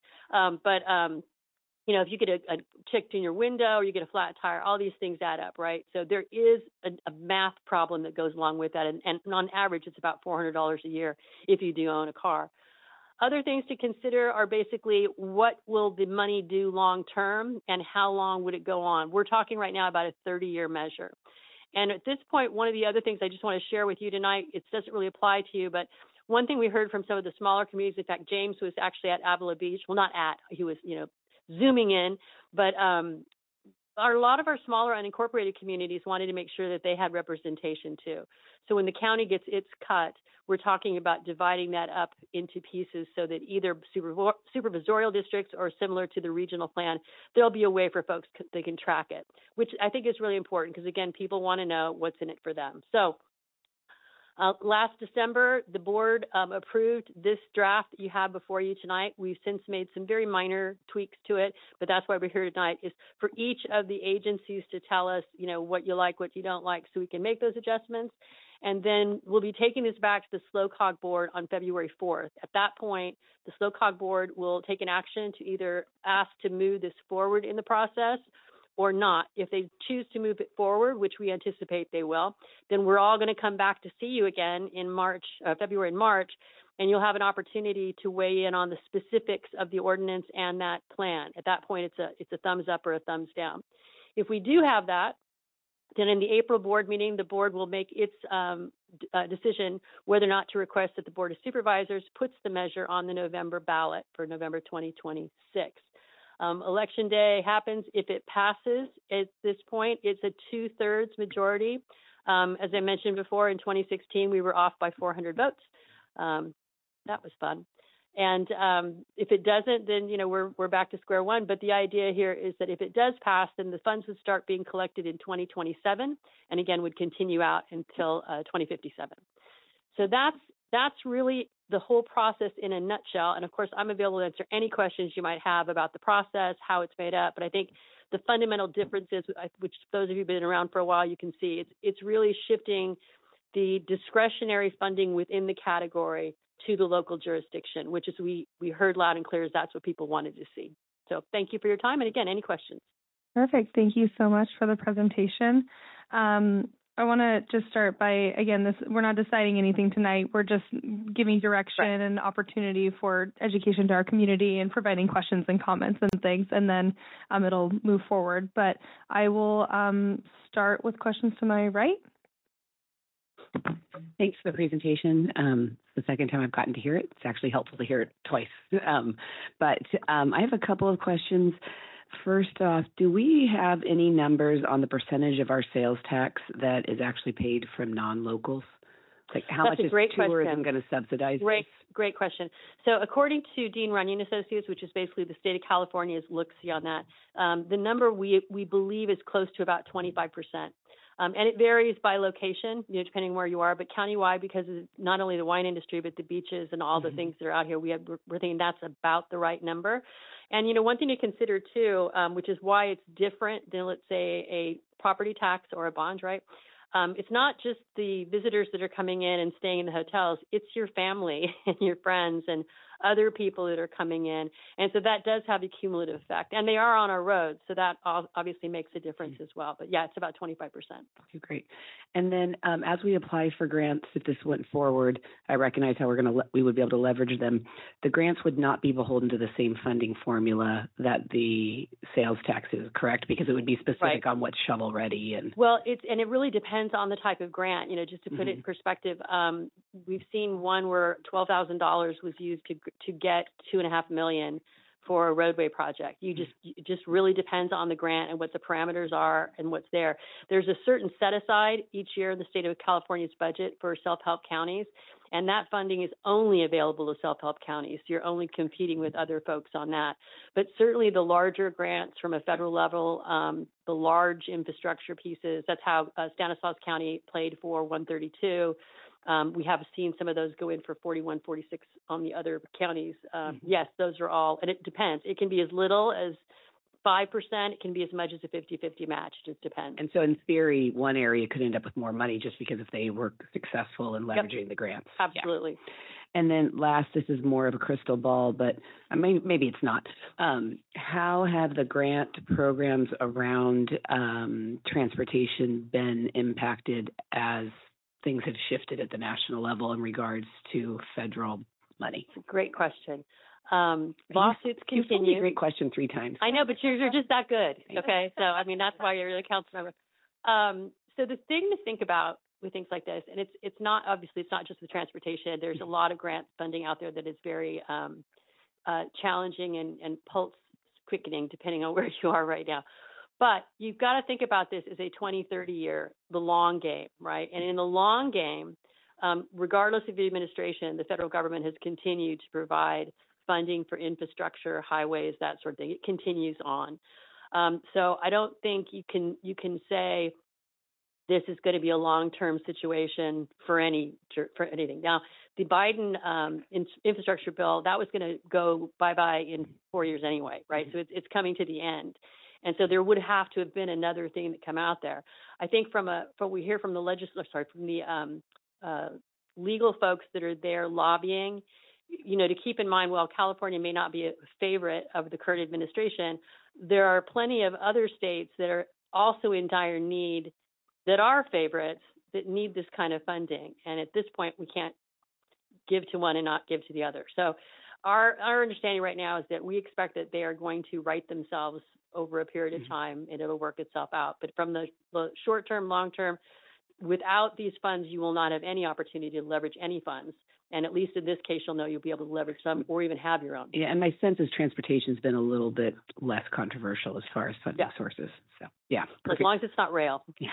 You know, if you get a chick in your window or you get a flat tire, all these things add up, right? So there is a math problem that goes along with that. And on average, it's about $400 a year if you do own a car. Other things to consider are basically what will the money do long term and how long would it go on? We're talking right now about a 30-year measure. And at this point, one of the other things I just want to share with you tonight, it doesn't really apply to you, but one thing we heard from some of the smaller communities, in fact, James was actually at Avila Beach. Well, not at, he was, you know, zooming in, but a lot of our smaller unincorporated communities wanted to make sure that they had representation too. So when the county gets its cut, we're talking about dividing that up into pieces so that either supervisorial districts or similar to the regional plan, there'll be a way for folks they can track it, which I think is really important because, again, people want to know what's in it for them. So last December, the board approved this draft that you have before you tonight. We've since made some very minor tweaks to it, but that's why we're here tonight, is for each of the agencies to tell us, you know, what you like, what you don't like, so we can make those adjustments. And then we'll be taking this back to the SLOCOG board on February 4th. At that point, the SLOCOG board will take an action to either ask to move this forward in the process or not. If they choose to move it forward, which we anticipate they will, then we're all going to come back to see you again in March, February and March, and you'll have an opportunity to weigh in on the specifics of the ordinance and that plan. At that point, it's a thumbs up or a thumbs down. If we do have that, then in the April board meeting, the board will make its decision whether or not to request that the Board of Supervisors puts the measure on the November ballot for November 2026. Election day happens. If it passes at this point, it's a 2/3 majority. As I mentioned before, in 2016, we were off by 400 votes. That was fun. And if it doesn't, then, you know, we're back to square one. But the idea here is that if it does pass, then the funds would start being collected in 2027, and again would continue out until 2057. So that's really the whole process in a nutshell. And of course, I'm available to answer any questions you might have about the process, how it's made up. But I think the fundamental difference is, which those of you who've been around for a while, you can see, it's really shifting the discretionary funding within the category to the local jurisdiction, which is we heard loud and clear as that's what people wanted to see. So thank you for your time. And again, any questions? Perfect. Thank you so much for the presentation. I want to just start by, again, we're not deciding anything tonight. We're just giving direction and opportunity for education to our community and providing questions and comments and things, and then it'll move forward. But I will start with questions to my right. Thanks for the presentation. It's the second time I've gotten to hear it. It's actually helpful to hear it twice. But I have a couple of questions. First off, do we have any numbers on the percentage of our sales tax that is actually paid from non-locals? Like how much is tourism going to subsidize? Great question. So according to Dean Runyon Associates, which is basically the state of California's look-see on that, the number we believe is close to about 25%. And it varies by location, you know, depending where you are, but countywide, because of not only the wine industry, but the beaches and all the things that are out here, we're thinking that's about the right number. And, you know, one thing to consider too, which is why it's different than, let's say, a property tax or a bond, right? It's not just the visitors that are coming in and staying in the hotels, it's your family and your friends and other people that are coming in. And so that does have a cumulative effect. And they are on our roads, so that obviously makes a difference as well. But yeah, it's about 25%. Okay, great. And then as we apply for grants, if this went forward, I recognize how we would be able to leverage them. The grants would not be beholden to the same funding formula that the sales tax is, correct? Because it would be specific on what's shovel ready. And well, it really depends on the type of grant. You know, just to put it in perspective, we've seen one where $12,000 was used to get $2.5 million for a roadway project. It just really depends on the grant and what the parameters are and what's there. There's a certain set aside each year in the state of California's budget for self-help counties, and that funding is only available to self-help counties. So you're only competing with other folks on that. But certainly the larger grants from a federal level, the large infrastructure pieces, that's how Stanislaus County played for 132. We have seen some of those go in for 41, 46 on the other counties. Yes, those are all, and it depends. It can be as little as 5%. It can be as much as a 50-50 match. It just depends. And so in theory, one area could end up with more money just because if they were successful in leveraging the grants. Absolutely. And then last, this is more of a crystal ball, but maybe it's not. How have the grant programs around transportation been impacted as things have shifted at the national level in regards to federal money? Great question. Lawsuits You've told me continue. a great question 3 times. I know, but you're just that good. Okay, so I mean that's why you're the council member. So the thing to think about with things like this, and it's not obviously it's not just the transportation. There's a lot of grant funding out there that is very challenging and pulse quickening depending on where you are right now. But you've got to think about this as a 20, 30 year, the long game, right? And in the long game, regardless of the administration, the federal government has continued to provide funding for infrastructure, highways, that sort of thing. It continues on. So I don't think you can say this is going to be a long-term situation for anything. Now, the Biden infrastructure bill, that was going to go bye-bye in 4 years anyway, right? So it's coming to the end. And so there would have to have been another thing that come out there. I think from we hear from the legal folks that are there lobbying, to keep in mind, while California may not be a favorite of the current administration, there are plenty of other states that are also in dire need that are favorites that need this kind of funding. And at this point, we can't give to one and not give to the other. So our understanding right now is that we expect that they are going to right themselves over a period of time and it'll work itself out. But from the short term, long term, without these funds, you will not have any opportunity to leverage any funds. And at least in this case, you'll know you'll be able to leverage some or even have your own. Yeah, and my sense is transportation's been a little bit less controversial as far as funding sources. So, yeah. As long as it's not rail. Yeah.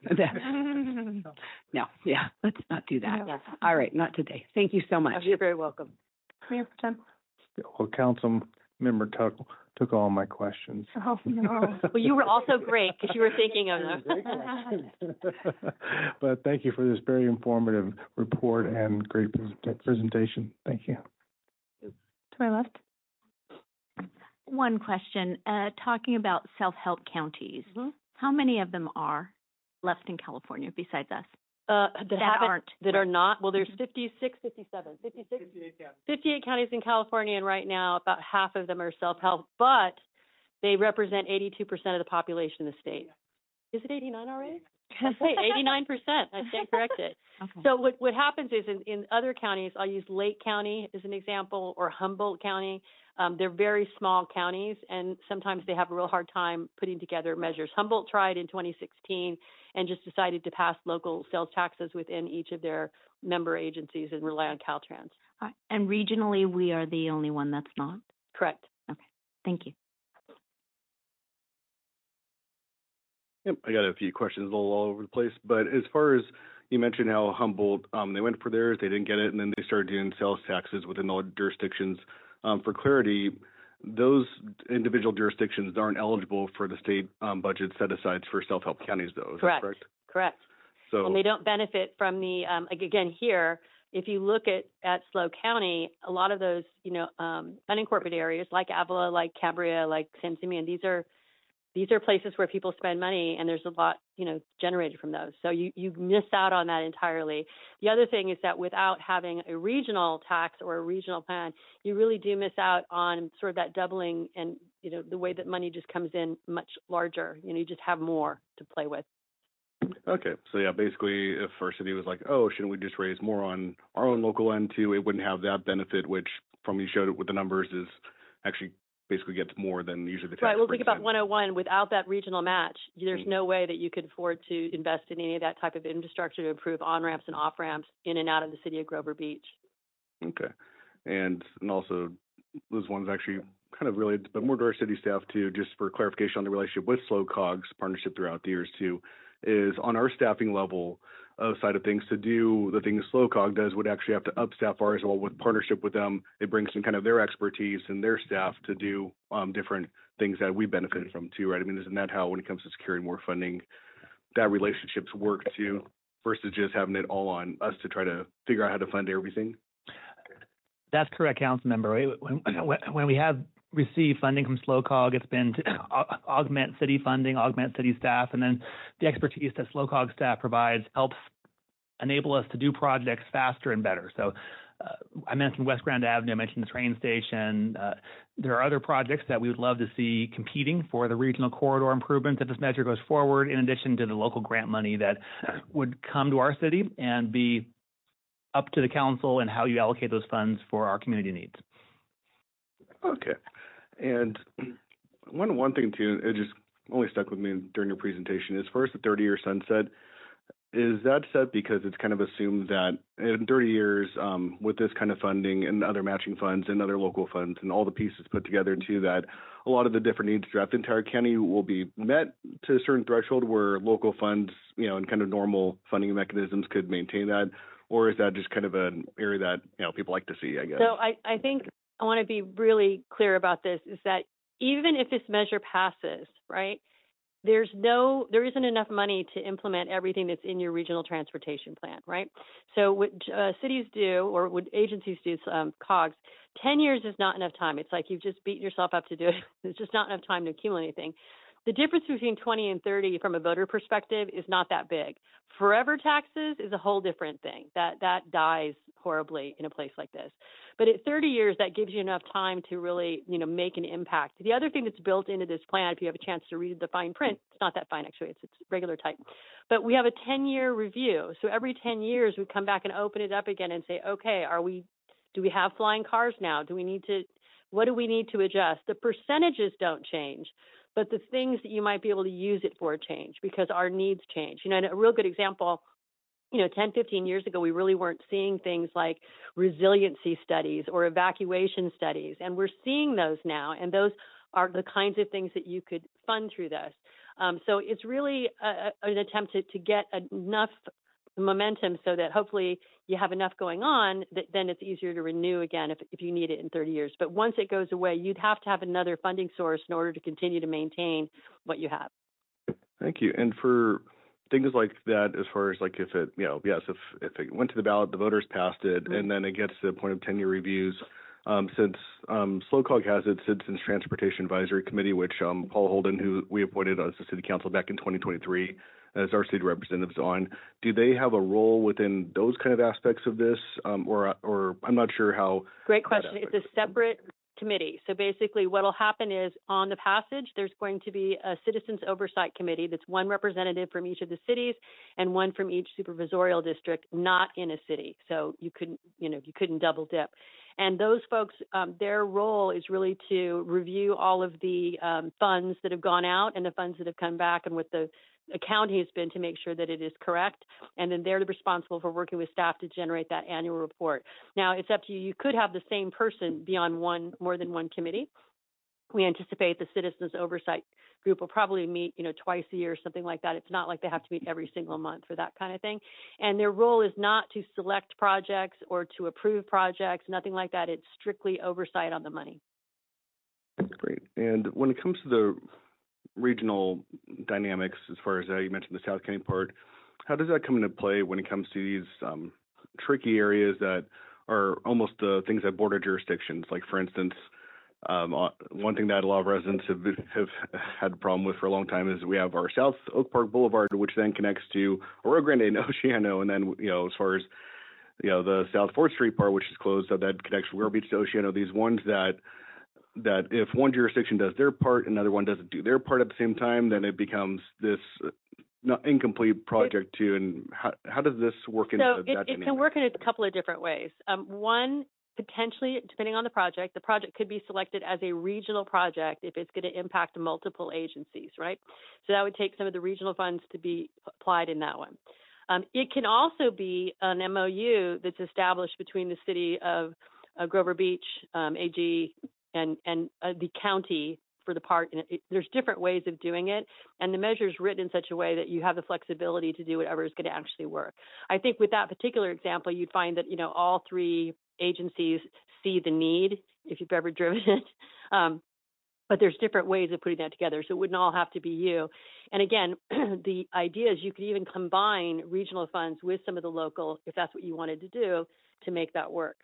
No, yeah, let's not do that. Yeah. All right, not today. Thank you so much. You're very welcome. Mayor Pro Tem. Well, Council Member Tuttle took all my questions. Oh, no. Well, you were also great because you were thinking of them. But thank you for this very informative report and great presentation. Thank you. To my left. One question, talking about self-help counties, how many of them are left in California besides us? That are not, well, there's 58 counties in California, and right now about half of them are self-help, but they represent 82% of the population in the state. Is it 89 already? Hey, 89%. I stand corrected. Okay. So what happens is in other counties, I'll use Lake County as an example, or Humboldt County. They're very small counties, and sometimes they have a real hard time putting together measures. Humboldt tried in 2016 and just decided to pass local sales taxes within each of their member agencies and rely on Caltrans. And regionally, we are the only one that's not? Correct. Okay, thank you. Yep, I got a few questions all over the place, but as far as you mentioned how Humboldt, they went for theirs, they didn't get it, and then they started doing sales taxes within all jurisdictions. For clarity, those individual jurisdictions aren't eligible for the state budget set-asides for self-help counties, though. Is that correct? Correct. So, and they don't benefit from the, again, here, if you look at SLO County, a lot of those, unincorporated areas like Avila, like Cambria, like San Simeon, these are places where people spend money, and there's a lot, generated from those. So you miss out on that entirely. The other thing is that without having a regional tax or a regional plan, you really do miss out on sort of that doubling and, the way that money just comes in much larger. You just have more to play with. okay, so yeah, basically if our city was like, oh, shouldn't we just raise more on our own local end too, it wouldn't have that benefit, which from you showed it with the numbers is actually basically gets more than usually the tax. Right. Well, think about 101. Without that regional match, there's no way that you could afford to invest in any of that type of infrastructure to improve on-ramps and off-ramps in and out of the city of Grover Beach. Okay. And also, those ones actually kind of related, but more to our city staff too, just for clarification on the relationship with SLO COG's partnership throughout the years too, is on our staffing level side of things, to do the things SLO COG does, would actually have to upstaff ours. Well, with partnership with them, they bring some kind of their expertise and their staff to do different things that we benefit from too, right? I mean, isn't that how, when it comes to securing more funding, that relationships work too, versus just having it all on us to try to figure out how to fund everything? That's correct, council member. When we have received funding from SLO COG, it's been to augment city funding, augment city staff, and then the expertise that SLO COG staff provides helps enable us to do projects faster and better. So I mentioned West Grand Avenue, I mentioned the train station. There are other projects that we would love to see competing for the regional corridor improvements if this measure goes forward, in addition to the local grant money that would come to our city and be up to the council and how you allocate those funds for our community needs. Okay. And one thing too, it just only stuck with me during your presentation. As far as the 30-year sunset, is that set because it's kind of assumed that in 30 years, with this kind of funding and other matching funds and other local funds and all the pieces put together too, that a lot of the different needs throughout the entire county will be met to a certain threshold where local funds, you know, and kind of normal funding mechanisms could maintain that? Or is that just kind of an area that, you know, people like to see, I guess? So I think I want to be really clear about this, is that even if this measure passes, right, there isn't enough money to implement everything that's in your regional transportation plan, right? So what cities do, or what agencies do, COGS, 10 years is not enough time. It's like you've just beaten yourself up to do it. There's just not enough time to accumulate anything. The difference between 20 and 30 from a voter perspective is not that big. Forever taxes is a whole different thing. That dies horribly in a place like this. But at 30 years, that gives you enough time to really, you know, make an impact. The other thing that's built into this plan, if you have a chance to read the fine print, it's not that fine actually, it's regular type. But we have a 10-year review. So every 10 years, we come back and open it up again and say, okay, do we have flying cars now? What do we need to adjust? The percentages don't change, but the things that you might be able to use it for change because our needs change. You know, and a real good example, you know, 10, 15 years ago, we really weren't seeing things like resiliency studies or evacuation studies, and we're seeing those now, and those are the kinds of things that you could fund through this. So it's really an attempt to get enough momentum so that hopefully you have enough going on that then it's easier to renew again if you need it in 30 years. But once it goes away, you'd have to have another funding source in order to continue to maintain what you have. Thank you. And for things like that, as far as like if it, you know, yes, if it went to the ballot, the voters passed it, and then it gets to the point of 10-year reviews, since SLOCOG has its Citizens Transportation Advisory Committee, which Paul Holden, who we appointed as the City Council back in 2023, as our city representatives on, do they have a role within those kind of aspects of this, or I'm not sure how? Great question. It's a separate committee. So basically what will happen is on the passage, there's going to be a citizens oversight committee that's one representative from each of the cities and one from each supervisorial district, not in a city. So you couldn't double dip. And those folks, their role is really to review all of the funds that have gone out and the funds that have come back and what the accounting has been to make sure that it is correct. And then they're responsible for working with staff to generate that annual report. Now, it's up to you. You could have the same person be on more than one committee. We anticipate the Citizens Oversight Group will probably meet, you know, twice a year or something like that. It's not like they have to meet every single month for that kind of thing. And their role is not to select projects or to approve projects, nothing like that. It's strictly oversight on the money. Great. And when it comes to the regional dynamics, as far as you mentioned the South County part, how does that come into play when it comes to these tricky areas that are almost things that border jurisdictions? Like, for instance, one thing that a lot of residents have had a problem with for a long time is we have our South Oak Park Boulevard, which then connects to Rio Grande and Oceano, and then, you know, as far as, you know, the South 4th Street part, which is closed, so that connects from Rio Beach to Oceano. These ones that if one jurisdiction does their part, another one doesn't do their part at the same time, then it becomes this incomplete project too. And how does this work into that dynamic? It can work in a couple of different ways. One, potentially, depending on the project could be selected as a regional project if it's going to impact multiple agencies, right? So that would take some of the regional funds to be applied in that one. It can also be an MOU that's established between the city of Grover Beach, AG, and the county for the part. There's different ways of doing it, and the measure is written in such a way that you have the flexibility to do whatever is going to actually work. I think with that particular example, you'd find that, you know, all three agencies see the need if you've ever driven it. But there's different ways of putting that together, so it wouldn't all have to be you. And again, the idea is you could even combine regional funds with some of the local, if that's what you wanted to do, to make that work.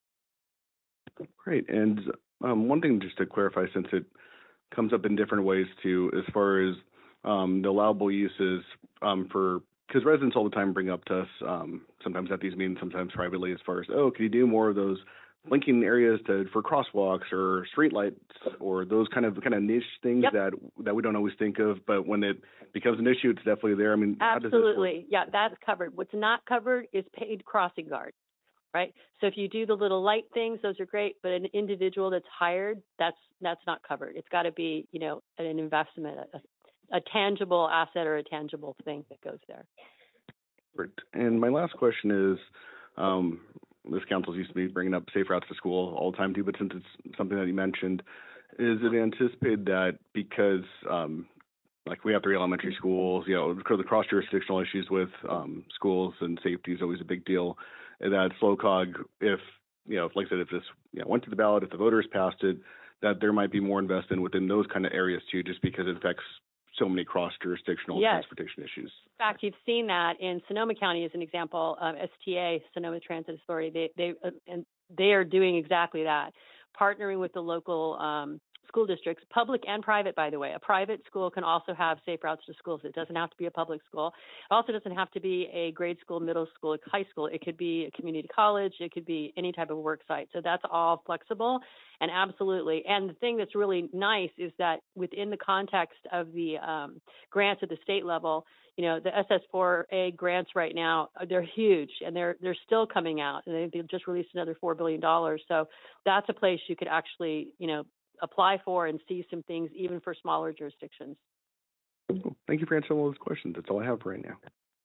Great. And one thing just to clarify, since it comes up in different ways too, as far as the allowable uses for because residents all the time bring up to us, sometimes at these meetings, sometimes privately, as far as, oh, can you do more of those blinking areas for crosswalks or streetlights or those kind of niche things that we don't always think of, but when it becomes an issue, it's definitely there. I mean, how does this work? Absolutely. Yeah, that's covered. What's not covered is paid crossing guard, right? So if you do the little light things, those are great, but an individual that's hired, that's not covered. It's got to be, an investment, a tangible asset or a tangible thing that goes there. Great. And my last question is, this council's used to be bringing up safe routes to school all the time too, but since it's something that you mentioned, is it anticipated that because, like we have 3 elementary schools, because the cross-jurisdictional issues with schools and safety is always a big deal, and that SLOCOG, if like I said, if this went to the ballot, if the voters passed it, that there might be more investment within those kind of areas too, just because it affects so many cross-jurisdictional transportation issues. In fact, you've seen that in Sonoma County as an example. STA, Sonoma Transit Authority, they are doing exactly that, partnering with the local school districts, public and private, by the way. A private school can also have safe routes to schools. It doesn't have to be a public school. It also doesn't have to be a grade school, middle school, high school. It could be a community college. It could be any type of work site. So that's all flexible, and absolutely. And the thing that's really nice is that within the context of the grants at the state level, the SS4A grants right now, they're huge, and they're still coming out. And they've just released another $4 billion. So that's a place you could actually, apply for and see some things even for smaller jurisdictions. Thank you for answering all those questions. That's all I have for right now.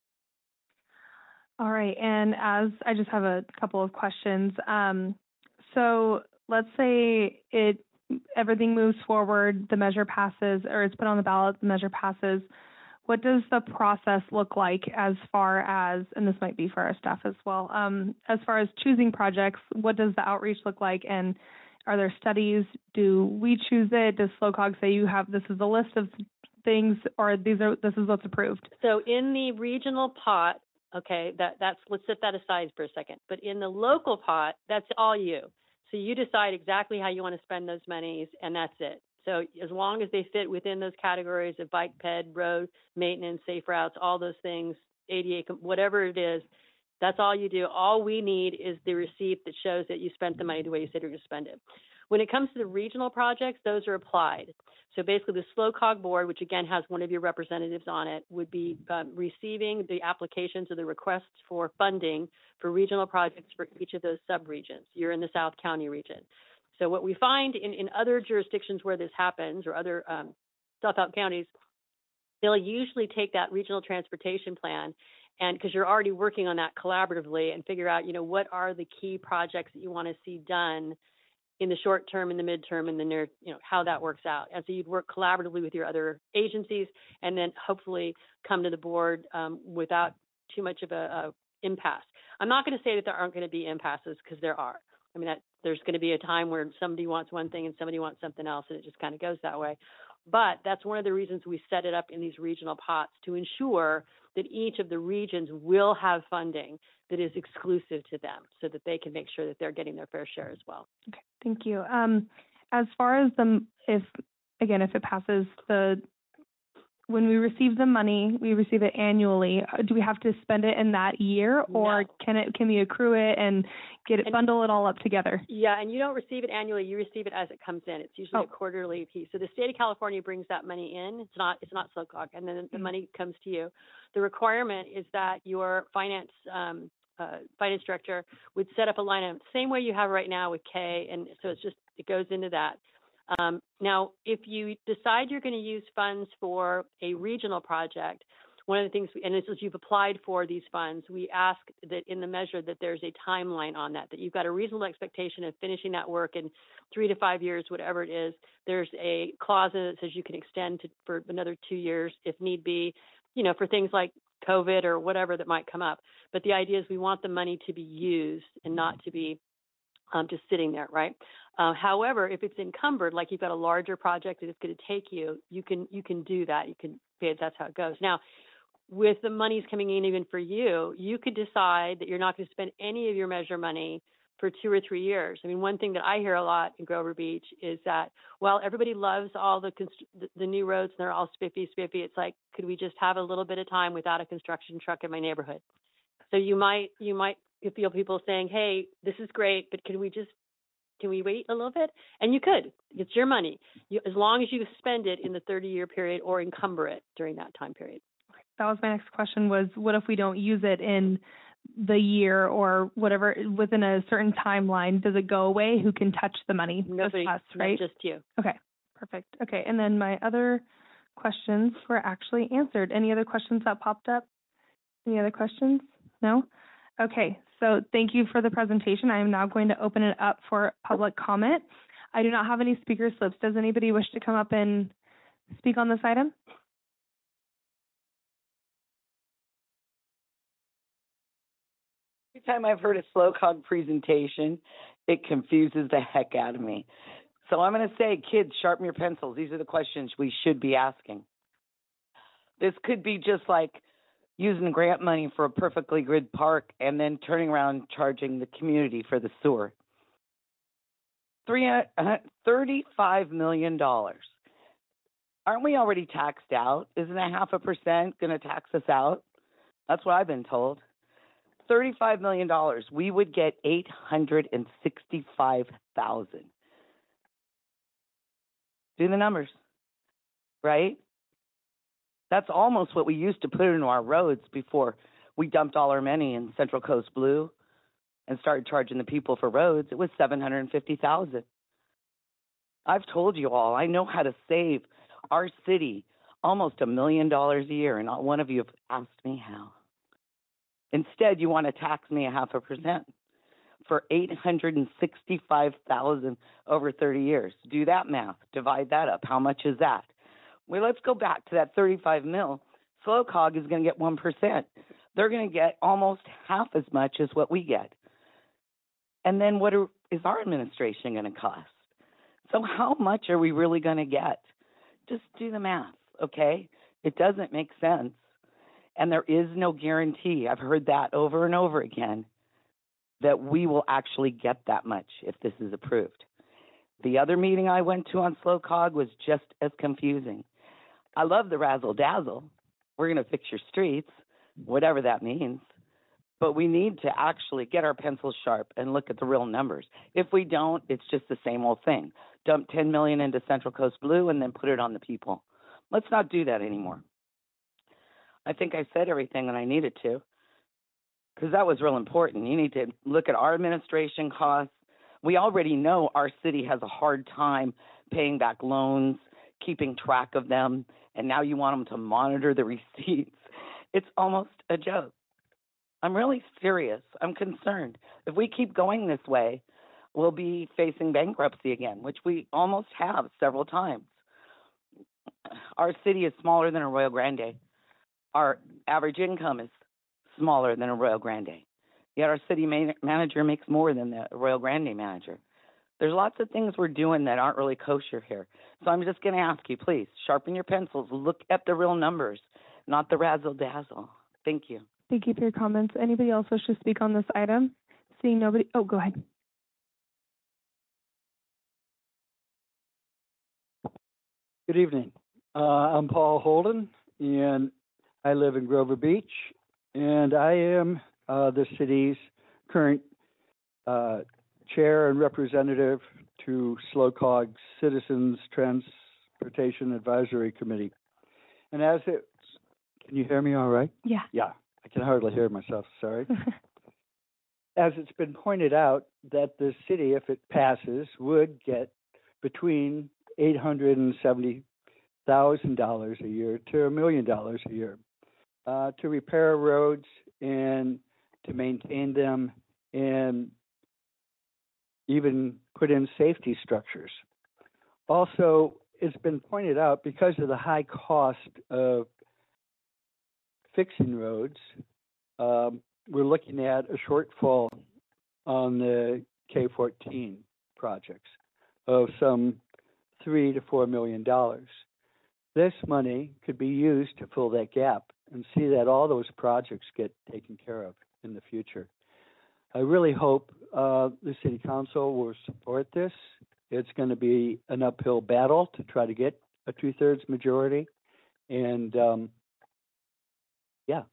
All right, and as I just have a couple of questions. So let's say everything moves forward, the measure passes, or it's put on the ballot, the measure passes. What does the process look like as far as, and this might be for our staff as well, as far as choosing projects, what does the outreach look like, and are there studies? Do we choose it? Does SLOCOG say this is a list of things, or this is what's approved? So in the regional pot, okay, that's let's set that aside for a second. But in the local pot, that's all you. So you decide exactly how you want to spend those monies, and that's it. So as long as they fit within those categories of bike ped, road maintenance, safe routes, all those things, ADA, whatever it is, that's all you do. All we need is the receipt that shows that you spent the money the way you said you're going to spend it. When it comes to the regional projects, those are applied. So basically the SLOCOG board, which again has one of your representatives on it, would be receiving the applications or the requests for funding for regional projects for each of those subregions. You're in the South County region. So what we find in other jurisdictions where this happens, or other South counties, they'll usually take that regional transportation plan, and because you're already working on that collaboratively, and figure out, what are the key projects that you want to see done in the short term, in the midterm, in the near, how that works out. And so you'd work collaboratively with your other agencies, and then hopefully come to the board without too much of a impasse. I'm not going to say that there aren't going to be impasses, because there are. I mean, there's going to be a time where somebody wants one thing and somebody wants something else, and it just kind of goes that way. But that's one of the reasons we set it up in these regional pots, to ensure that each of the regions will have funding that is exclusive to them, so that they can make sure that they're getting their fair share as well. Okay, thank you. As far as if it passes, when we receive the money, we receive it annually. Do we have to spend it in that year, or can we accrue it and bundle it all up together? Yeah, and you don't receive it annually. You receive it as it comes in. It's usually a quarterly piece. So the state of California brings that money in. It's not SLOCOG, and then the money comes to you. The requirement is that your finance director would set up a line item, same way you have right now with K, and so it goes into that. Now, if you decide you're going to use funds for a regional project, one of the things, and as you've applied for these funds, we ask that in the measure that there's a timeline on that you've got a reasonable expectation of finishing that work in 3 to 5 years, whatever it is. There's a clause in it that says you can extend for another 2 years if need be, for things like COVID or whatever that might come up. But the idea is we want the money to be used and not to be just sitting there, right? However, if it's encumbered, like you've got a larger project that it's going to take you can do that. You can pay it. That's how it goes. Now, with the monies coming in even for you, you could decide that you're not going to spend any of your measure money for 2 or 3 years. I mean, one thing that I hear a lot in Grover Beach is that while everybody loves all the new roads and they're all spiffy, it's like, could we just have a little bit of time without a construction truck in my neighborhood? So you might feel people saying, hey, this is great, but can we wait a little bit? And you could. It's your money, as long as you spend it in the 30-year period or encumber it during that time period. That was my next question was, what if we don't use it in the year or whatever, within a certain timeline? Does it go away? Who can touch the money? Nobody, Just us, right? Just you. Okay, perfect. Okay, and then my other questions were actually answered. Any other questions that popped up? Any other questions? No? Okay, so thank you for the presentation. I am now going to open it up for public comment. I do not have any speaker slips. Does anybody wish to come up and speak on this item? Every time I've heard a SLOCOG presentation, it confuses the heck out of me. So I'm going to say, kids, sharpen your pencils. These are the questions we should be asking. This could be just like using grant money for a perfectly good park and then turning around and charging the community for the sewer. $35 million. Aren't we already taxed out? Isn't 0.5% going to tax us out? That's what I've been told. $35 million. We would get $865,000. Do the numbers, right? That's almost what we used to put into our roads before we dumped all our money in Central Coast Blue and started charging the people for roads. It was $750,000. I've told you all, I know how to save our city almost $1 million a year, and not one of you have asked me how. Instead, you want to tax me 0.5% for $865,000 over 30 years. Do that math. Divide that up. How much is that? Well, let's go back to that 35 mil. SLOCOG is going to get 1%. They're going to get almost half as much as what we get. And then what is our administration going to cost? So how much are we really going to get? Just do the math, okay? It doesn't make sense. And there is no guarantee, I've heard that over and over again, that we will actually get that much if this is approved. The other meeting I went to on SLOCOG was just as confusing. I love the razzle dazzle. We're going to fix your streets, whatever that means. But we need to actually get our pencils sharp and look at the real numbers. If we don't, it's just the same old thing. Dump $10 million into Central Coast Blue and then put it on the people. Let's not do that anymore. I think I said everything that I needed to, because that was real important. You need to look at our administration costs. We already know our city has a hard time paying back loans, keeping track of them, and now you want them to monitor the receipts. It's almost a joke. I'm really serious. I'm concerned. If we keep going this way, we'll be facing bankruptcy again, which we almost have several times. Our city is smaller than Arroyo Grande. Our average income is smaller than Arroyo Grande. Yet our city manager makes more than the Arroyo Grande manager. There's lots of things we're doing that aren't really kosher here. So I'm just going to ask you, please, sharpen your pencils. Look at the real numbers, not the razzle-dazzle. Thank you. Thank you for your comments. Anybody else wish to speak on this item? Seeing nobody, oh, go ahead. Good evening. I'm Paul Holden, and I live in Grover Beach, and I am the city's current chair and representative to SLOCOG's Citizens Transportation Advisory Committee. And as it's, can you hear me all right? Yeah. Yeah, I can hardly hear myself, sorry. As it's been pointed out, that the city, if it passes, would get between $870,000 a year to $1 million a year to repair roads and to maintain them and even put in safety structures. Also, it's been pointed out, because of the high cost of fixing roads, we're looking at a shortfall on the K-14 projects of some $3 to $4 million. This money could be used to fill that gap and see that all those projects get taken care of in the future. I really hope the city council will support this. It's going to be an uphill battle to try to get a 2/3 majority. And yeah,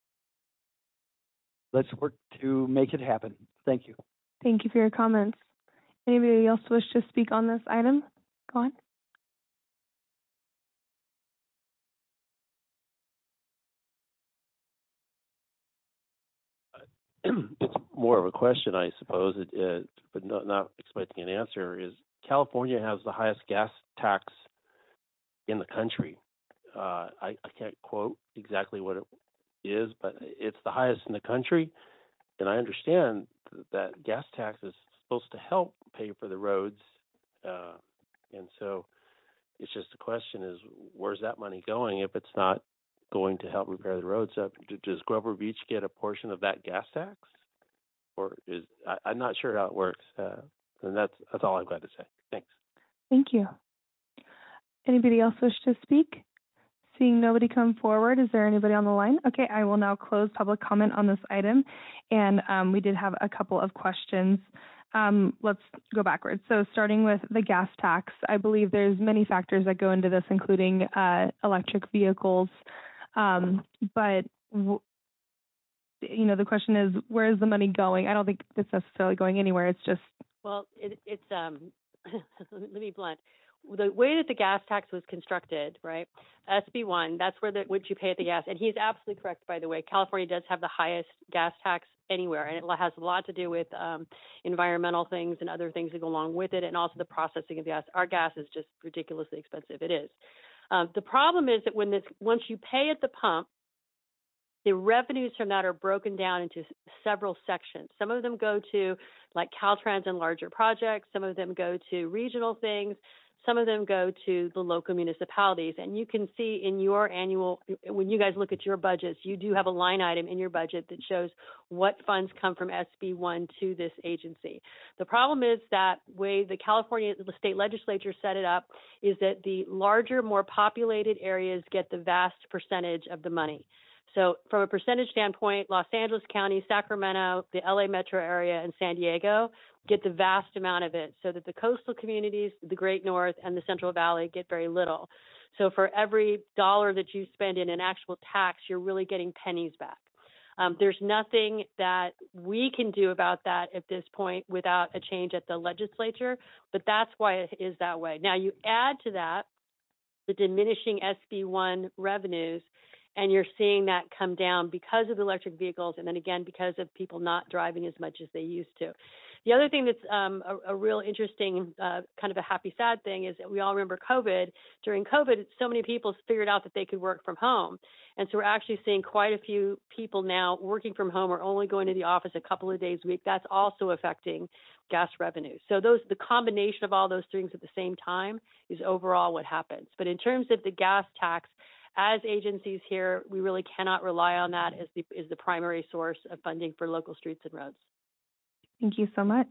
let's work to make it happen. Thank you. Thank you for your comments. Anybody else wish to speak on this item? Go on. It's more of a question, I suppose, but not expecting an answer. Is California has the highest gas tax in the country. I can't quote exactly what it is, but it's the highest in the country. And I understand that gas tax is supposed to help pay for the roads. And so it's just a question is, where's that money going if it's not going to help repair the roads? Does Grover Beach get a portion of that gas tax? Or I'm not sure how it works. And that's all I've got to say. Thanks. Thank you. Anybody else wish to speak? Seeing nobody come forward, is there anybody on the line? Okay, I will now close public comment on this item. And we did have a couple of questions. Let's go backwards. So starting with the gas tax, I believe there's many factors that go into this, including electric vehicles. But the question is, where is the money going? I don't think it's necessarily going anywhere. It's just. Well, it's let me be blunt. The way that the gas tax was constructed, right? SB1, that's what you pay at the gas. And he's absolutely correct, by the way. California does have the highest gas tax anywhere, and it has a lot to do with environmental things and other things that go along with it, and also the processing of gas. Our gas is just ridiculously expensive. It is. The problem is that once you pay at the pump, the revenues from that are broken down into several sections. Some of them go to like Caltrans and larger projects. Some of them go to regional things. Some of them go to the local municipalities. And you can see in your annual, when you guys look at your budgets, you do have a line item in your budget that shows what funds come from SB1 to this agency. The problem is that way the state legislature set it up is that the larger, more populated areas get the vast percentage of the money. So from a percentage standpoint, Los Angeles County, Sacramento, the LA metro area, and San Diego get the vast amount of it, so that the coastal communities, the Great North, and the Central Valley get very little. So for every dollar that you spend in an actual tax, you're really getting pennies back. There's nothing that we can do about that at this point without a change at the legislature, but that's why it is that way. Now, you add to that the diminishing SB1 revenues, and you're seeing that come down because of the electric vehicles, and then again, because of people not driving as much as they used to. The other thing that's a real interesting, kind of a happy, sad thing is that we all remember COVID. During COVID, so many people figured out that they could work from home. And so we're actually seeing quite a few people now working from home or only going to the office a couple of days a week. That's also affecting gas revenue. So the combination of all those things at the same time is overall what happens. But in terms of the gas tax, as agencies here, we really cannot rely on that as the primary source of funding for local streets and roads. Thank you so much.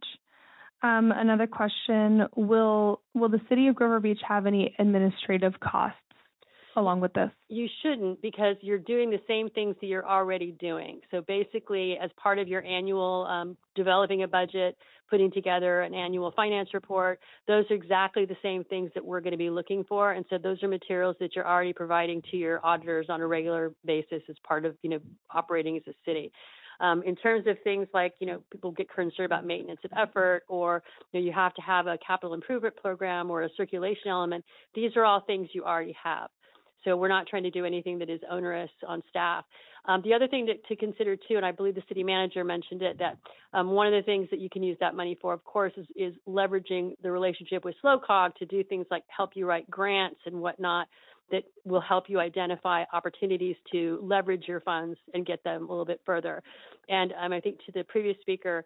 Another question, will the city of Grover Beach have any administrative costs along with this? You shouldn't, because you're doing the same things that you're already doing. So basically, as part of your annual developing a budget, putting together an annual finance report, those are exactly the same things that we're going to be looking for. And so those are materials that you're already providing to your auditors on a regular basis as part of, operating as a city. In terms of things like, people get concerned about maintenance of effort, or you have to have a capital improvement program or a circulation element. These are all things you already have. So we're not trying to do anything that is onerous on staff. The other thing to consider too, and I believe the city manager mentioned it, that one of the things that you can use that money for, of course, is leveraging the relationship with SLOCOG to do things like help you write grants and whatnot that will help you identify opportunities to leverage your funds and get them a little bit further. And I think to the previous speaker,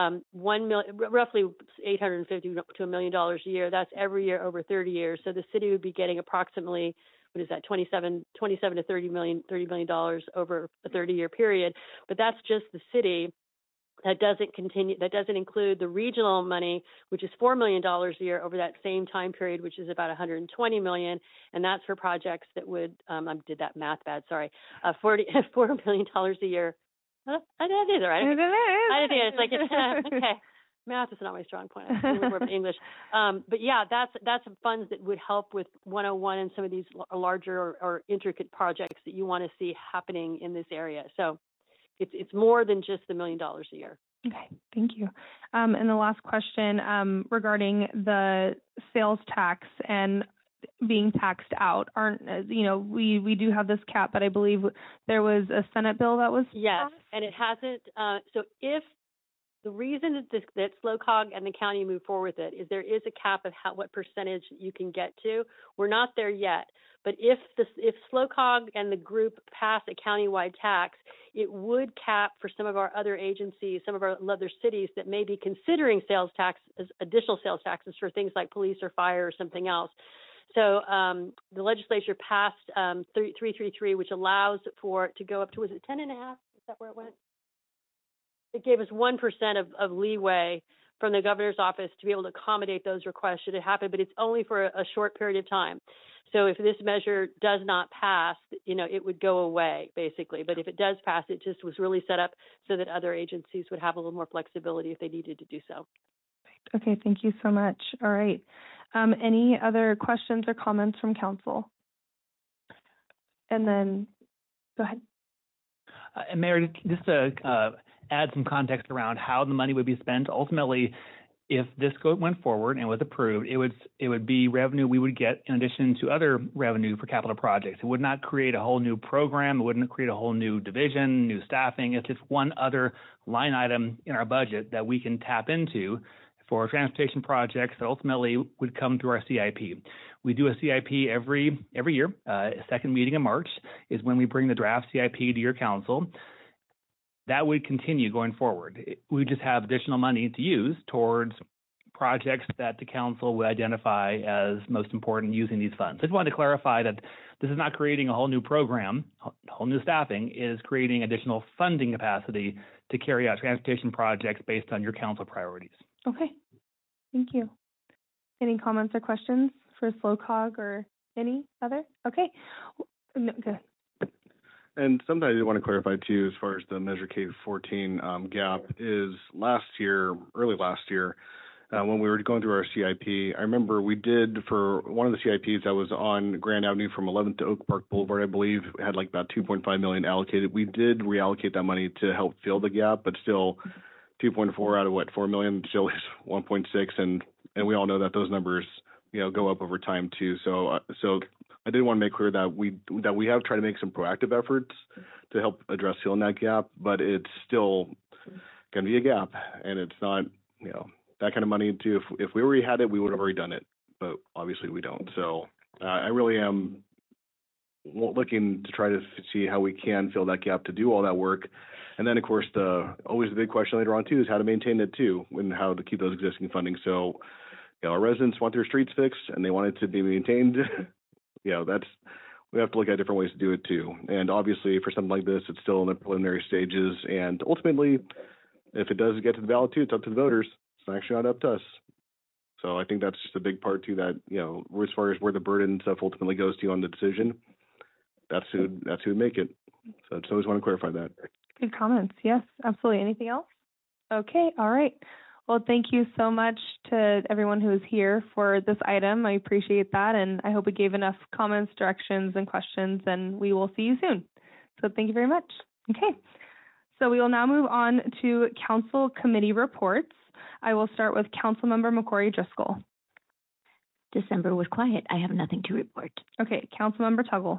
roughly $850 to $1 million a year. That's every year over 30 years. So the city would be getting approximately, $27 to $30 million over a 30-year period. But that's just the city. That doesn't include the regional money, which is $4 million a year over that same time period, which is about $120 million, and that's for projects that would, I did that math bad, sorry, $4 million a year I didn't either. I didn't either. It's like, okay. Math is not my strong point. I'm more of English. But yeah, that's funds that would help with 101 and some of these larger or intricate projects that you want to see happening in this area. So it's more than just the $1 million a year. Okay, thank you. And the last question regarding the sales tax and being taxed out. We do have this cap, but I believe there was a Senate bill that was passed. And it hasn't. So if the reason that SLOCOG and the county move forward with it is there is a cap of what percentage you can get to. We're not there yet, but if SLOCOG and the group pass a countywide tax, it would cap for some of our other agencies, some of our other cities that may be considering sales tax as additional sales taxes for things like police or fire or something else. So the legislature passed 333, which allows for it to go up to, was it 10.5? Is that where it went? It gave us 1% of leeway from the governor's office to be able to accommodate those requests should it happen, but it's only for a short period of time. So if this measure does not pass, it would go away basically. But if it does pass, it just was really set up so that other agencies would have a little more flexibility if they needed to do so. Okay, thank you so much. All right. Any other questions or comments from council? And then, go ahead. And Mayor, just to add some context around how the money would be spent. Ultimately, if this went forward and was approved, it would be revenue we would get in addition to other revenue for capital projects. It would not create a whole new program. It wouldn't create a whole new division, new staffing. It's just one other line item in our budget that we can tap into for transportation projects that ultimately would come through our CIP. We do a CIP every year. Second meeting in March is when we bring the draft CIP to your council. That would continue going forward. We just have additional money to use towards projects that the council would identify as most important using these funds. I just wanted to clarify that this is not creating a whole new program, whole new staffing. It is creating additional funding capacity to carry out transportation projects based on your council priorities. Okay, thank you. Any comments or questions for SLOCOG or any other? Okay, no, good. And something I did want to clarify too, as far as the Measure K14 gap, is early last year, when we were going through our CIP, I remember we did for one of the CIPs that was on Grand Avenue from 11th to Oak Park Boulevard, I believe, had like about $2.5 million allocated. We did reallocate that money to help fill the gap, but still 2.4 out of $4 million still is 1.6, and we all know that those numbers go up over time too. So I did want to make clear that we have tried to make some proactive efforts to help address filling that gap, but it's still going to be a gap, and it's not that kind of money too. If we already had it, we would have already done it, but obviously we don't. So I really am looking to try to see how we can fill that gap to do all that work. And then, of course, always the big question later on too is how to maintain it too, and how to keep those existing funding. So, our residents want their streets fixed and they want it to be maintained. We have to look at different ways to do it too. And obviously, for something like this, it's still in the preliminary stages. And ultimately, if it does get to the ballot too, it's up to the voters. It's actually not up to us. So I think that's just a big part too. That as far as where the burden stuff ultimately goes to on the decision, that's who would make it. So I just always want to clarify that. Good comments. Yes, absolutely. Anything else? Okay. All right. Well, thank you so much to everyone who is here for this item. I appreciate that, and I hope it gave enough comments, directions, and questions, and we will see you soon. So thank you very much. Okay. So we will now move on to council committee reports. I will start with Councilmember McCrory Driscoll. December was quiet. I have nothing to report. Okay. Councilmember Tuggle.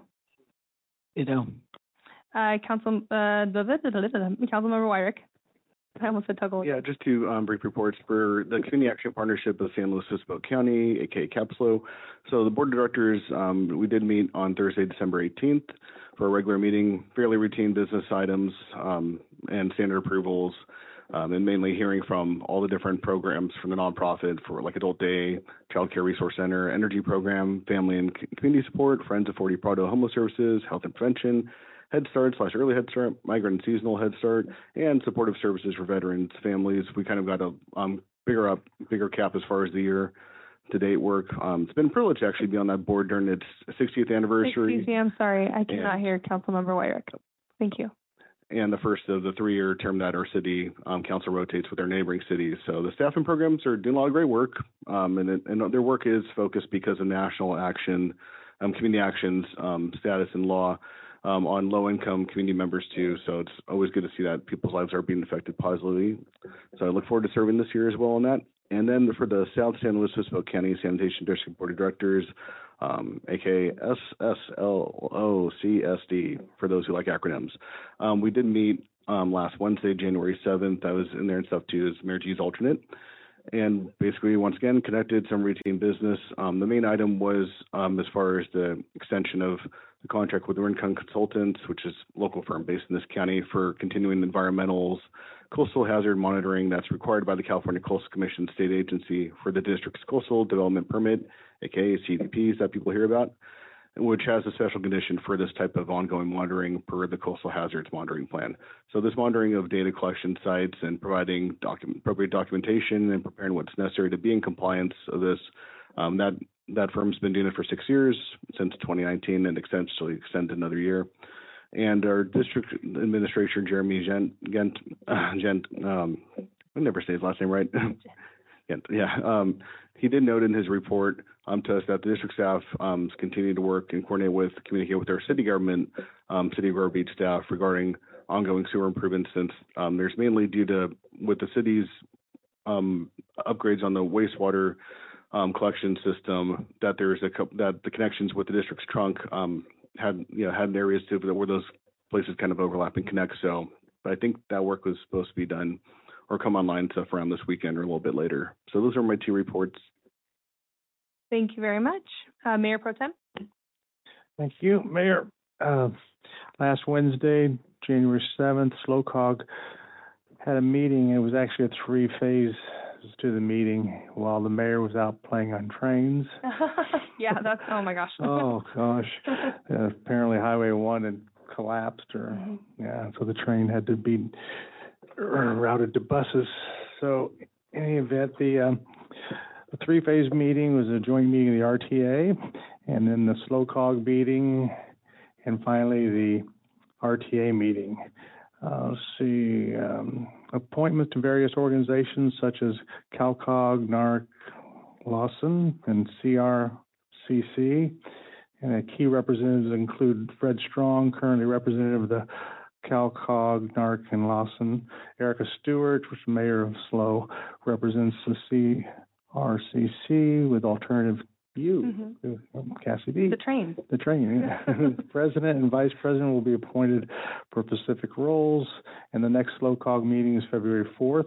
Councilmember Wyrick. I almost said Tuggle. Yeah, just two brief reports for the Community Action Partnership of San Luis Obispo County, aka CAPSLO. So the board of directors, we did meet on Thursday, December 18th for a regular meeting, fairly routine business items and standard approvals, and mainly hearing from all the different programs from the nonprofit for like Adult Day, Child Care Resource Center, Energy Program, Family and Community Support, Friends of 40 Prado Homeless Services, Health and Prevention, Head Start / Early Head Start, Migrant and Seasonal Head Start, and supportive services for veterans, families. We kind of got a bigger cap as far as the year-to-date work. It's been a privilege to actually be on that board during its 60th anniversary. Excuse me, I'm sorry. I cannot hear Councilmember Wyrick. Thank you. and the first of the 3-year term that our city council rotates with our neighboring cities. So the staff and programs are doing a lot of great work, and their work is focused because of national action, community actions, status and law on low-income community members too. So it's always good to see that people's lives are being affected positively. So I look forward to serving this year as well on that. And then for the South San Luis Obispo County Sanitation District Board of Directors, aka SSLOCSD, for those who like acronyms. We did meet last Wednesday, January 7th. I was in there and stuff too as Mayor G's alternate. And basically, once again, connected some routine business. The main item was as far as the extension of the contract with Rincon Consultants, which is a local firm based in this county for continuing environmentals, coastal hazard monitoring that's required by the California Coastal Commission state agency for the district's coastal development permit, aka CDPs that people hear about, which has a special condition for this type of ongoing monitoring per the coastal hazards monitoring plan. So this monitoring of data collection sites and providing appropriate documentation and preparing what's necessary to be in compliance of this, that firm's been doing it for 6 years, since 2019, and essentially extended another year. And our district administrator, Jeremy Gent, I never say his last name right. He did note in his report to us that the district staff continue to work and communicate with our city government, City of Grover Beach staff regarding ongoing sewer improvements, since there's mainly due to, with the city's upgrades on the wastewater collection system, that that the connections with the district's trunk had areas too where those places kind of overlap and connect. So, but I think that work was supposed to be done or come online stuff around this weekend or a little bit later. So those are my 2 reports. Thank you very much. Mayor Pro Tem. Thank you, Mayor. Last Wednesday, January 7th, SLOCOG had a meeting. It was actually a 3-phase to the meeting while the mayor was out playing on trains. Yeah, that's, oh my gosh. Oh gosh. Apparently Highway 1 had collapsed so the train had to be routed to buses. So in any event, the 3-phase meeting was a joint meeting of the RTA, and then the SLOCOG meeting, and finally the RTA meeting. Let's see, appointments to various organizations such as CalCog, NARC, Lawson, and CRCC. And key representatives include Fred Strong, currently representative of the CalCog, NARC, and Lawson. Erica Stewart, which is mayor of SLO, represents the CRCC with Alternative U, Cassidy. The train. The train, yeah. President and vice president will be appointed for specific roles, and the next SLOCOG meeting is February 4th.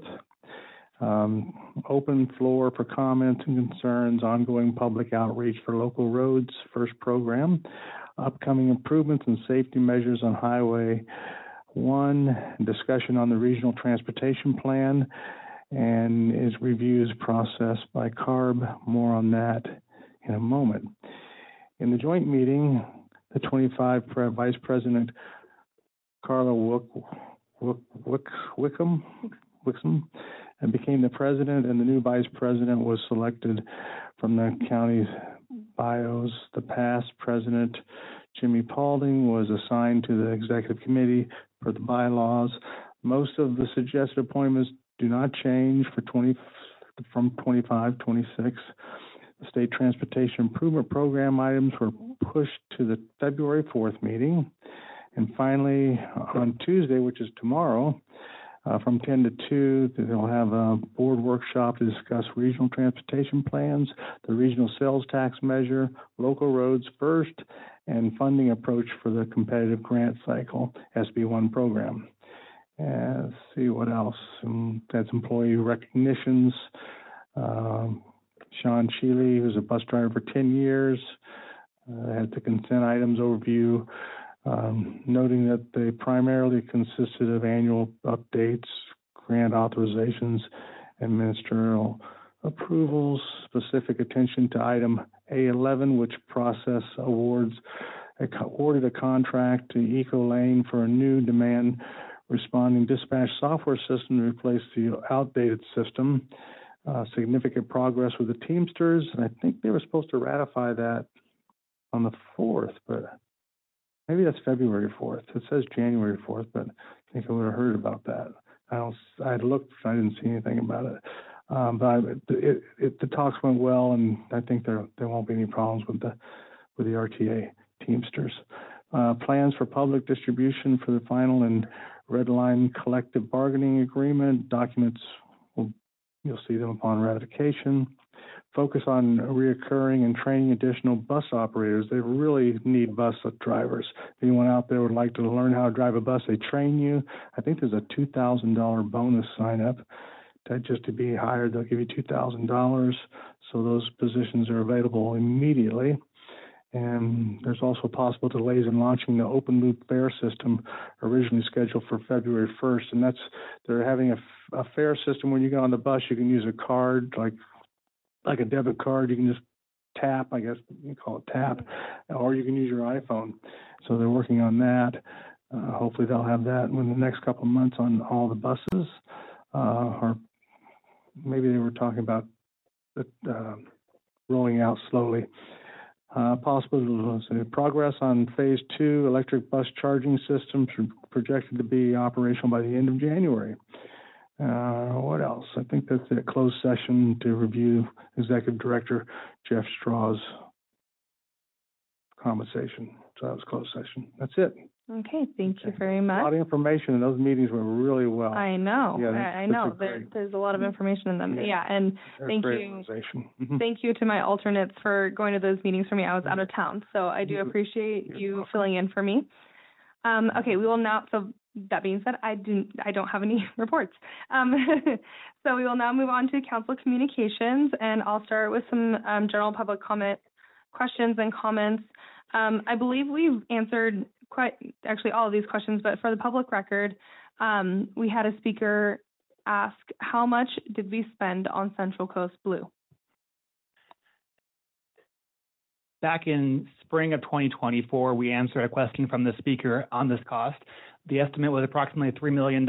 Open floor for comments and concerns, ongoing public outreach for local roads, first program, upcoming improvements and safety measures on Highway 1, discussion on the regional transportation plan, and is reviews processed by CARB. More on that in a moment. In the joint meeting, the 25 Vice President Carla Wickham and became the president, and the new vice president was selected from the county's bios. The past president, Jimmy Paulding, was assigned to the executive committee for the bylaws. Most of the suggested appointments do not change from 25, 26. The State Transportation Improvement Program items were pushed to the February 4th meeting. And finally, on Tuesday, which is tomorrow, from 10 to 2, they'll have a board workshop to discuss regional transportation plans, the regional sales tax measure, local roads first, and funding approach for the competitive grant cycle, SB1 program. And let's see what else. That's employee recognitions. Sean Sheely, who's a bus driver for 10 years, had the consent items overview, noting that they primarily consisted of annual updates, grant authorizations, and ministerial approvals. Specific attention to item A11, which process awarded a contract to EcoLane for a new demand responding dispatch software system to replace the outdated system. Significant progress with the Teamsters, and I think they were supposed to ratify that on the 4th, but maybe that's February 4th. It says January 4th, but I think I would have heard about that. I looked, I didn't see anything about it. But the talks went well, and I think there won't be any problems with the RTA Teamsters. Plans for public distribution for the final and red line collective bargaining agreement documents. You'll see them upon ratification. Focus on reoccurring and training additional bus operators. They really need bus drivers. If anyone out there would like to learn how to drive a bus, they train you. I think there's a $2,000 bonus sign up. Just to be hired, they'll give you $2,000. So those positions are available immediately. And there's also possible delays in launching the open loop fare system originally scheduled for February 1st. And they're having a fare system when you get on the bus, you can use a card, like a debit card. You can just tap, I guess you call it tap, or you can use your iPhone. So they're working on that. Hopefully they'll have that in the next couple of months on all the buses. Or maybe they were talking about rolling out slowly. Possible progress on phase 2 electric bus charging systems projected to be operational by the end of January. What else? I think that's a closed session to review Executive Director Jeff Straw's compensation. So that was closed session. That's it. Okay, thank you very much. A lot of information, and those meetings went really well. I know. Yeah, I know. There's a lot of information in them. Yeah, and thank you. Thank you to my alternates for going to those meetings for me. I was out of town, so I do appreciate you filling in for me. Okay, we will now. So that being said, I don't have any reports. So we will now move on to council communications, and I'll start with some general public comment questions and comments. I believe we've answered actually all of these questions, but for the public record, we had a speaker ask, how much did we spend on Central Coast Blue? Back in spring of 2024, we answered a question from the speaker on this cost. The estimate was approximately $3 million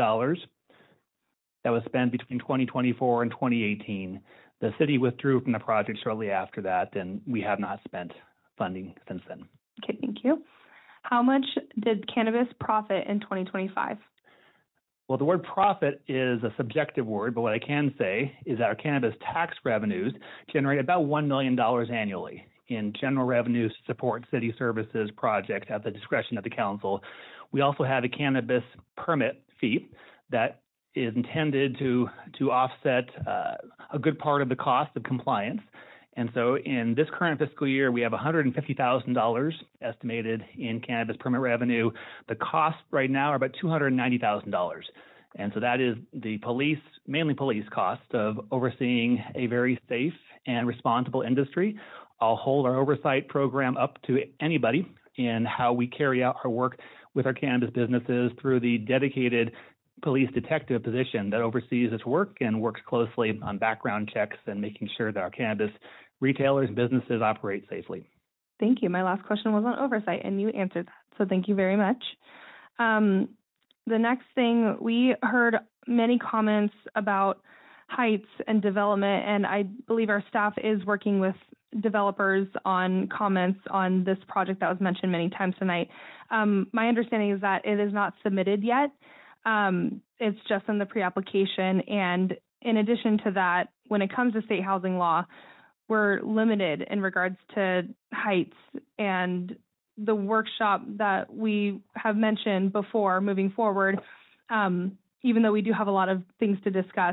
that was spent between 2024 and 2018. The city withdrew from the project shortly after that, and we have not spent funding since then. Okay, thank you. How much did cannabis profit in 2025? Well, the word profit is a subjective word, but what I can say is that our cannabis tax revenues generate about $1 million annually in general revenues to support city services projects at the discretion of the council. We also have a cannabis permit fee that is intended to offset a good part of the cost of compliance. And so in this current fiscal year, we have $150,000 estimated in cannabis permit revenue. The costs right now are about $290,000. And so that is the mainly police cost of overseeing a very safe and responsible industry. I'll hold our oversight program up to anybody in how we carry out our work with our cannabis businesses through the dedicated police detective position that oversees this work and works closely on background checks and making sure that our cannabis retailers and businesses operate safely. Thank you. My last question was on oversight, and you answered that, so thank you very much. The next thing, we heard many comments about heights and development, and I believe our staff is working with developers on comments on this project that was mentioned many times tonight. My understanding is that it is not submitted yet. It's just in the pre-application, and in addition to that, when it comes to state housing law, we're limited in regards to heights, and the workshop that we have mentioned before moving forward, even though we do have a lot of things to discuss,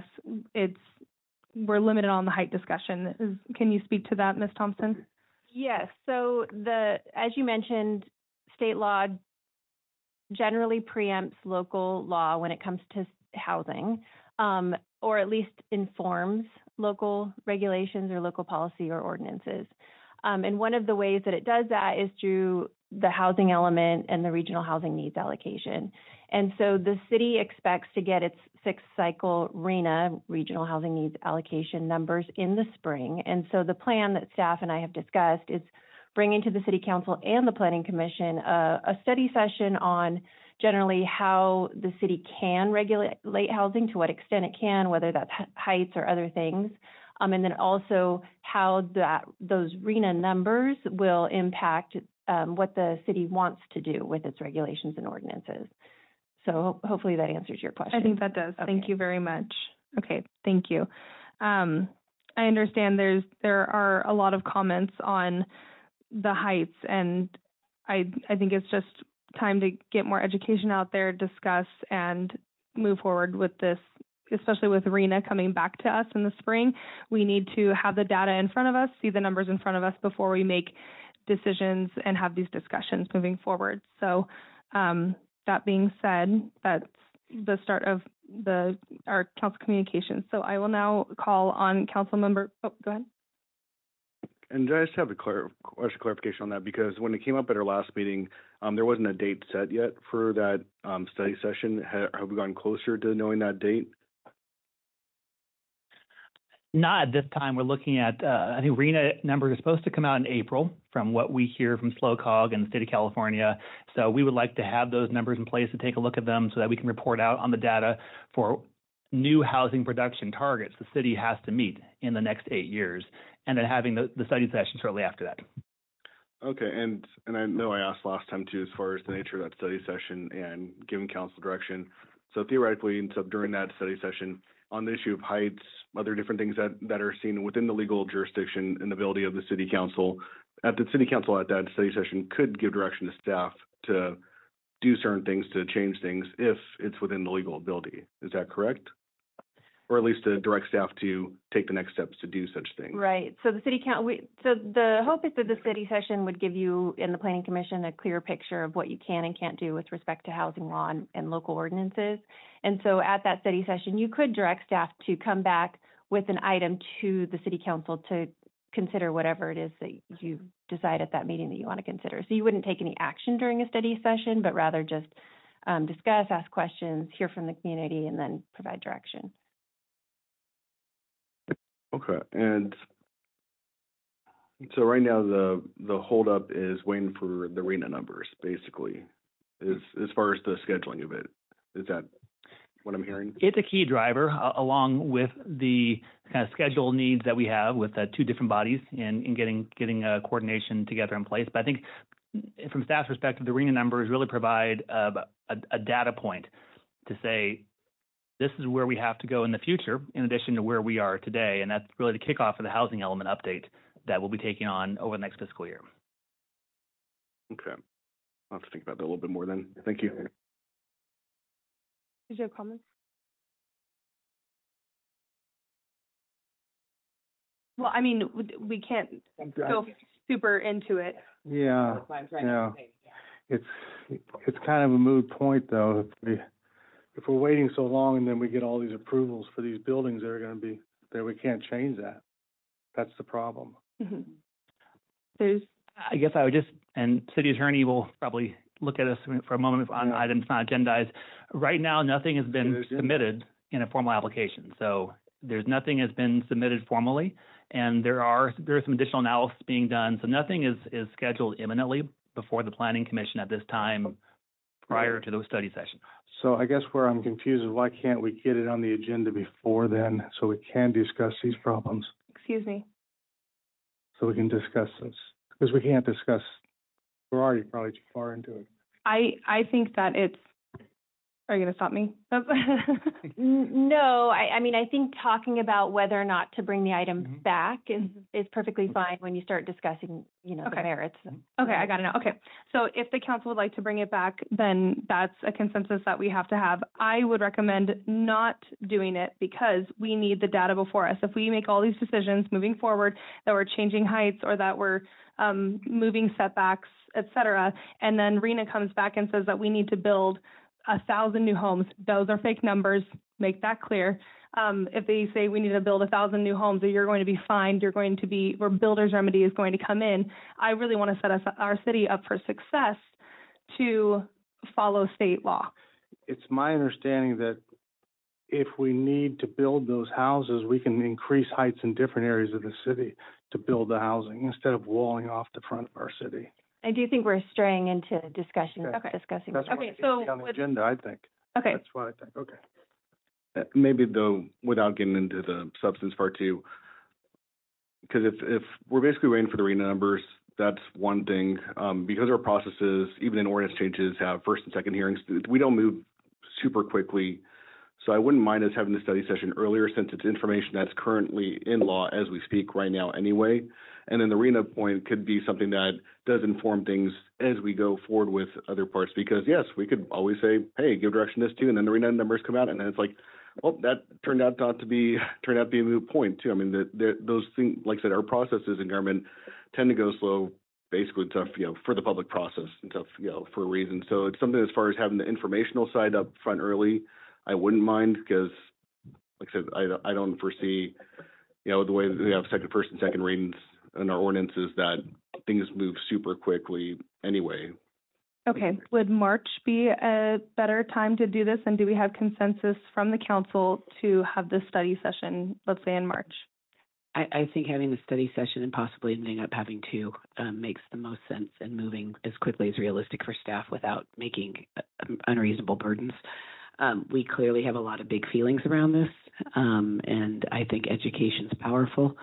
we're limited on the height discussion. Can you speak to that, Ms. Thompson? Yes. So as you mentioned, state law generally preempts local law when it comes to housing, or at least informs local regulations or local policy or ordinances. And one of the ways that it does that is through the housing element and the regional housing needs allocation. And so the city expects to get its 6th cycle RHNA, regional housing needs allocation numbers, in the spring. And so the plan that staff and I have discussed is bringing to the City Council and the Planning Commission a study session on generally how the city can regulate housing, to what extent it can, whether that's heights or other things, and then also how those RHNA numbers will impact what the city wants to do with its regulations and ordinances. So hopefully that answers your question. I think that does. Thank you very much. Okay, thank you. I understand there are a lot of comments on the heights, and I think it's just time to get more education out there, discuss, and move forward with this, especially with RENA coming back to us in the spring. We need to have the data in front of us, see the numbers in front of us before we make decisions and have these discussions moving forward. So that being said, that's the start of our council communications. So I will now call on council member, go ahead. And I just have a clarification on that, because when it came up at our last meeting, there wasn't a date set yet for that study session. Have we gone closer to knowing that date? Not at this time. We're looking at, I think RENA numbers are supposed to come out in April from what we hear from SLOCOG and the state of California. So we would like to have those numbers in place to take a look at them so that we can report out on the data for new housing production targets the city has to meet in the next 8 years, and then having the study session shortly after that. Okay, and I know I asked last time too, as far as the nature of that study session and giving council direction. So theoretically, and so during that study session, on the issue of heights, other different things that are seen within the legal jurisdiction and ability of the city council, at that study session could give direction to staff to do certain things, to change things if it's within the legal ability. Is that correct? Or at least to direct staff to take the next steps to do such things. Right. So the so the hope is that the study session would give you and the Planning Commission a clear picture of what you can and can't do with respect to housing law and local ordinances. And so at that study session, you could direct staff to come back with an item to the city council to consider whatever it is that you decide at that meeting that you want to consider. So you wouldn't take any action during a study session, but rather just discuss, ask questions, hear from the community, and then provide direction. Okay, and so right now the holdup is waiting for the RENA numbers, basically, is as far as the scheduling of it. Is that what I'm hearing? It's a key driver, along with the kind of schedule needs that we have with two different bodies in getting coordination together in place. But I think from staff's perspective, the RENA numbers really provide a data point to say, this is where we have to go in the future, in addition to where we are today. And that's really the kickoff of the housing element update that we'll be taking on over the next fiscal year. Okay. I'll have to think about that a little bit more then. Thank you. Did you have comments? Well, I mean, we can't go super into it. Yeah, yeah. It's kind of a moot point, though. If we're waiting so long and then we get all these approvals for these buildings that are going to be there, we can't change that. That's the problem. Mm-hmm. I guess I would just, and city attorney will probably look at us for a moment on items not agendized. Right now, nothing has been submitted in a formal application. So there's nothing has been submitted formally, and there's some additional analysis being done. So nothing is scheduled imminently before the Planning Commission at this time prior to the study session. So I guess where I'm confused is why can't we get it on the agenda before then so we can discuss these problems? Excuse me. So we can discuss this, because we can't discuss, we're already probably too far into it. I think that it's, are you going to stop me? No, I mean, I think talking about whether or not to bring the item back is perfectly fine when you start discussing, the merits. Okay, I got it now. Okay, so if the council would like to bring it back, then that's a consensus that we have to have. I would recommend not doing it because we need the data before us. If we make all these decisions moving forward that we're changing heights or that we're moving setbacks, et cetera, and then RENA comes back and says that we need to build 1,000 new homes. Those are fake numbers. Make that clear. If they say we need to build 1,000 new homes, or you're going to be fined, you're going to be, or builder's remedy is going to come in. I really want to set our city up for success to follow state law. It's my understanding that if we need to build those houses, we can increase heights in different areas of the city to build the housing instead of walling off the front of our city. I do think we're straying into discussion. Okay. Discussing. That's Okay, so on the agenda, I think. Okay. That's what I think. Okay. Maybe though, without getting into the substance part too, because if we're basically waiting for the RENA numbers, that's one thing. Because our processes, even in ordinance changes, have first and second hearings, we don't move super quickly. So I wouldn't mind us having the study session earlier since it's information that's currently in law as we speak right now anyway. And then the RENA point could be something that does inform things as we go forward with other parts, because yes, we could always say, hey, give direction to this too, and then the RENA numbers come out, and then it's like, well, that turned out to be a moot point too. I mean, those things, like I said, our processes in government tend to go slow, basically tough, for the public process and stuff, for a reason. So it's something as far as having the informational side up front early, I wouldn't mind, because, like I said, I don't foresee, the way that we have first and second readings in our ordinances, that things move super quickly anyway. Okay, would March be a better time to do this? And do we have consensus from the council to have this study session, let's say in March? I think having the study session and possibly ending up having two makes the most sense, and moving as quickly as realistic for staff without making unreasonable burdens. We clearly have a lot of big feelings around this, and I think education's powerful.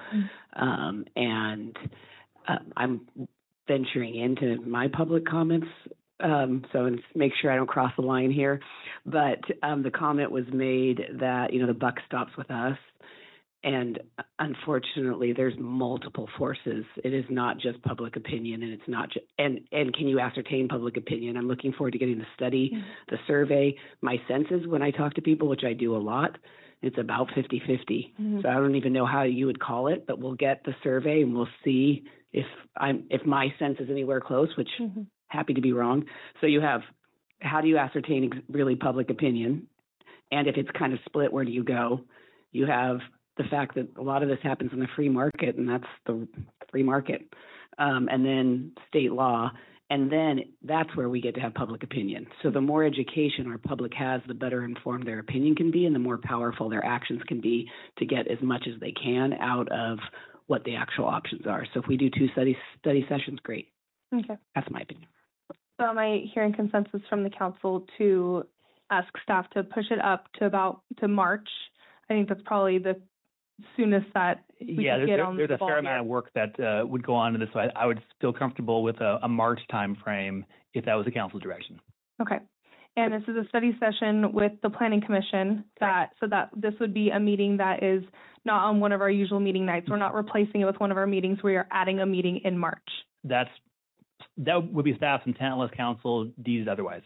And I'm venturing into my public comments, so make sure I don't cross the line here. But the comment was made that, the buck stops with us. And unfortunately, there's multiple forces. It is not just public opinion, and it's not just, and can you ascertain public opinion? I'm looking forward to getting the study, the survey. My sense is when I talk to people, which I do a lot, it's about 50-50. So I don't even know how you would call it, but we'll get the survey and we'll see if my sense is anywhere close, which happy to be wrong. So you have, how do you ascertain really public opinion? And if it's kind of split, where do you go? You have the fact that a lot of this happens in the free market, and that's the free market, and then state law, and then that's where we get to have public opinion. So the more education our public has, the better informed their opinion can be, and the more powerful their actions can be to get as much as they can out of what the actual options are. So if we do two study sessions, great. Okay. That's my opinion. So am I hearing consensus from the council to ask staff to push it up to March? I think that's probably the soonest that we can get on the ball. There's a fair amount of work that would go on to this, so I would feel comfortable with a March time frame if that was the council's direction. Okay. And this is a study session with the Planning Commission, so that this would be a meeting that is not on one of our usual meeting nights. We're not replacing it with one of our meetings. We are adding a meeting in March. That would be staff's intent unless council deems otherwise.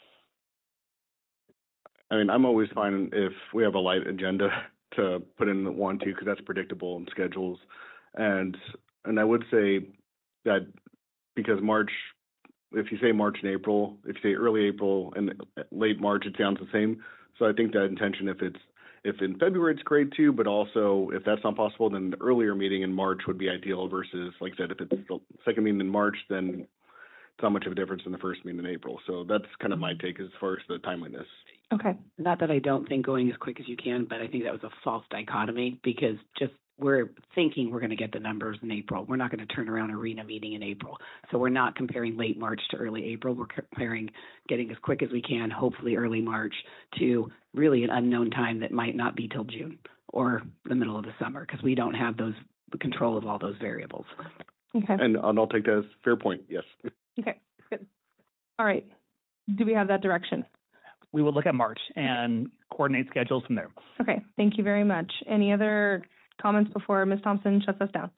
I mean, I'm always fine if we have a light agenda to put in 1, 2, because that's predictable in schedules. And I would say that because March, if you say March and April, if you say early April and late March, it sounds the same. So I think that intention, if in February, it's great too, but also if that's not possible, then the earlier meeting in March would be ideal versus, like I said, if it's the second meeting in March, then it's not much of a difference in the first meeting in April. So that's kind of my take as far as the timeliness. Okay. Not that I don't think going as quick as you can, but I think that was a false dichotomy, because we're thinking we're going to get the numbers in April. We're not going to turn around a RENA meeting in April. So we're not comparing late March to early April. We're comparing getting as quick as we can, hopefully early March, to really an unknown time that might not be till June or the middle of the summer, because we don't have the control of all those variables. Okay. And I'll take that as a fair point, yes. Okay, good. All right. Do we have that direction? We will look at March and coordinate schedules from there. Okay, thank you very much. Any other comments before Ms. Thompson shuts us down?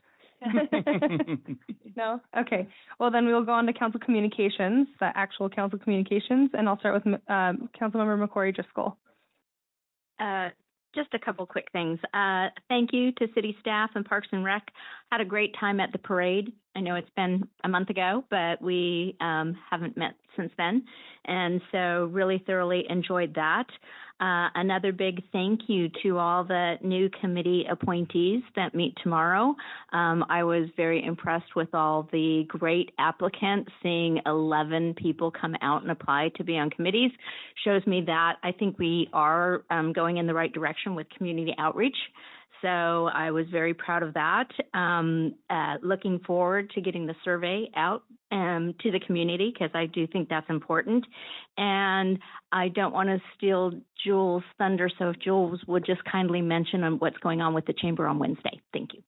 No? Okay. Well, then we will go on to council communications, the actual council communications, and I'll start with Councilmember McCrory Driscoll. Just a couple quick things. Thank you to city staff and Parks and Rec. Had a great time at the parade. I know it's been a month ago, but we haven't met since then. And so really thoroughly enjoyed that. Another big thank you to all the new committee appointees that meet tomorrow. I was very impressed with all the great applicants. Seeing 11 people come out and apply to be on committees shows me that I think we are going in the right direction with community outreach. So I was very proud of that. Looking forward to getting the survey out to the community, because I do think that's important. And I don't want to steal Jules' thunder, so if Jules would just kindly mention what's going on with the chamber on Wednesday. Thank you.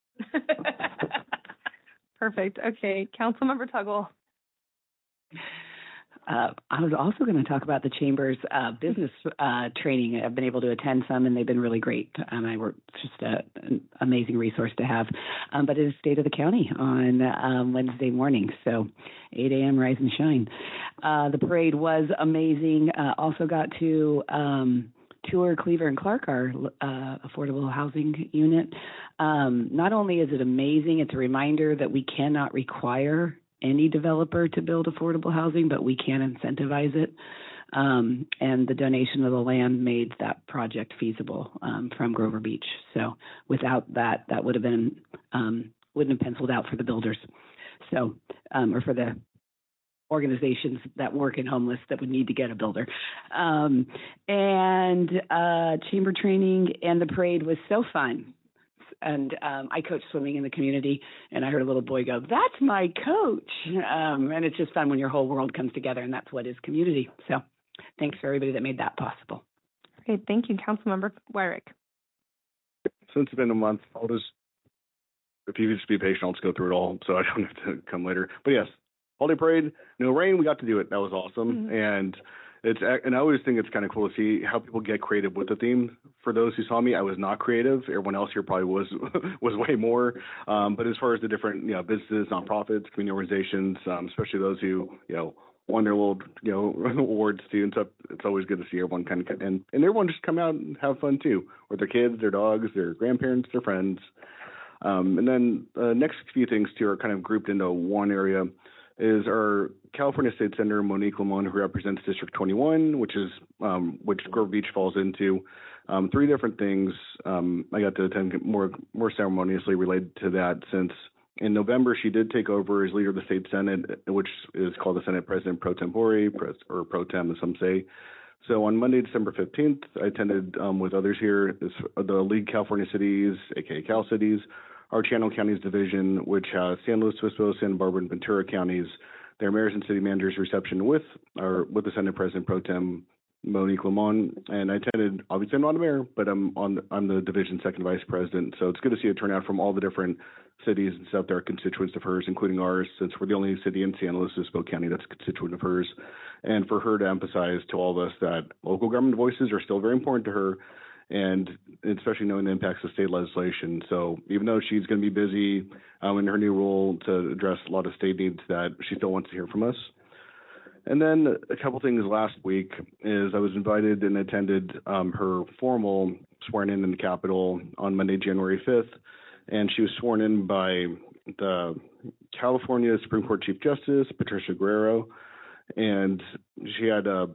Perfect. Okay, Councilmember Tuggle. I was also going to talk about the Chamber's business training. I've been able to attend some, and they've been really great. It's just an amazing resource to have. But it is State of the County on Wednesday morning, so 8 a.m. Rise and Shine. The parade was amazing. Also got to tour Cleaver and Clark, our affordable housing unit. Not only is it amazing, it's a reminder that we cannot require any developer to build affordable housing, but we can incentivize it. And the donation of the land made that project feasible from Grover Beach. So without that, that would have been wouldn't have penciled out for the builders. So or for the organizations that work in homeless that would need to get a builder. And chamber training and the parade was so fun. And I coach swimming in the community, and I heard a little boy go, "That's my coach." And it's just fun when your whole world comes together, and that's what is community. So thanks for everybody that made that possible. Okay, thank you, Councilmember Wyrick. Since it's been a month, if you could just be patient, I'll just go through it all so I don't have to come later. But yes, holiday parade, no rain, we got to do it. That was awesome. And I always think it's kind of cool to see how people get creative with the theme. For those who saw me, I was not creative. Everyone else here probably was way more. But as far as the different, businesses, nonprofits, community organizations, especially those who, won their little, awards too and stuff, it's always good to see everyone kind of, and everyone just come out and have fun too, with their kids, their dogs, their grandparents, their friends. And then the next few things too are kind of grouped into one area. Is our California State Senator Monique Limon, who represents District 21, which Grover Beach falls into. 3 different things I got to attend more ceremoniously related to that, since in November she did take over as leader of the state Senate, which is called the Senate President Pro Tempore, or Pro Tem as some say. So on Monday, December 15th, I attended with others here, the League California Cities, aka Cal Cities, our Channel Counties division, which has San Luis Obispo, Santa Barbara, and Ventura counties, their mayors and city managers reception with the Senate President Pro Tem Monique Limon. And I attended, obviously I'm not a mayor, but I'm the division second vice president. So it's good to see a turnout from all the different cities and stuff that are constituents of hers, including ours, since we're the only city in San Luis Obispo County that's a constituent of hers. And for her to emphasize to all of us that local government voices are still very important to her, and especially knowing the impacts of state legislation. So even though she's going to be busy in her new role to address a lot of state needs, that she still wants to hear from us. And then a couple things last week is I was invited and attended her formal swearing in the Capitol on Monday, January 5th. And she was sworn in by the California Supreme Court Chief Justice, Patricia Guerrero. And she had a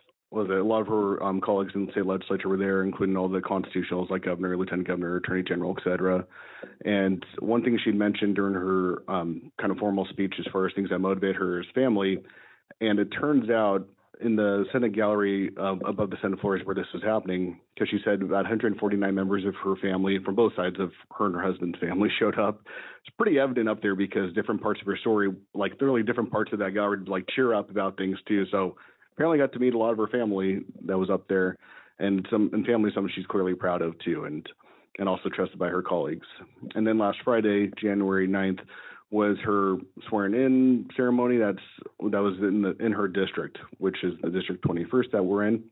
lot of her colleagues in the state legislature were there, including all the constitutionals like governor, lieutenant governor, attorney general, et cetera. And one thing she'd mentioned during her kind of formal speech as far as things that motivate her is family. And it turns out in the Senate gallery above the Senate floor is where this was happening, because she said about 149 members of her family from both sides of her and her husband's family showed up. It's pretty evident up there because different parts of her story, like literally different parts of that gallery, like cheer up about things too. So apparently got to meet a lot of her family that was up there, and family some she's clearly proud of too, and also trusted by her colleagues. And then last Friday, January 9th, was her swearing in ceremony. That was in her district, which is the District 21st that we're in.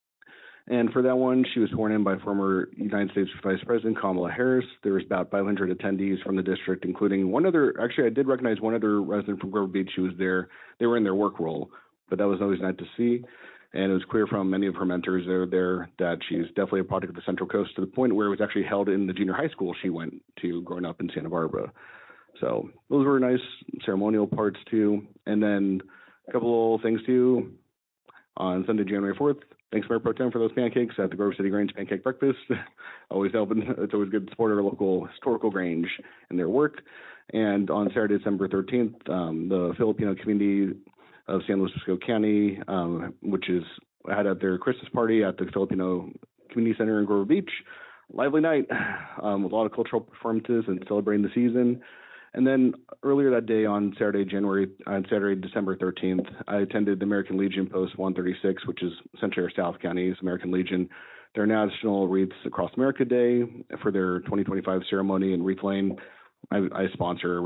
And for that one, she was sworn in by former United States Vice President Kamala Harris. There was about 500 attendees from the district, including one other. Actually, I did recognize one other resident from Grover Beach who was there. They were in their work role, but that was always nice to see. And it was clear from many of her mentors that were there that she's definitely a product of the Central Coast, to the point where it was actually held in the junior high school she went to growing up in Santa Barbara. So those were nice ceremonial parts too. And then a couple of things too. On Sunday, January 4th, thanks Mayor Pro Tem for those pancakes at the Grover City Grange Pancake Breakfast. Always helping. It's always good to support our local historical Grange and their work. And on Saturday, December 13th, the Filipino community of San Luis Obispo County, which had at their Christmas party at the Filipino Community Center in Grover Beach. Lively night with a lot of cultural performances and celebrating the season. And then earlier that day on Saturday, December 13th, I attended the American Legion Post 136, which is essentially our South County's American Legion, their National Wreaths Across America Day for their 2025 ceremony in Wreath Lane. I sponsor a wreath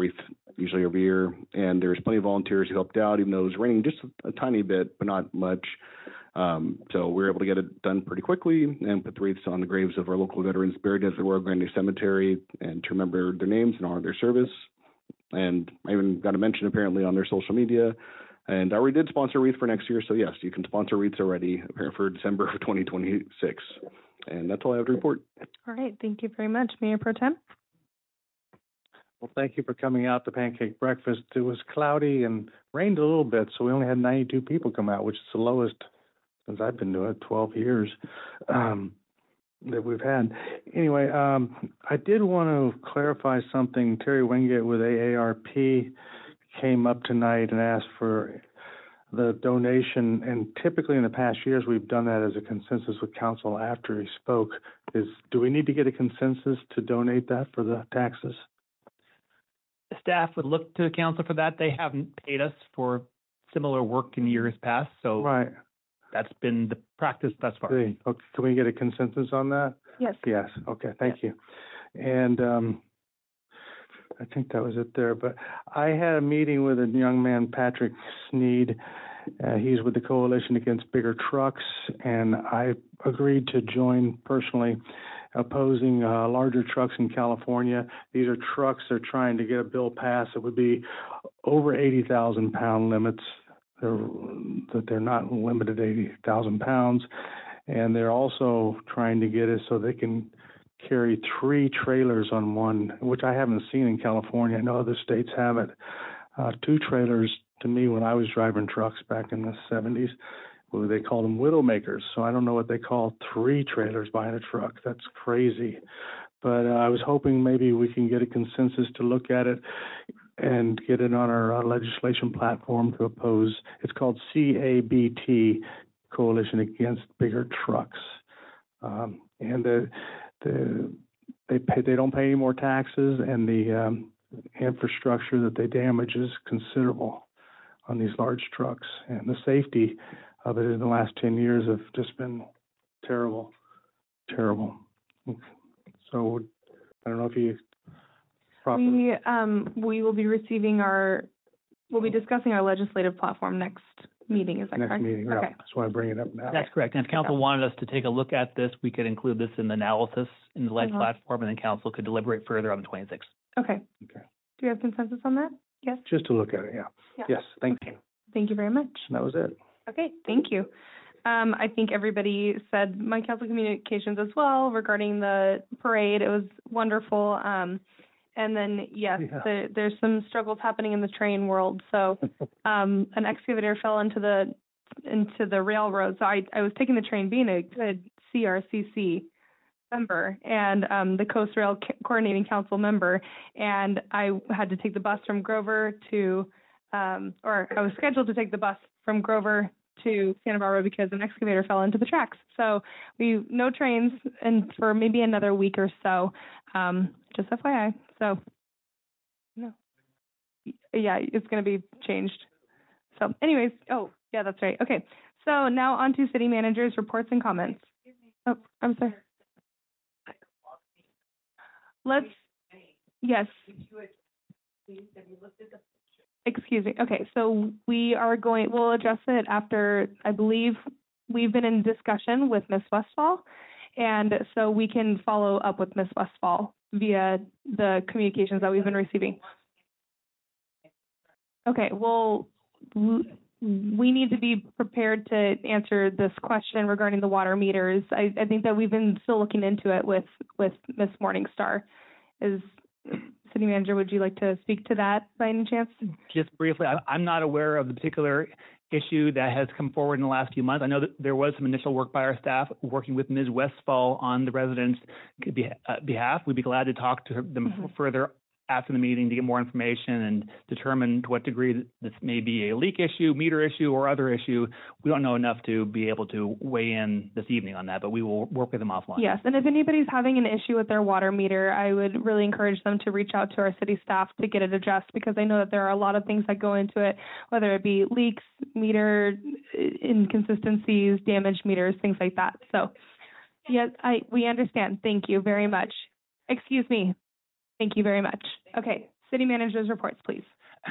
usually every year. And there's plenty of volunteers who helped out, even though it was raining just a tiny bit, but not much. So we were able to get it done pretty quickly and put the wreaths on the graves of our local veterans buried at the Royal Grande Cemetery and to remember their names and honor their service. And I even got a mention apparently on their social media. And I already did sponsor a wreath for next year. So yes, you can sponsor wreaths already for December of 2026. And that's all I have to report. All right. Thank you very much, Mayor Pro Tem. Well, thank you for coming out to Pancake Breakfast. It was cloudy and rained a little bit, so we only had 92 people come out, which is the lowest since I've been doing it, 12 years, that we've had. Anyway, I did want to clarify something. Terry Wingate with AARP came up tonight and asked for the donation, and typically in the past years, we've done that as a consensus with council after he spoke. Do we need to get a consensus to donate that for the taxes? Staff would look to the council for that. They haven't paid us for similar work in years past, so right. That's been the practice thus far. Okay, can we get a consensus on that? Yes. Yes, okay, thank you. And I think that was it there, but I had a meeting with a young man, Patrick Sneed. He's with the Coalition Against Bigger Trucks, and I agreed to join personally opposing larger trucks in California. These are trucks they're trying to get a bill passed. It would be over 80,000 pound limits. That they're not limited to 80,000 pounds. And they're also trying to get it so they can carry 3 trailers on one, which I haven't seen in California. I know other states have it. 2 trailers, to me, when I was driving trucks back in the 70s, well, they called them widowmakers. So I don't know what they call 3 trailers behind a truck. That's crazy. But I was hoping maybe we can get a consensus to look at it and get it on our legislation platform to oppose. It's called CABT, Coalition Against Bigger Trucks. And they don't pay any more taxes, and the infrastructure that they damage is considerable on these large trucks. And the safety of it in the last 10 years have just been terrible, terrible. So I don't know if you properly. We will be we'll be discussing our legislative platform next meeting, is that correct? Next meeting, yeah. Okay. That's why I bring it up now. That's correct. And if council wanted us to take a look at this, we could include this in the analysis in the leg platform, and then council could deliberate further on the 26th. Okay. Do we have consensus on that? Yes? Just to look at it, yeah. Yes, thank you. Thank you very much. And that was it. Okay, thank you. I think everybody said my council communications as well regarding the parade. It was wonderful. And then, yes, there's some struggles happening in the train world. So an excavator fell into the railroad. So I was taking the train, being a good CRCC member and the Coast Rail Coordinating Council member. And I had to take the bus from Grover to, or I was scheduled to take the bus from Grover to Santa Barbara because an excavator fell into the tracks. So no trains and for maybe another week or so, just FYI. So, no. Yeah, it's going to be changed. So anyways, oh, yeah, that's right. Okay. So now on to city managers' reports and comments. Oh, I'm sorry. Yes. Excuse me. Okay, so we'll address it after, I believe we've been in discussion with Ms. Westfall, and so we can follow up with Ms. Westfall via the communications that we've been receiving. Okay, well, we need to be prepared to answer this question regarding the water meters. I think that we've been still looking into it with Ms. Morningstar. City Manager, would you like to speak to that by any chance? Just briefly, I'm not aware of the particular issue that has come forward in the last few months. I know that there was some initial work by our staff working with Ms. Westfall on the residents' behalf. We'd be glad to talk to them further after the meeting to get more information and determine to what degree this may be a leak issue, meter issue, or other issue. We don't know enough to be able to weigh in this evening on that, but we will work with them offline. Yes, and if anybody's having an issue with their water meter, I would really encourage them to reach out to our city staff to get it addressed, because I know that there are a lot of things that go into it, whether it be leaks, meter inconsistencies, damaged meters, things like that. So, yes, we understand. Thank you very much. Excuse me. Thank you very much. Okay, City Manager's reports, please.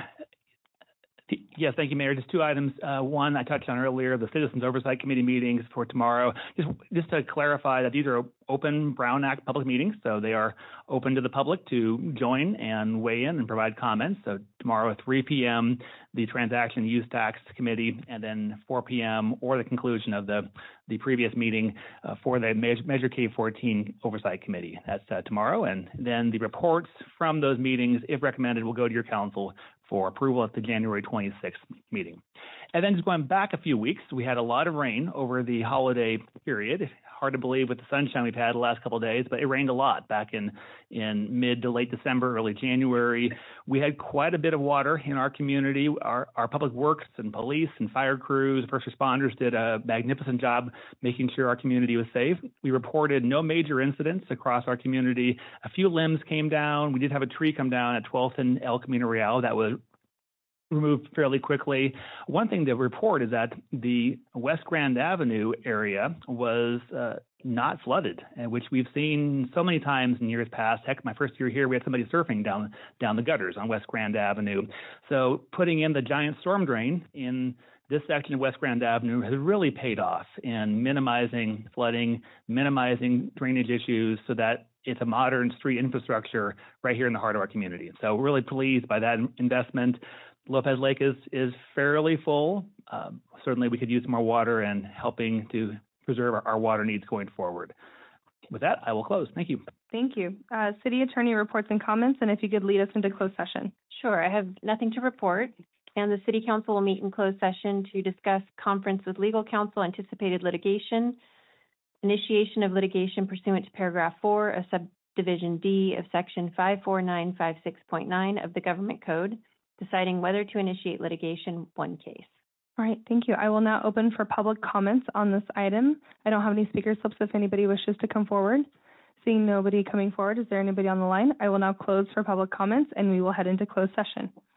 Yes, thank you, Mayor. Just two items. One, I touched on earlier, the Citizens Oversight Committee meetings for tomorrow. Just to clarify that these are open Brown Act public meetings, so they are open to the public to join and weigh in and provide comments. So tomorrow at 3 p.m., the Transaction Use Tax Committee, and then 4 p.m. or the conclusion of the previous meeting for the Measure K14 Oversight Committee. That's tomorrow. And then the reports from those meetings, if recommended, will go to your council for approval at the January 26th meeting. And then just going back a few weeks, we had a lot of rain over the holiday period. Hard to believe with the sunshine we've had the last couple of days, but it rained a lot back in mid to late December, early January. We had quite a bit of water in our community. Our public works and police and fire crews, first responders did a magnificent job making sure our community was safe. We reported no major incidents across our community. A few limbs came down. We did have a tree come down at 12th and El Camino Real that was removed fairly quickly. One thing to report is that the West Grand Avenue area was not flooded, which we've seen so many times in years past. Heck, my first year here, we had somebody surfing down the gutters on West Grand Avenue. So putting in the giant storm drain in this section of West Grand Avenue has really paid off in minimizing flooding, minimizing drainage issues so that it's a modern street infrastructure right here in the heart of our community. So we're really pleased by that investment. Lopez Lake is fairly full. Certainly we could use more water and helping to preserve our water needs going forward. With that, I will close. Thank you. Thank you. City Attorney reports and comments, and if you could lead us into closed session. Sure, I have nothing to report. And the City Council will meet in closed session to discuss conference with legal counsel, anticipated litigation, initiation of litigation pursuant to paragraph 4 of subdivision D of section 54956.9 of the Government Code, deciding whether to initiate litigation, one case. All right, thank you. I will now open for public comments on this item. I don't have any speaker slips if anybody wishes to come forward. Seeing nobody coming forward, is there anybody on the line? I will now close for public comments and we will head into closed session.